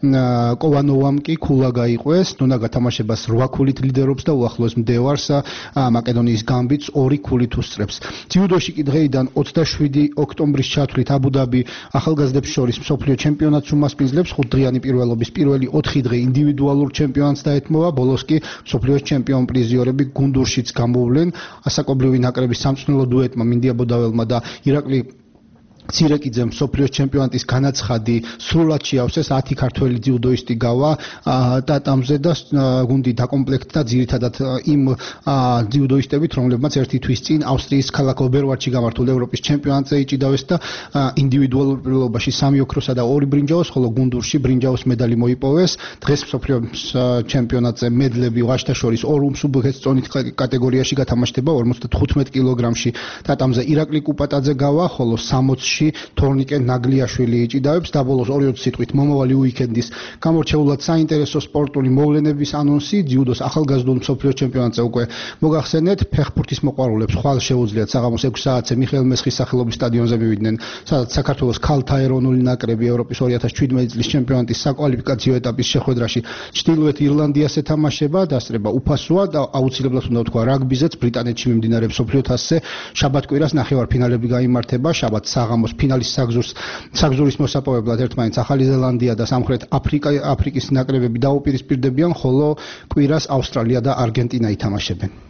კოვანოვამ კი ქულა გაიყვეს. ნონა გათამაშებას 8 ქულით ლიდერობს და უახლოეს მდევარს მაკედონიის გამბიც 2 ქულით უსწრებს. ძიუდოში კი დღეიდან 27 ოქტომბრის ჩათვლით აბუ-დაბი ახალგაზრდებს შორის მსოფლიო ჩემპიონატს უმასპინძლებს 5 დღიანი პირველობის პირველი 4 დღე ინდივიდუალურ ჩემპიონატს დაეთმობა. ბოლოს კი მსოფლიოს ჩემპიონ პრიზიორები გუნდურშიც გამოვლენ. ასაკობრივი ნაკრების სამწვრთნელო დუეტმა მინდია ბოდაველმა და ირაკლი ცირეკიძემ მსოფლიოს ჩემპიონატის განაცხადი სრულად შეავსეს 10 ქართველი ძიუდოისტი გავა ტატამზე და გუნდი დაკომპლექტდა ძირითადად იმ ძიუდოისტებით, რომლებმაც ერთი თვის წინ ავსტრიის ქალაქ ობერვარდში გამართულ ევროპის ჩემპიონატზე იჭიდავეს და ინდივიდუალურ პირველობაში 3 ოქროსა და 2 ბრინჯაოს, ხოლო გუნდურში ბრინჯაოს медаლი მოიპოვეს. დღეს მსოფლიოს ჩემპიონატზე მედლები ვაჟთა შორის 2 მსუბუქეთ წონით კატეგორიაში გათამაშდება 55 კილოგრამში. ტატამზე ირაკლი კუპატაძე გავა, ხოლო 60 თორნიკე ნაგლიაშვილი იჭიდავებს და ბოლოს 2 სიტყვით მომავალი უიკენდის გამორჩეულად საინტერესო სპორტული მოვლენების ანონსი. ძიუდოს ახალგაზრდულ მსოფლიოს ჩემპიონატზე უკვე მოგახსენეთ, ფეხბურთის მოყვარულებს ხვალ შეუძლიათ საღამოს 6 საათზე მიხეილ მესხის სახელობის სტადიონზე მივიდნენ, სადაც საქართველოს ქალთა ეროვნული ნაკრები ევროპის 2017 წლის ჩემპიონატის საკვალიფიკაციო ეტაპის შეხვედრაში ჩრდილოეთ ირლანდიას ეთამაშება. დასწრება უფასოა და აუცილებლად უნდა ვთქვა რაგბიზეც ბრიტანეთში მიმდინარე მსოფლიო თასზე შაბათ კვირას ნახევარფინალები გაიმართება. შაბათ საღამოს ფინალის საგზურის მოსაპოვებლად ერთმანეთს ახალი ზელანდია და სამხრეთ აფრიკის ნაკრებები დაუპირისპირდებიან, ხოლო კვირას ავსტრალია და არგენტინა ითამაშებენ.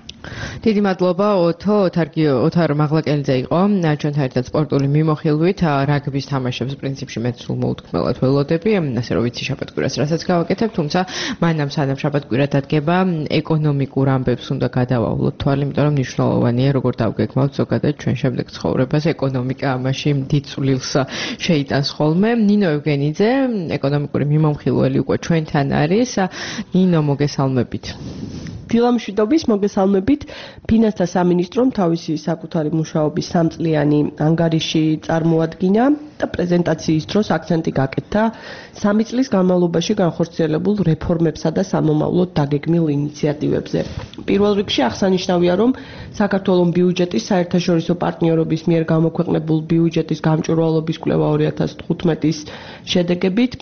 დიდი მადლობა ოთარ მაღლაკელიძე იყო ჩვენთან ერთად სპორტული მიმოხილვით რაგბის თამაშებს პრინციპში მე სულ მოუთქმელად ველოდები ასე რომ ვიცი შაბათ-კვირას რასაც გავაკეთებ თუმცა მანამ სანამ შაბათ-კვირა დადგება ეკონომიკურ ამბებს უნდა გადავავლოთ თვალი იმიტომ რომ მნიშვნელოვანია როგორ დავგეგმავთ ზოგადად ჩვენ შემდეგ ცხოვრებას ეკონომიკა ამაში დიდ წვლილს შეიტანს ხოლმე ნინო ევგენიძე ეკონომიკური მიმოხილველი უკვე ჩვენთან არის ნინო მოგესალმებით დილამშვიდობის მოგესალმებით ფინანსთა სამინისტრომ თავისი საკუთარი მუშაობის 3 წლიანი ანგარიში წარმოადგინა და პრეზენტაციის დროს აქცენტი გაკეთდა 3 წლის განმავლობაში განხორციელებულ რეფორმებსა და სამომავლოდ დაგეგმილ ინიციატივებზე. პირველ რიგში აღსანიშნავია, რომ საქართველოს ბიუჯეტის საერთაშორისო პარტნიორობის მიერ გამოქვეყნებულ ბიუჯეტის გამჭვირვალობის კვლევა 2015-ის შედეგებით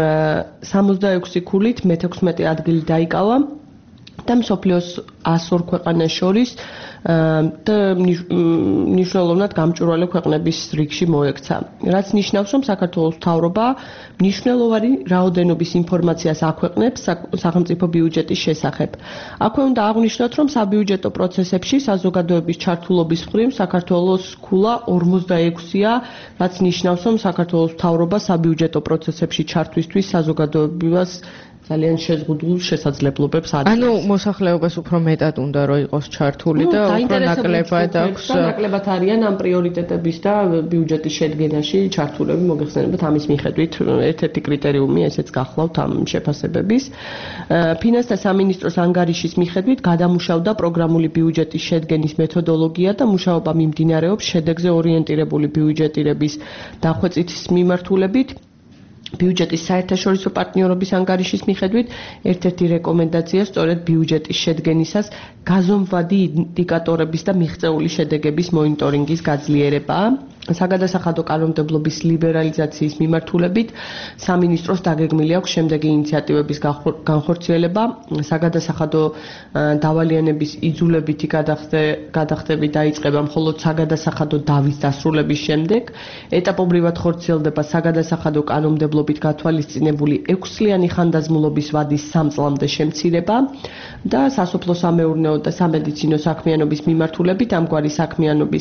66 ქულით მე-16 ადგილი დაიკავა და მსოფლიოს 102 ქვეყანას შორის და მნიშვნელოვნად გამჭვირვალე ქვეყნების რიგში მოექცა. რაც ნიშნავს, რომ საქართველოს მთავრობა მნიშვნელოვანი რაოდენობის ინფორმაციას აქვეყნებს სახელმწიფო ბიუჯეტის შესახებ. აქვე უნდა აღვნიშნოთ, რომ საბიუჯეტო პროცესებში საზოგადოების ჩართულობის მხრივ საქართველოს ქულა 46-ია, რაც ნიშნავს, რომ საქართველოს მთავრობა საბიუჯეტო პროცესებში ჩართვისთვის საზოგადოებას ძალიან შეზღუდულ შესაძლებლობებს აძლევს. ანუ მოსახლეობას უფრო მეტად უნდა რომ იყოს ჩართული და უფრო ნაკლებად აქვს. ნაკლებად არიან ამ პრიორიტეტების და ბიუჯეტის შედგენაში ჩართულები მოგეხსენებათ ამის მიხედვით ერთ-ერთი კრიტერიუმი ესეც გახლავთ ამ შეფასებების. ფინანსთა სამინისტროს ანგარიშის მიხედვით გადამუშავდა პროგრამული ბიუჯეტის შედგენის მეთოდოლოგია და მუშაობა მიმდინარეობს შედეგზე ორიენტირებული ბიუჯეტირების დახვეწითის მიმართულებით. ბიუჯეტის საერთაშორისო პარტნიორობის ანგარიშის მიხედვით ერთ-ერთი რეკომენდაცია სწორედ ბიუჯეტის შედგენისას გაზომვადი ინდიკატორების და მიღწეული შედეგების მონიტორინგის გაძლიერებაა. საგადასახადო კანონმდებლობის ლიბერალიზაციის მიმართულებით სამინისტროს დაგეგმილი აქვს შემდეგი ინიციატივების განხორციელება საგადასახადო დავალიანების იძულებითი გადახდები დაიწყება მხოლოდ საგადასახადო დავის დასრულების შემდეგ ეტაპობრივად ხორციელდება საგადასახადო კანონმდებლობით გათვალისწინებული 6-წლიანი ხანდაზმულობის ვადის 3 წლამდე შემცირება და სასოფლო-სამეურნეო და სამედიცინო საქმიანობის მიმართულებით ამგვარი საქმიანობის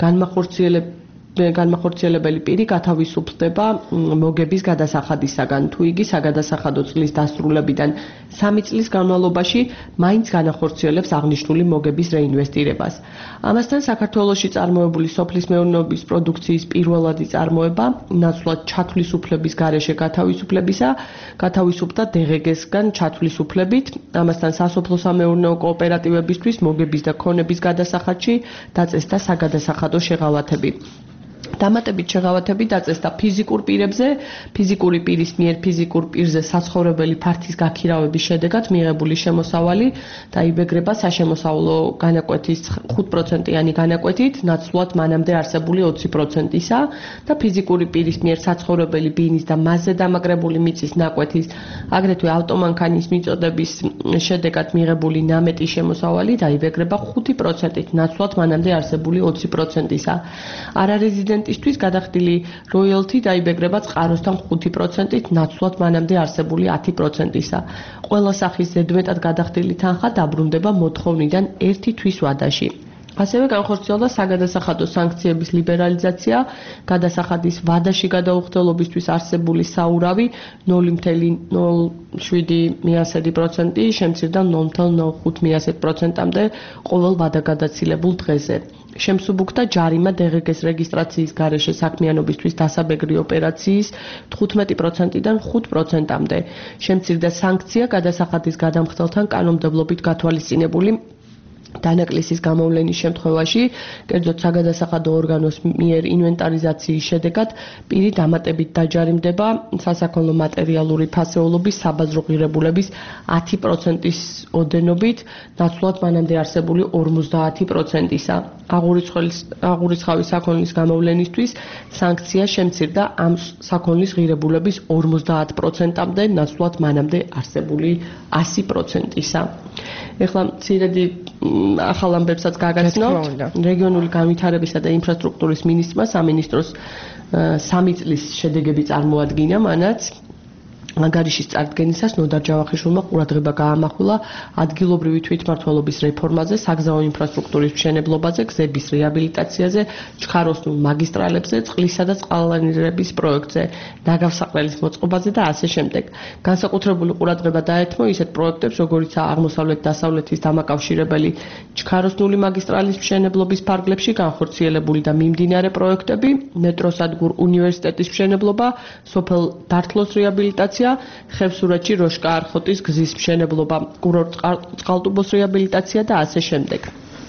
განმახორციელებელი პირი გათავისუფლდება მოგების გადასახადისაგან თუ იგი საგადასახადო წლის დასრულებიდან 3 წლის განმავლობაში მაინც განახორციელებს აღნიშნული მოგების რეინვესტირებას. ამასთან საქართველოში წარმოებული სოფლის მეურნეობის პროდუქციის პირველადი წარმოება ნაცვლად ჩათვლისუფლების გარეშე გათავისუფლდა DGG-სგან ჩათვლისუფლებით. ამასთან სასოფლო-სამეურნეო კოოპერატივებისთვის მოგების და ქონების გადასახადში დაწესდა საგადასახადო შეღავათები. დამატებით შეღავათები დაწესდა ფიზიკურ პირებზე, ფიზიკური პირის მიერ ფიზიკურ პირზე საცხოვრებელი ფართის გაქირავების შედეგად მიღებული შემოსავალი დაიბეგრება საშემოსავლო განაკვეთის 5%-იანი განაკვეთით, ნაცვლად მანამდე არსებული 20%-ისა და ფიზიკური პირის მიერ საცხოვრებელი ბინის და მასზე დამაგრებული მიწის ნაკვეთის, აგრეთვე ავტომანქანის მიწოდების შედეგად მიღებული ნამეტი შემოსავალი დაიბეგრება 5%-ით, ნაცვლად მანამდე არსებული 20%-ისა. არარეზიდენტისთვის გადახდილი როიალთი დაიბეგრება წყაროსთან 5%-ით, ნაცვლად მანამდე არსებული 10%-ისა. ყველა სახის ზედმეტად გადახდილი თანხა დაბრუნდება მოთხოვნიდან 1 თვის ვადაში. ასევე განხორციელდა საგადასახადო სანქციების ლიბერალიზაცია, გადასახადის ვადაში გადაუხდელობისთვის არსებული საურავი 0.07% შემცირდა 0.05%-მდე ყოველ ვადაგადაცილებულ დღეზე. შემსუბუქდა ჯარიმა DGG-ს რეგისტრაციის გარეშე საქმიანობისთვის დასაბეგრი ოპერაციის 15%-დან 5%-მდე. შემცირდა სანქცია გადასახადის გადამხდელთან კანონმდებლობით გათვალისწინებული დანაკლისის გამოვლენის შემთხვევაში, კერძოდ საგადასახადო ორგანოს მიერ ინვენტარიზაციის შედეგად პირი დამატებით დაჯარიმდება სასაქონლო მატერიალური ფასეულობის საბაზრო ღირებულების 10%-ის ოდენობით, ნაცვლად მანამდე არსებული 50%-ისა. აღურიცხავის საქონლის გამოვლენისთვის სანქცია შემცირდა ამ საქონლის ღირებულების 50%-მდე, ნაცვლად მანამდე არსებული 100%-ისა. ეხლა მცირედი ახალ ამბებსაც გაგაცნობთ. რეგიონული განვითარებისა და ინფრასტრუქტურის მინისტრმა სამინისტროს 3 წლის შედეგები წარმოადგინა მანაც. ანგარიშის წარდგენისას ნოდარ ჯავახიშვილმა ყურადღება გაამახვილა ადგილობრივი თვითმმართველობის რეფორმაზე, საგზაო ინფრასტრუქტურის მშენებლობაზე, გზების რეაბილიტაციაზე, ჩქაროსნულ მაგისტრალებზე, წყლისა და წყალანირების პროექტზე, ნაგავსაყრელის მოწყობაზე და ასე შემდეგ. განსაკუთრებული ყურადღება დაეთმო ისეთ პროექტებს, როგორიცაა აღმოსავლეთ-დასავლეთის დამაკავშირებელი ჩქაროსნული მაგისტრალის მშენებლობის ფარგლებში განხორციელებული და მიმდინარე პროექტები, მეტროსადგურ უნივერსიტეტის მშენებლობა, სოფელ დართლოს რეაბილიტაცია, ხევსურეთში როშკა-არხოტის გზის მშენებლობა, კურორტ წყალტუბოს რეაბილიტაცია და ასე შემდეგ.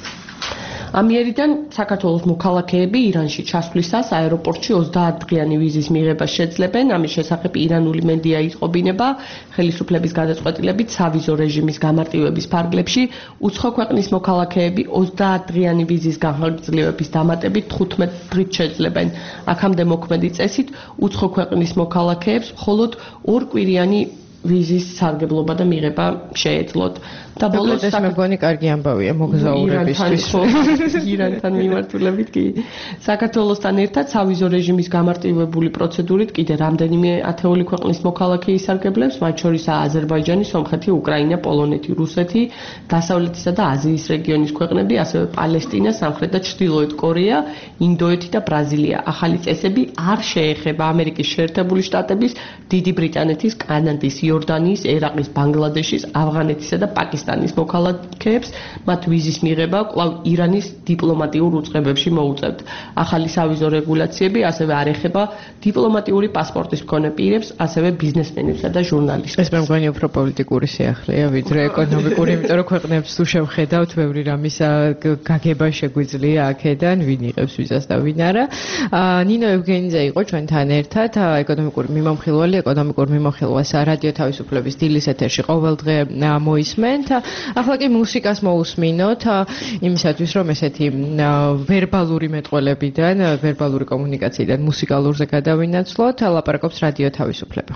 ამიერიდან საქართველოს მოქალაქეები ირანში ჩასვლისას აეროპორტში 30 დღიანი ვიზის მიღებას შეძლებენ. ამის შესახებ ირანული მედია იტყობინება, ხელისუფლების გადაწყვეტილებით სავიზო რეჟიმის გამარტივების ფარგლებში უცხო ქვეყნის მოქალაქეები 30 დღიანი ვიზის განხორციელების დამატებით 15 დღით შეძლებენ. აქამდე მოქმედი წესით უცხო ქვეყნის მოქალაქეებს მხოლოდ 2 კვირიანი ვიზის სარგებლობა და მიღება შეეძლოთ. და ბოლოს ეს მეგონი კარგი ამბავია მოგზაურებისთვის. ირანთან მიმართულებით კი. საქართველოსთან ერთად სავიზო რეჟიმის გამარტივებული პროცედურით კიდე რამდენიმე ათეული ქვეყნის მოქალაქე ისარგებლებს, მათ შორისაა აზერბაიჯანი, სომხეთი, უკრაინა, პოლონეთი, რუსეთი, დასავლეთისა და აზიის რეგიონის ქვეყნები, ასევე პალესტინა, სამხრეთ და ჩრდილოეთ კორეა, ინდოეთი და ბრაზილია. ახალი წესები არ შეეხება ამერიკის შეერთებული შტატების, დიდი ბრიტანეთის, კანადის, იორდანიის, ერაყის, ბანგლადეშის, ავღანეთისა და პაკისტანის მოქალაქეებს, მათ ვიზის მიღება კვლავ ირანის დიპლომატიურ უწყებებში მოუწევთ. ახალი სავიზო რეგულაციები ასევე არ ეხება დიპლომატიური პასპორტის მქონე პირებს, ასევე ბიზნესმენებსა და ჟურნალისტებს. ეს მე მგონი უფრო პოლიტიკური სიახლეა, ვიდრე ეკონომიკური, იმიტომ რომ ქვეყნებს თუ შევხედავთ, ბევრი რამის გაგება შეგვიძლია აქედან, ვინ იღებს ვიზას და ვინ არა. ნინო ევგენიძე იყო ჩვენთან ერთად, ეკონომიკური მიმოხილველი, ეკონომიკურ მიმოხილვას რადიო თავისუფლების დილის ეთერში ყოველდღე მოისმენთ. ახლა კი მუსიკას მოусმინოთ იმისათვის რომ ესეთი ვერბალური მეტყველებიდან, ვერბალური კომუნიკაციიდან მუსიკალურზე გადავინაცვლოთ, ლაპარაკობს რადიო თავისუფლება.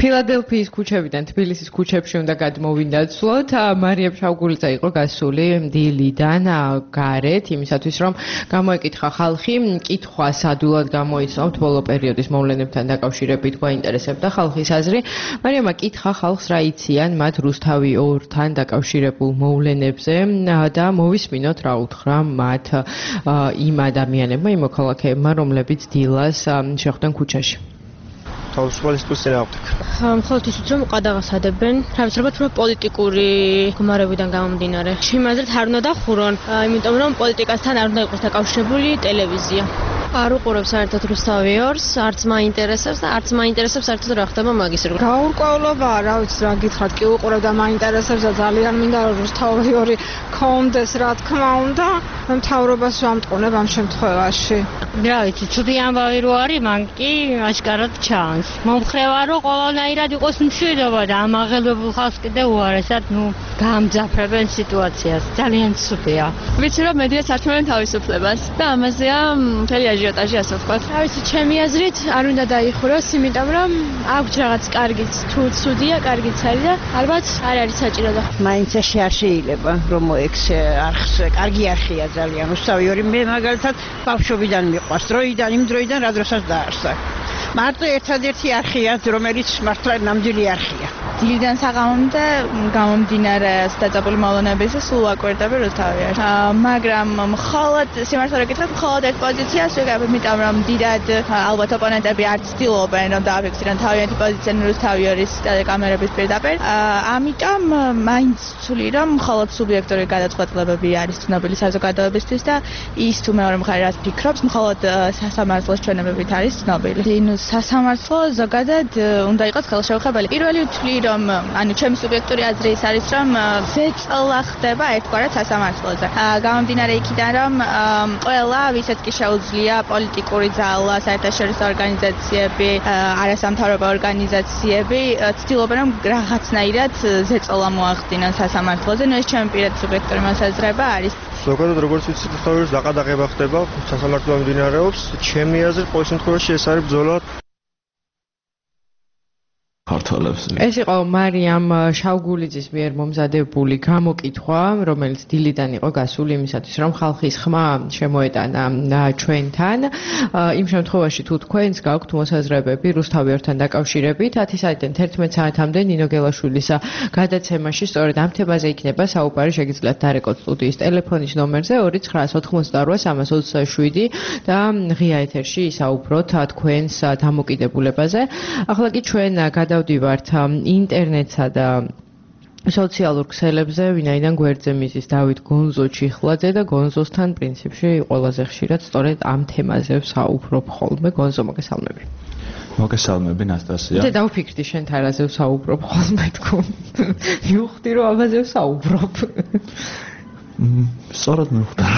ფილადელფიის ქუჩებიდან თბილისის ქუჩებში უნდა გადმოვინდაცვლოთ. მარიამ შავგულიძე იყო გასული დილიდან გარეთ იმისათვის რომ გამოეკითხა ხალხი, კითხვა სადულად გამოიცნობთ ბოლო პერიოდის მოვლენებთან დაკავშირებით გვაინტერესებდა ხალხის აზრი. მარიამა კითხა ხალხს რა იციან მათ რუსთავი 2-თან დაკავშირებულ მოვლენებზე და მოვისმინოთ რა უთხრა მათ იმ ადამიანებმა, იმ მოქალაქეებმა, რომლებიც დილას შეხვდნენ ქუჩაში. თავისუფალი სიტყვის წინააღმდეგ. მხოლოდ ისიც რომ ყადაღას ადებენ, თავისუფლად რომ პოლიტიკური გუმარებიდან გამომდინარე. შემაძრეთ არ უნდა დახურონ, იმიტომ რომ პოლიტიკასთან არ უნდა იყოს დაკავშირებული ტელევიზია. არ უყურებს საერთოდ რუსთავი 2-ს, არც მაინტერესებს და არც მაინტერესებს საერთოდ რა ხდება მაგის რიგ. გაურკვევლობაა, რა ვიცი, რა გითხრათ, კი უყურებ და მაინტერესებს და ძალიან მინდა რომ რუსთავი 2 კონდეს, რა თქმა უნდა, მთავრობას ვამტყუნებ ამ შემთხვევაში. რა ვიცი, ცუდი ამბავი რო არის, მან კი აშკარად ჩანს. მომხრევა რომ ყველანაირად იყოს მშვიდობა და ამაღლებულ ხალხს კიდე უარესად, გამძაფრებენ სიტუაციას. ძალიან ცუდია. ვიცი რომ მედიას ართმევენ თავისუფლებას და ამაზეა მთელი აჟიოტაჟი ასე ვთქვათ. რა ვიცი, ჩემი აზრით არ უნდა დაიხუროს, იმიტომ რომ აქვს რაღაც კარგიც, თუ ცუდია, კარგიც არის და ალბათ არ არის საჭირო და მაინც არ შეიძლება რომ მოექცე არხს, კარგი არხია ძალიან. რუსთავი 2 მე მაგალითად ბავშვობიდან მიყვარს, დროიდან, იმ დროიდან რა დროსაც დაარსდა. მარტო ერთადერთი არხია, რომელიც მართლა ნამდვილი არხია. დილიდან საღამომდე გამომდინარე დაწებული მოვლენების სულ აკვირდები რუსთავი 2. მაგრამ მხოლოდ სიმართლე გითხრათ, მხოლოდ ერთ პოზიციას ვიგებ, იმიტომ რომ დიდად ალბათ ოპონენტები არ ცდილობენ რომ დააფიქსირონ თავიანთი პოზიცია რუსთავი 2-ის ტელეკამერების პირდაპირ. ამიტომ მაინც ცული რომ მხოლოდ სუბიექტური გადაწყვეტილებები არის ცნობილი საზოგადოებისთვის და ის თუ მეორე მხარე რაც ფიქრობს, მხოლოდ სასამართლოს ჩვენებებით არის ცნობილი. სასამართლო ზოგადად უნდა იყოს ხელშეუხებელი. პირველი ვთვლი რომ ანუ ჩემი სუბიექტური აზრი ის არის რომ ზეწოლა ხდება ერთგვარად სასამართლოზე. გამომდინარე იქიდან რომ ყველა ვისაც კი შეუძლია პოლიტიკური ძალა, საერთაშორისო ორგანიზაციები, არასამთავრობო ორგანიზაციები ცდილობენ რომ რაღაცნაირად ზეწოლა მოახდინონ სასამართლოზე. ნუ ეს ჩემი პირადი სუბიექტური მოსაზრება არის. ზოგადად როგორც ვიცით, თავის დაყადაღება ხდება სასამართლო მიმდინარეობს. ჩემი აზრით, ყოველ შემთხვევაში ეს არის ბრძოლა ქართველებს. ეს იყო მარიამ შავგულიძის მიერ მომზადებული გამოკითხვა, რომელიც დილიდან იყო გასული იმისათვის, რომ ხალხის ხმა შემოეტანა ჩვენთან. იმ შემთხვევაში თუ თქვენს გაქვთ მოსაზრებები რუსთავი 2-თან დაკავშირებით, 10 საათიდან 11 საათამდე ნინო გელაშვილის გადაცემაში სწორედ ამ თემაზე იქნება საუბარი, შეგიძლიათ დარეკოთ სტუდიის ტელეფონის ნომერზე 2988327 და ღია ეთერში ისაუბროთ თქვენს დამოკიდებულებაზე. ახლა კი ჩვენ დავდივართ ინტერნეტსა და სოციალურ ქსელებზე, ვინაიდან გვერდზე მისის დავით გონზო ჩიხლაძე და გონზოსთან პრინციპში ყველაზე ხშირად სწორედ ამ თემაზე ვსაუბრობ ხოლმე. გონზო, მოგესალმები. მოგესალმები, ნასტასია. და დავფიქრდი შენ თარაზე ვსაუბრობ ხოლმე თქო. მივხვდი რომ ამაზე ვსაუბრობ. სწორად მივხვდა.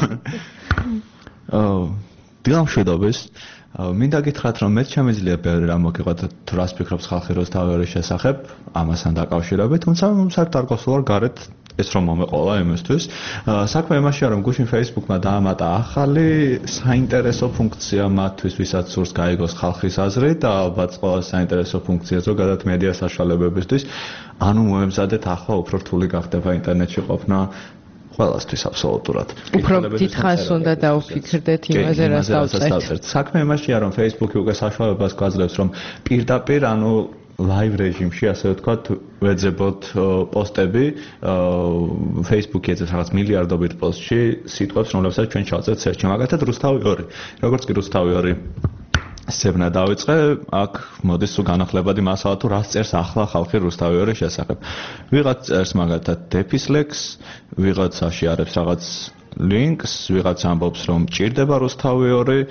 დილამშვიდობის. მინდა გითხრათ რომ მე შემიძლია ბევრი რამ მოგიყვათ თუ რას ფიქრობს ხალხი რუსთავი 2-ის შესახებ ამასთან დაკავშირებით, თუმცა საერთოდ არ გასულა გარეთ ეს რომ მომეყოლა იმისთვის. საქმე იმაშია რომ გუშინ Facebook-მა დაამატა ახალი საინტერესო ფუნქცია მათთვის, ვისაც სურს გაიგოს ხალხის აზრი და ალბათ ყველა საინტერესო ფუნქცია ზოგადად მედია საშუალებებისთვის. ანუ მოემზადეთ ახლა უფრო რთული გახდება ინტერნეტში ყოფნა ყველასთვის აბსოლუტურად. უფრო დიდხანს უნდა დავფიქრდეთ იმაზე, რაც დავწერთ. საქმე იმაშია, რომ Facebook-ი უკვე საშუალებას გვაძლევს, რომ პირდაპირ, ანუ live რეჟიმში, ასე ვთქვათ, ვეძებოთ პოსტები, Facebook-ი ეძებს რაღაც მილიარდობით პოსტში სიტყვებს, რომლებსაც ჩვენ ჩავწერთ search-ში. მაგალითად, რუსთავი 2. როგორც კი რუსთავი 2 სევნა დავიწყე, აქ მოდის თუ განახლებადი მასალა თუ რას წერს ახლა ხალხი რუსთავი 2-ის შესახებ. ვიღაც წერს მაგალითად დეფისლექს, ვიღაც აშიარებს რაღაც ლინკს, ვიღაც ამბობს რომ ჭირდება რუსთავი 2.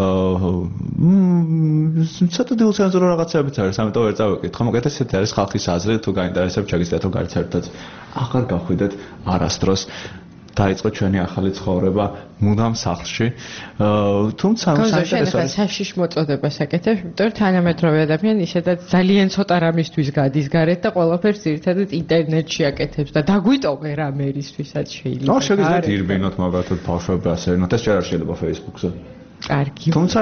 ცოტა დილცენზურა რაღაცებიც არის, ამიტომ ვერ წავიკითხო. მაგათ ესეთი არის ხალხის აზრი, თუ გაინტერესებთ, შეგიძლიათ რომ გაიცერდეთ. ახლა გახვიდეთ არასდროს. დაიწყო ჩვენი ახალი ცხოვრება მუდამ სახლში. თუმცა საინტერესოა საშიშ მოწოდებას აკეთებ, იმიტომ რომ თანამედროვე ადამიანი ისედაც ძალიან ცოტა რამისთვის გადის გარეთ და ყველაფერს ერთადად ინტერნეტში აკეთებს და დაგვიტოვე რამ ერისთვისაც შეიძლება. შეგიძლიათ ირბინოთ მაგათად ბავშვები ასე, ეს ჯერ არ შეიძლება Facebook-ზე. კარგი. თუმცა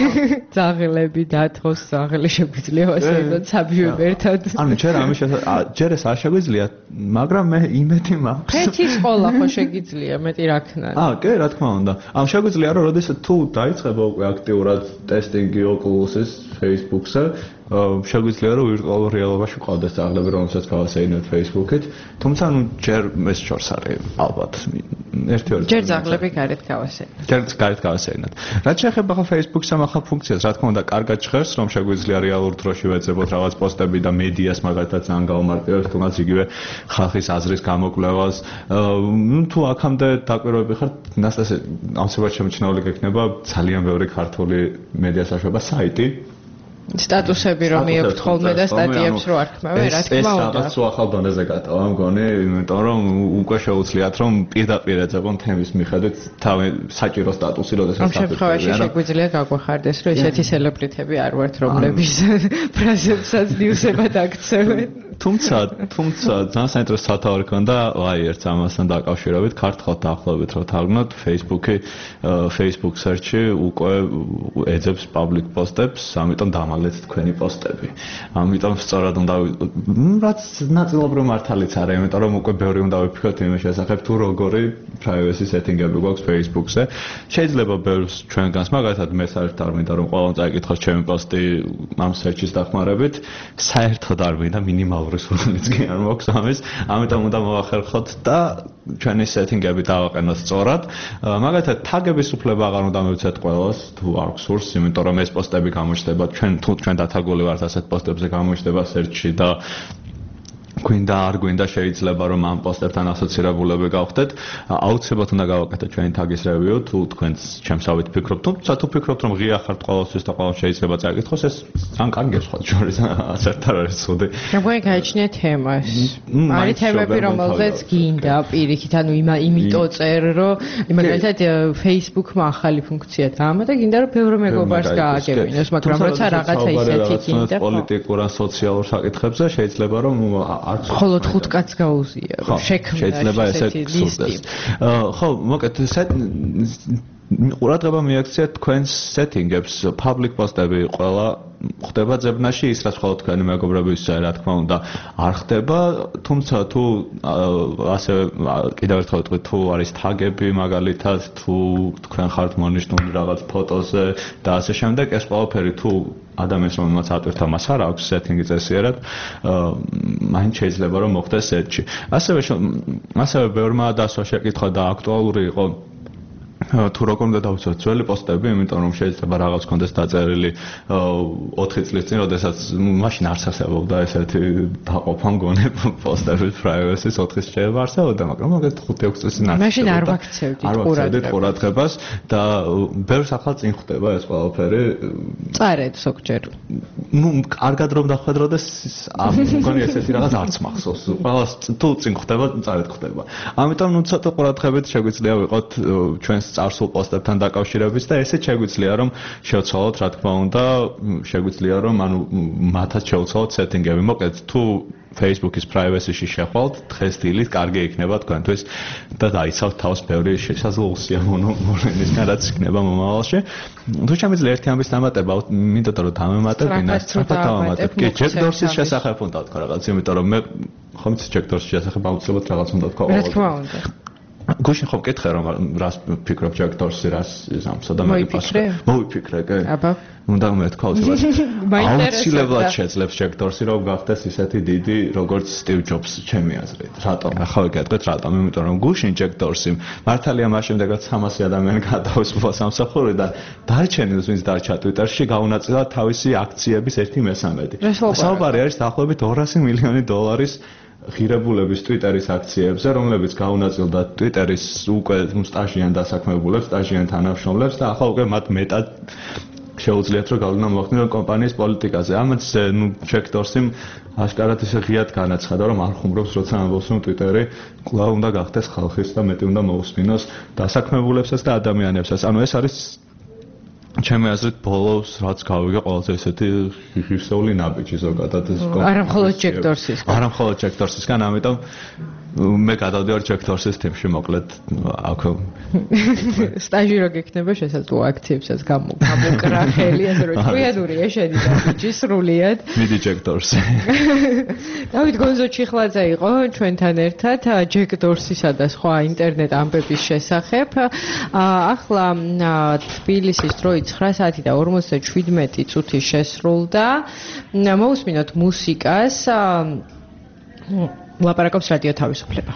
ძაღლები დათოს ძაღლი შეგვიძლია ასეულოთ საბიუებ ერთად. ანუ ჯერ ეს არ შეგვიძლია, მაგრამ მე იმედი მაქვს. ხეთის ყოლა ხო შეგიძლია, მეტი რა ქნა. კი, რა თქმა უნდა. ამ შეგვიძლია რომ როდესაც თუ დაიწყება უკვე აქტიურად ტესტინგი Oculus-ის Facebook-ზე, შეგვიძლია რომ ვირტუალურ რეალობაში ყავდეს ძაღლები, რომელსაც გავასეირნებთ Facebook-ით, თუმცა ნუ ჯერ ეს შორს არის ალბათ. ჯერ ძაღლები გარეთ გავასეირნებთ. ჯერ გარეთ გავასეირნებთ. რაც შეეხება ხა Facebook-ს ამ ახალ ფუნქციას, რა თქმა უნდა, კარგად ჟღერს, რომ შეგვიძლია რეალურ დროში ვეძებოთ რაღაც პოსტები და მედიას მაგალითად ძალიან გავამარტივებთ, თუნდაც იგივე ხალხის აზრის გამოკვლევას. ნუ თუ აქამდე დაკვირვები ხართ, ნასტასე ამსებად შემჩნეული გექნება ძალიან ბევრი ქართული მედია საშუალება საიტი. სტატუსები რომ მიაქვთ ხოლმე და სტატიებს რო არქმევენ, რა თქმა უნდა. ეს რაღაც ახალ დონეზე გატოვა მგონი, იმიტომ რომ უკვე შეუძლიათ რომ პირდაპირ ეძებონ თემის მიხედვით თავი საჭირო სტატუსი, როდესაც ამ შემთხვევაში შეგვიძლია გაგვეხარდეს, რომ ესეთი სელებრიტები არ ვართ, რომლების ფრაზებსაც ნიუსებად აქცევენ. თუმცა ძალიან საინტერესო სათაური ქონდა ლაიერს ამასთან დაკავშირებით, ქართულად დაახლოებით რომ თარგმნოთ Facebook search-ი უკვე ეძებს public post-ებს, ამიტომ დამალეთ თქვენი პოსტები. ამიტომ სწორად უნდა რაც ნაწილობრივ მართალიც არა, იმიტომ რომ უკვე ბევრი უნდა ვიფიქროთ იმის შესახებ, თუ როგორი privacy setting-ები გვაქვს Facebook-ზე. შეიძლება ბევრს ჩვენგანს მაგალითად მე საერთოდ არ მინდა რომ ყველამ წაიკითხოს ჩემი პოსტი ამ search-ის დახმარებით, საერთოდ არ მინდა მინიმალ რესურსიც კი არ მაქვს ამის, ამიტომ უნდა მოვახერხოთ და ჩვენი setting-ები დავაყენოთ სწორად. მაგალითად, თაგების უფლება აღარ უნდა მივცეთ ყველას, თუ არ გსურს, იმიტომ რომ ეს პოსტები გამოჩნდება ჩვენ დათაგული ვართ ასეთ პოსტებზე გამოჩნდება search-ში და გვინდა არ გვინდა შეიძლება რომ ამ პოსტებთან ასოცირებულები გავხდეთ. აუცილებლად უნდა გავაკეთოთ ჩვენი თაგის review, თუ თქვენს ჩემსავით ფიქრობთ, თუმცა თუ ფიქრობთ რომ ღია ხართ ყოველთვის და ყოველ შეიძლება წაიკითხოს, ეს ძალიან კარგია სხვა შორის, ასეთ არ არის ცუდი. როგორ გაიჩნია თემას? არის თემები რომელზეც გინდა პირიქით, ანუ იმიტო წერ რომ მაგალითად Facebook-მა ახალი ფუნქცია დაამატა, გინდა რომ ბევრი მეგობარს გააგებინოს, მაგრამ როცა რაღაცა ისეთი გინდა, პოლიტიკურ ან სოციალურ საკითხებზე შეიძლება რომ ხოლო 5 კაცს გაუზია რომ შექმნა შეიძლება ესე გსურდეს. ხო, მოკეთ ყურადღება მიაქციეთ თქვენს setting-ებს, public post-ები ყველა ხდება ძებნაში, ის რაც ხოლმე თქვენი მეგობრებისთვის რა თქმა უნდა არ ხდება, თუმცა თუ ასე კიდევ ერთხელ ვიტყვი, თუ არის თაგები მაგალითად, თუ თქვენ ხართ მონიშნული რაღაც ფოტოზე და ასე შემდეგ, ეს ყველაფერი თუ ადამიანს რომელმაც ატვირთ ამას არ აქვს setting-ი წესიერად, მაინც შეიძლება რომ მოხდეს search-ი. ასევე ბევრმა დასვა შეკითხვა და აქტუალური იყო თუ როგორ უნდა დავიცვათ ძველი პოსტები, იმიტომ რომ შეიძლება რაღაც კონდეს დაწერილი 4 წლის წინ, როდესაც მაშინ არ არსებობდა ესეთი დაყოფა მგონი პოსტების privacy-ის 4 შეიძლება არსებობდა, მაგრამ მაგათ 5-6 წლის წინ მაშინ არ ვაქცევდით ყურადღებას და ბევრს ახლა წინ ხდება ეს ყველაფერი. წარეთ ზოგჯერ. ნუ კარგად რომ დახვედროდეს, მგონი ესეთი რაღაც არც მახსოვს. ყველას თუ წინ ხდება, წარეთ ხდება. ამიტომ ნუ ცოტა ყურადღებით შეგვიძლია ვიყოთ ჩვენს წარსულ პოსტებთან დაკავშირებით და ესე შეგვიძლია რომ შევცვალოთ, რა თქმა უნდა, შეგვიძლია რომ ანუ მათაც შევცვალოთ setting-ები. მოკლედ, თუ Facebook-ის privacy-ში შეხვალთ, დღეს დილით კარგი იქნება თქვენთვის და დაიცავთ თავს ბევრი შესაძლო უსიამოვნო მოვლენისგან, რაც იქნება მომავალში. თუ შემიძლია ერთი ამის დამატება, მინდოდა რომ დამემატებ, სწრაფად დავამატებ. კი, Jack Dorsey-ის შესახებ უნდა თქვა რაღაც, იმიტომ რომ მე ხომ Jack Dorsey-ის შესახებ აუცილებლად რაღაც უნდა თქვა. რა თქმა უნდა. გუშინ ხომ კითხე რომ რას ფიქრობ Jack Dorsey რას ამსა და მე მოვიფიქრე, კი? აბა. უნდა მეთქვა აუცილებლად შეძლებს Jack Dorsey რომ გახდეს ისეთი დიდი როგორც Steve Jobs ჩემი აზრით. რატომ? ახლა ვიგეთქვით რატომ? იმიტომ რომ გუშინ Jack Dorsey მართალია მას შემდეგ რაც 300 ადამიანი გადაუსვლა სამსახურიდან, დარჩენილს ვინც დარჩა Twitter-ში გაუნაწილა თავისი აქციების 1/13. საუბარი არის დაახლოებით $200 მილიონი ღირებულების Twitter-ის აქციებზე, რომლებიც გაუნაწილდა Twitter-ის უკვე სტაჟიან დასაქმებულებს, სტაჟიან თანამშრომლებს და ახლა უკვე მათ მეტად შეუძლიათ რომ გავლენა მოახდინონ კომპანიის პოლიტიკაზე. ამაც Jack Dorsey-მ აშკარად ისე ღიად განაცხადა, რომ არ ხუმრობს, როცა ამბობს, რომ Twitter-ი კვლავ უნდა გახდეს ხალხის და მეტი უნდა მოусმინოს დასაქმებულებსაც და ადამიანებსაც. ანუ ეს არის ჩემი აზრით ბოლოს რაც გავიგე ყველაზე ესეთი ღირსეული ნაბიჯი ზოგადად ეს არა მხოლოდ Jack Dorsey-ის. არა მხოლოდ Jack Dorsey-ისგან, ამიტომ მე გადავდივარ ჯექტორსის თემში მოკლედ აქ სტაჟი რო გექნება შესაძლოა აქციებსაც გამოკრახელი ასე რომ ჭუიადურია შედი და ბიჭი სრულიად მიდი ჯექტორსი დავით გონზო ჩიხლაძე იყო ჩვენთან ერთად ჯექტორსისა და სხვა ინტერნეტ ამბების შესახებ ახლა თბილისის დროით 9 საათი და 57 წუთი შესრულდა მოусმინოთ მუსიკას ლაპარაკობს რადიო თავისუფლება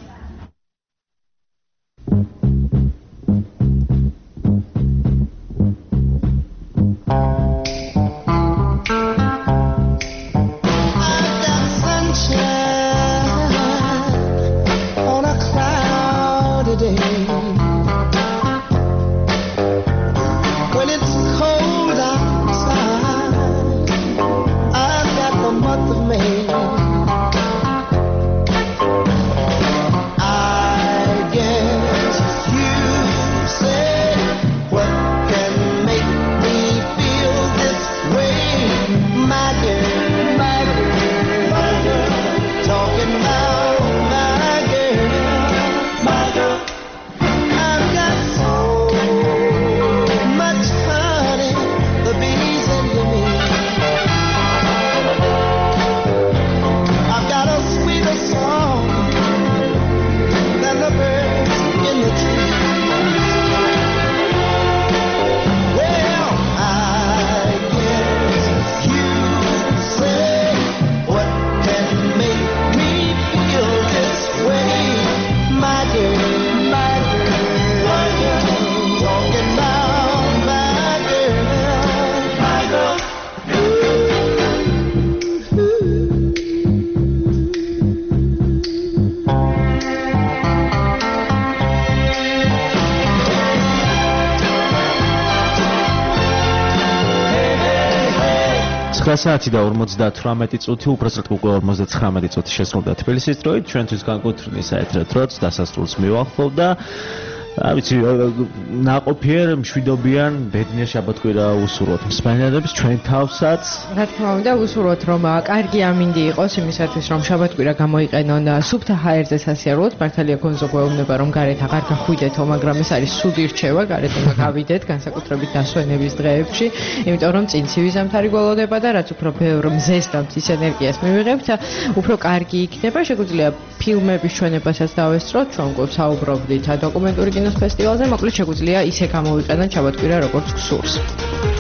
საათი და 58 წუთი, უბრალოდ უკვე 59 წუთი შესრულდა თბილისის დროით. ჩვენთვის განკუთვნილი საერთოდ დროც დასასრულს მივახლოვ და ვიცი, ნაყოფიერ მშვიდობიან ბედნიერ შაბათკვირა უსურვოთ მსმენელებს ჩვენ თავსაც. რა თქმა უნდა, უსურვოთ რომ კარგი ამინდი იყოს იმისათვის რომ შაბათკვირა გამოიყენონ სუფთა ჰაერზე სასიარულოდ. მართალია გონზო გვეუბნება რომ გარეთ აღარ გახვიდეთო, მაგრამ ეს არის სუდი რჩევა, გარეთ უნდა გავიდეთ განსაკუთრებით დასვენების დღეებში, იმიტომ რომ წინ ცივი ზამთარი გველოდება და რაც უფრო ბევრ მზეს და მზის ენერგიას მივიღებთ, უფრო კარგი იქნება. შეგვიძლია ფილმების ჩვენებასაც დავესწროთ, ჩვენ უკვე საუბრობდით დოკუმენტური კინოს ფესტივალზე, მოკლედ შეგვიძლია ისე გამოვიყენოთ შაბათკვირა როგორც გსურს.